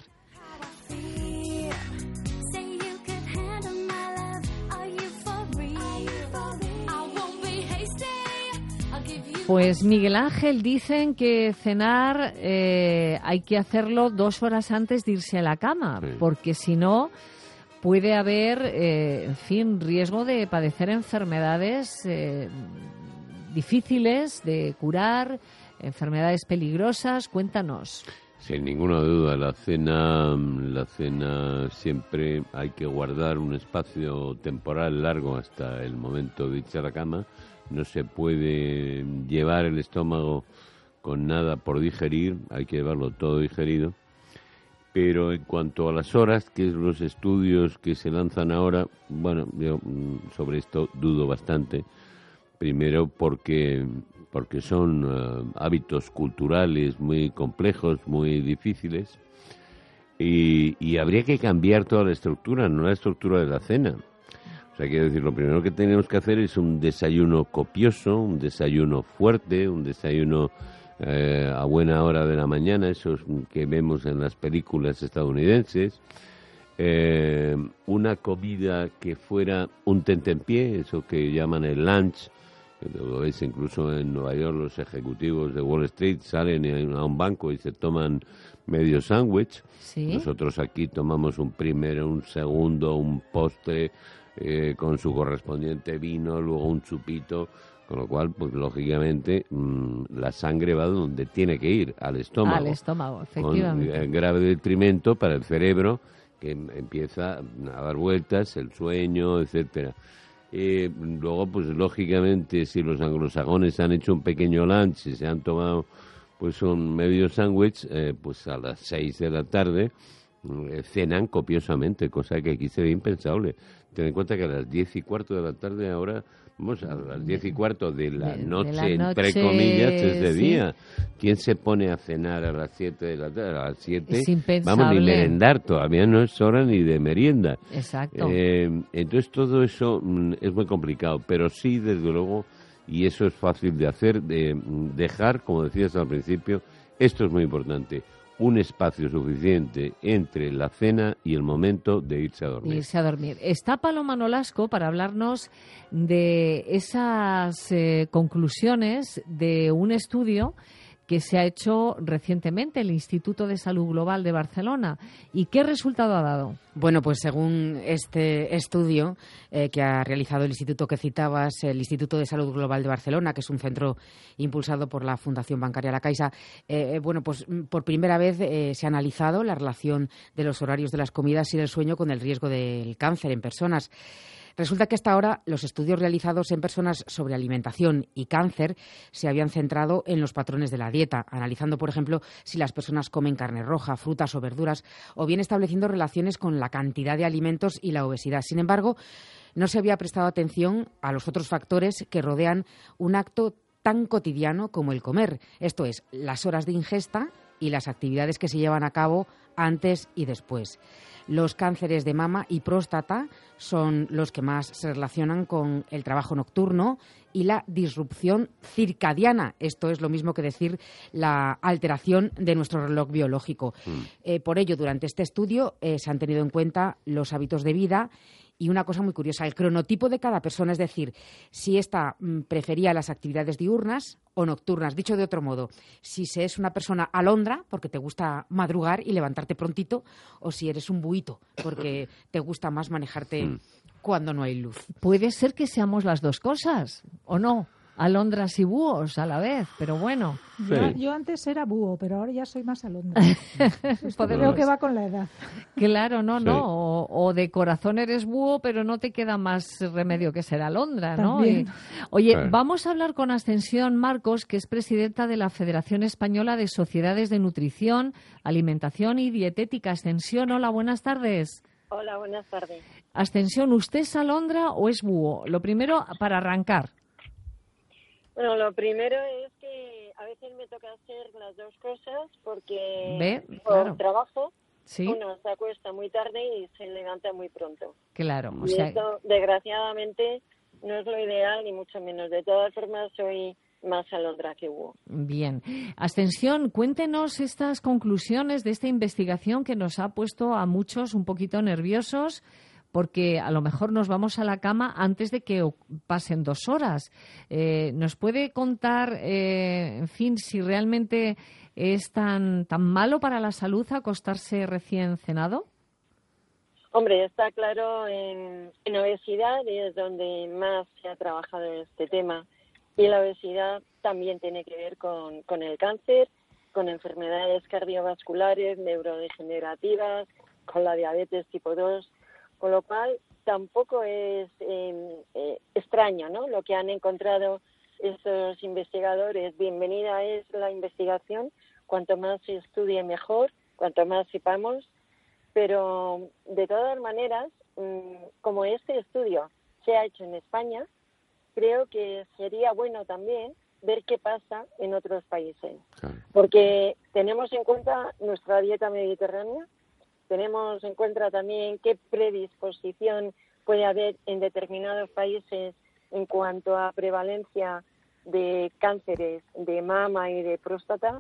Pues Miguel Ángel, dicen que cenar eh, hay que hacerlo dos horas antes de irse a la cama, sí. Porque si no puede haber, eh, en fin, riesgo de padecer enfermedades eh, difíciles de curar, enfermedades peligrosas. Cuéntanos. Sin ninguna duda, la cena, la cena siempre hay que guardar un espacio temporal largo hasta el momento de irse a la cama. No se puede llevar el estómago con nada por digerir, hay que llevarlo todo digerido. Pero en cuanto a las horas, que es los estudios que se lanzan ahora, bueno, yo sobre esto dudo bastante. Primero porque, porque son uh, hábitos culturales muy complejos, muy difíciles, y, y habría que cambiar toda la estructura, no la estructura de la cena. O sea, quiero decir, lo primero que tenemos que hacer es un desayuno copioso, un desayuno fuerte, un desayuno eh, a buena hora de la mañana, esos que vemos en las películas estadounidenses, eh, una comida que fuera un tentempié, eso que llaman el lunch, que lo veis incluso en Nueva York, los ejecutivos de Wall Street salen a un banco y se toman medio sándwich. ¿Sí? Nosotros aquí tomamos un primero, un segundo, un postre, Eh, con su correspondiente vino, luego un chupito, con lo cual, pues lógicamente, mmm, la sangre va donde tiene que ir, al estómago. Al estómago, efectivamente. Con eh, grave detrimento para el cerebro, que empieza a dar vueltas, el sueño, etcétera. Eh, luego, pues lógicamente, si los anglosajones han hecho un pequeño lunch y se han tomado pues un medio sándwich, eh, pues a las seis de la tarde eh, cenan copiosamente, cosa que aquí sería impensable. Ten en cuenta que a las diez y cuarto de la tarde ahora, vamos, a las diez y cuarto de la, de, noche, de la entre noche, comillas, es de sí. día. ¿Quién se pone a cenar a las siete de la tarde? A las siete, Es impensable. vamos, ni merendar, todavía no es hora ni de merienda. Exacto. Eh, entonces todo eso mm, es muy complicado, pero sí, desde luego, y eso es fácil de hacer, de dejar, como decías al principio, esto es muy importante, un espacio suficiente entre la cena y el momento de irse a dormir. Irse a dormir. Está Paloma Nolasco para hablarnos de esas eh, conclusiones de un estudio que se ha hecho recientemente el Instituto de Salud Global de Barcelona. ¿Y qué resultado ha dado? Bueno, pues según este estudio eh, que ha realizado el instituto que citabas, el Instituto de Salud Global de Barcelona, que es un centro impulsado por la Fundación Bancaria La Caixa, eh, bueno, pues por primera vez eh, se ha analizado la relación de los horarios de las comidas y del sueño con el riesgo del cáncer en personas. Resulta que hasta ahora los estudios realizados en personas sobre alimentación y cáncer se habían centrado en los patrones de la dieta, analizando, por ejemplo, si las personas comen carne roja, frutas o verduras, o bien estableciendo relaciones con la cantidad de alimentos y la obesidad. Sin embargo, no se había prestado atención a los otros factores que rodean un acto tan cotidiano como el comer, esto es, las horas de ingesta y las actividades que se llevan a cabo antes y después. Los cánceres de mama y próstata son los que más se relacionan con el trabajo nocturno y la disrupción circadiana. Esto es lo mismo que decir la alteración de nuestro reloj biológico. Mm. Eh, por ello, durante este estudio eh, se han tenido en cuenta los hábitos de vida y una cosa muy curiosa, el cronotipo de cada persona, es decir, si ésta mm, prefería las actividades diurnas o nocturnas. Dicho de otro modo, si se es una persona alondra, porque te gusta madrugar y levantarte prontito, o si eres un buito, porque te gusta más manejarte mm. cuando no hay luz. Puede ser que seamos las dos cosas, ¿o no? Alondras y búhos a la vez, pero bueno. Sí. Yo, yo antes era búho, pero ahora ya soy más alondra. Esto creo que va con la edad. Claro, no, sí. no. O, o de corazón eres búho, pero no te queda más remedio que ser alondra, ¿no? Y, oye, sí. Vamos a hablar con Ascensión Marcos, que es presidenta de la Federación Española de Sociedades de Nutrición, Alimentación y Dietética. Ascensión, hola, buenas tardes. Hola, buenas tardes. Ascensión, ¿usted es alondra o es búho? Lo primero, para arrancar. Bueno, lo primero es que a veces me toca hacer las dos cosas porque ¿Ve? por Claro. trabajo ¿Sí? uno se acuesta muy tarde y se levanta muy pronto. Claro, o y sea... esto, desgraciadamente, no es lo ideal ni mucho menos. De todas formas, soy más alondra que búho. Bien. Ascensión, cuéntenos estas conclusiones de esta investigación que nos ha puesto a muchos un poquito nerviosos, porque a lo mejor nos vamos a la cama antes de que pasen dos horas. Eh, ¿Nos puede contar, eh, en fin, si realmente es tan, tan malo para la salud acostarse recién cenado? Hombre, está claro, en, en obesidad es donde más se ha trabajado en este tema. Y la obesidad también tiene que ver con, con el cáncer, con enfermedades cardiovasculares, neurodegenerativas, con la diabetes tipo dos. Con lo cual, tampoco es eh, eh, extraño, ¿no?, lo que han encontrado estos investigadores. Bienvenida es la investigación, cuanto más se estudie mejor, cuanto más sepamos, pero de todas maneras, mmm, como este estudio se ha hecho en España, creo que sería bueno también ver qué pasa en otros países. Claro. Porque tenemos en cuenta nuestra dieta mediterránea, tenemos en cuenta también qué predisposición puede haber en determinados países en cuanto a prevalencia de cánceres de mama y de próstata.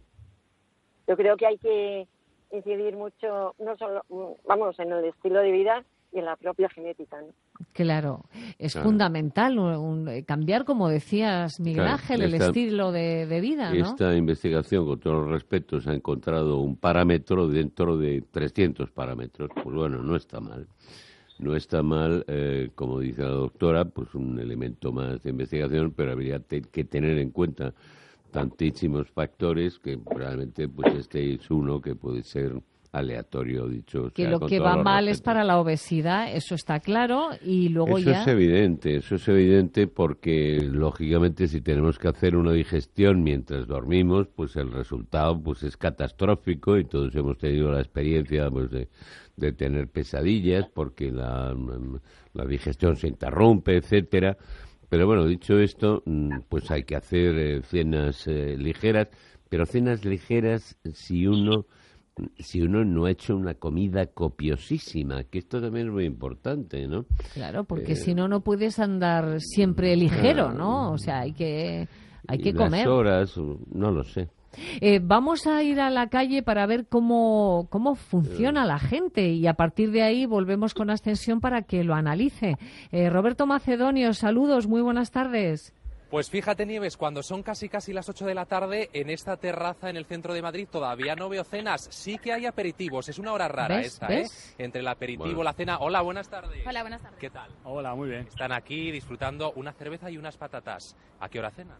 Yo creo que hay que incidir mucho, no solo, vamos, en el estilo de vida y en la propia genética, ¿no? Claro, es Claro. fundamental un, un- cambiar, como decías, Miguel Claro, Ángel, el esta- estilo de, de vida, ¿no? Esta investigación, con todos los respetos, ha encontrado un parámetro dentro de trescientos parámetros. Pues bueno, no está mal. No está mal, eh, como dice la doctora, pues un elemento más de investigación, pero habría te- que tener en cuenta tantísimos factores que realmente pues este es uno que puede ser aleatorio, dicho Que sea, lo con que todos va los mal es respetos. para la obesidad, eso está claro, y luego Eso ya... es evidente, eso es evidente porque, lógicamente, si tenemos que hacer una digestión mientras dormimos, pues el resultado pues es catastrófico y todos hemos tenido la experiencia pues de, de tener pesadillas porque la, la digestión se interrumpe, etcétera. Pero bueno, dicho esto, mm, pues hay que hacer eh, cenas eh, ligeras, pero cenas ligeras si uno si uno no ha hecho una comida copiosísima, que esto también es muy importante, ¿no? Claro, porque Eh, si no, no puedes andar siempre ligero, claro. ¿no? O sea, hay que, hay y que las comer. horas, no lo sé. Eh, vamos a ir a la calle para ver cómo, cómo funciona la gente y a partir de ahí volvemos con Ascensión para que lo analice. Eh, Roberto Macedonio, saludos, muy buenas tardes. Pues fíjate, Nieves, cuando son casi casi las ocho de la tarde, en esta terraza en el centro de Madrid todavía no veo cenas. Sí que hay aperitivos, es una hora rara ¿Ves? esta, ¿Ves? ¿eh? Entre el aperitivo, Bueno. la cena. Hola, buenas tardes. Hola, buenas tardes. ¿Qué tal? Hola, muy bien. Están aquí disfrutando una cerveza y unas patatas. ¿A qué hora cenan?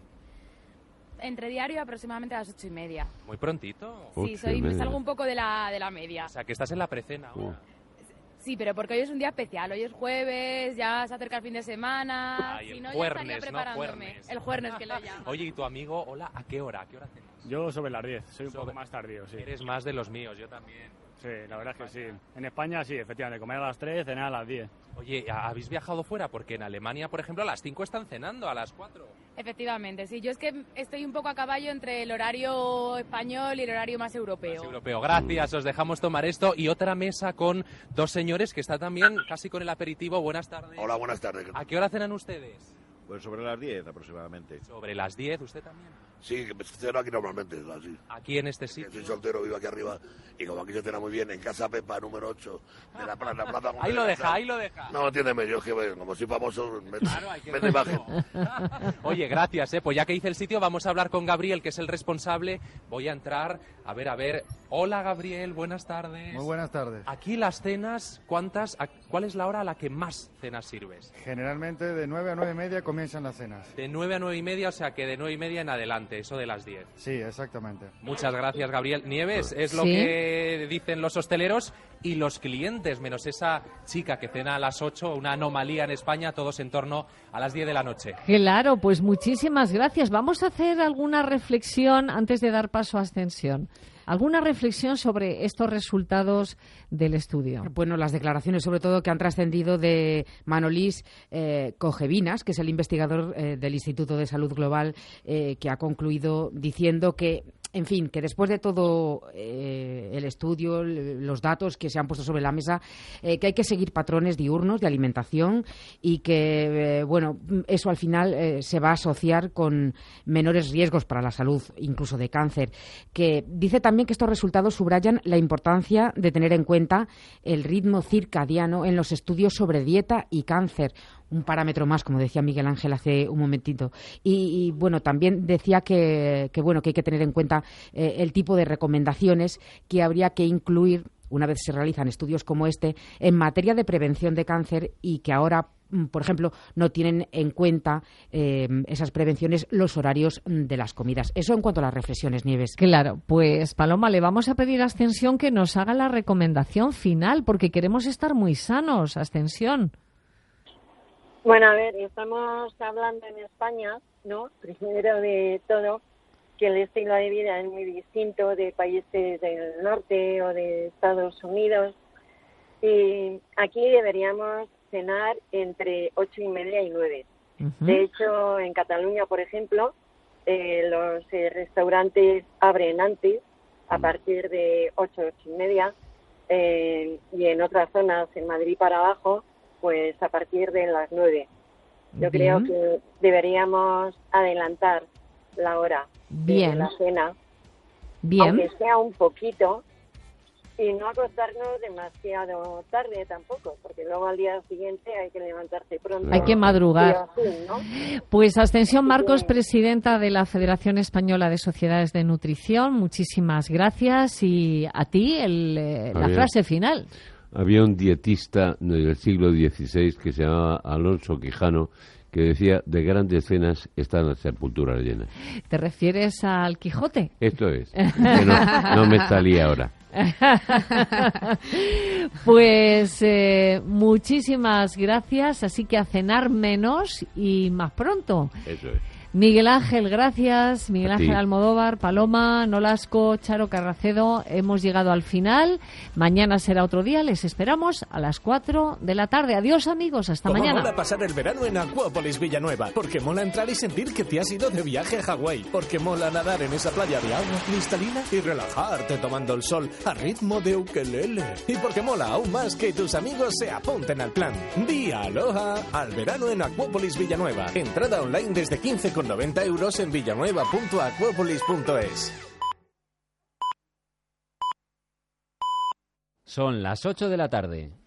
Entre diario aproximadamente a las ocho y media. Muy prontito. Sí, soy, me salgo un poco de la, de la media. O sea, que estás en la precena ahora. Sí, pero porque hoy es un día especial. Hoy es jueves, ya se acerca el fin de semana. Ay, si el no, juernes, ya estaría ¿no? preparándome. Juernes. El jueves que lo llamo. Oye, ¿y tu amigo? Hola, ¿a qué hora? ¿A qué hora cenas? Yo sobre las diez, soy un poco más tardío, sí. Eres más de los míos, yo también. Sí, la verdad es que sí. En España sí, efectivamente, comer a las tres, cenar a las diez. Oye, ¿habéis viajado fuera? Porque en Alemania, por ejemplo, a las cinco están cenando, a las cuatro. Efectivamente, sí. Yo es que estoy un poco a caballo entre el horario español y el horario más europeo. Europeo. Gracias, os dejamos tomar esto. Y otra mesa con dos señores que está también casi con el aperitivo. Buenas tardes. Hola, buenas tardes. ¿A qué hora cenan ustedes? Pues sobre las diez aproximadamente. Sobre las diez, ¿usted también? Sí, que me ceno aquí normalmente, así. Aquí en este sitio. Soy soltero, vivo aquí arriba y como aquí se cena muy bien, en Casa Pepa, número ocho, de la plaza. La plaza Ahí lo deja, ahí lo deja. No, entiéndeme, yo es que bueno, como soy famoso, me, Claro, hay que me da imagen. Oye, gracias, ¿eh? Pues ya que hice el sitio, vamos a hablar con Gabriel, que es el responsable. Voy a entrar, a ver, a ver. Hola, Gabriel, buenas tardes. Muy buenas tardes. Aquí las cenas, ¿cuántas? a- ¿Cuál es la hora a la que más cenas sirves? Generalmente de nueve a nueve y media comienzan las cenas. De nueve a nueve y media, o sea que de nueve y media en adelante, eso de las diez. Sí, exactamente. Muchas gracias, Gabriel. Nieves, es lo Sí. que dicen los hosteleros y los clientes, menos esa chica que cena a las ocho, una anomalía en España, todos en torno a las diez de la noche. Claro, pues muchísimas gracias. Vamos a hacer alguna reflexión antes de dar paso a Ascensión. ¿Alguna reflexión sobre estos resultados del estudio? Bueno, las declaraciones, sobre todo, que han trascendido de Manolís eh, Cogevinas, que es el investigador eh, del Instituto de Salud Global, eh, que ha concluido diciendo que, en fin, que después de todo eh, el estudio, los datos que se han puesto sobre la mesa, eh, que hay que seguir patrones diurnos de alimentación y que, eh, bueno, eso al final eh, se va a asociar con menores riesgos para la salud, incluso de cáncer. Que dice también que estos resultados subrayan la importancia de tener en cuenta el ritmo circadiano en los estudios sobre dieta y cáncer. Un parámetro más, como decía Miguel Ángel hace un momentito. Y, y bueno, también decía que, que, bueno, que hay que tener en cuenta eh, el tipo de recomendaciones que habría que incluir una vez se realizan estudios como este en materia de prevención de cáncer y que ahora, por ejemplo, no tienen en cuenta eh, esas prevenciones los horarios de las comidas. Eso en cuanto a las reflexiones, Nieves. Claro, pues Paloma, le vamos a pedir a Ascensión que nos haga la recomendación final, porque queremos estar muy sanos, Ascensión. Bueno, a ver, estamos hablando en España, ¿no? Primero de todo, que el estilo de vida es muy distinto de países del norte o de Estados Unidos. Y aquí deberíamos cenar entre ocho y media y nueve. Uh-huh. De hecho, en Cataluña, por ejemplo, Eh, los eh, restaurantes abren antes, a partir de ocho, ocho y media, eh, y en otras zonas, en Madrid para abajo, pues a partir de las nueve. Yo Bien. creo que deberíamos adelantar la hora Bien. de la cena, Bien. aunque sea un poquito, y no acostarnos demasiado tarde tampoco, porque luego al día siguiente hay que levantarse pronto. Hay que madrugar. Sí, así, ¿no? Pues Ascensión Marcos, presidenta de la Federación Española de Sociedades de Nutrición, muchísimas gracias, y a ti el, eh, la Había- frase final. Había un dietista del siglo dieciséis que se llamaba Alonso Quijano, que decía: de grandes cenas están las sepulturas llenas. ¿Te refieres al Quijote? Esto es. Que no, no me salía ahora. Pues eh, muchísimas gracias, así que a cenar menos y más pronto. Eso es. Miguel Ángel, gracias. Miguel A ti. Ángel Almodóvar, Paloma, Nolasco, Charo Carracedo. Hemos llegado al final. Mañana será otro día. Les esperamos a las cuatro de la tarde. Adiós, amigos. Hasta ¿Cómo mañana. mola pasar el verano en Acuópolis Villanueva? Porque mola entrar y sentir que te has ido de viaje a Hawái. Porque mola nadar en esa playa de agua cristalina y relajarte tomando el sol a ritmo de ukelele. Y porque mola aún más que tus amigos se apunten al plan. Di aloha al verano en Acuópolis Villanueva. Entrada online desde quince con noventa euros en villanueva punto acuópolis punto es. Son las ocho de la tarde.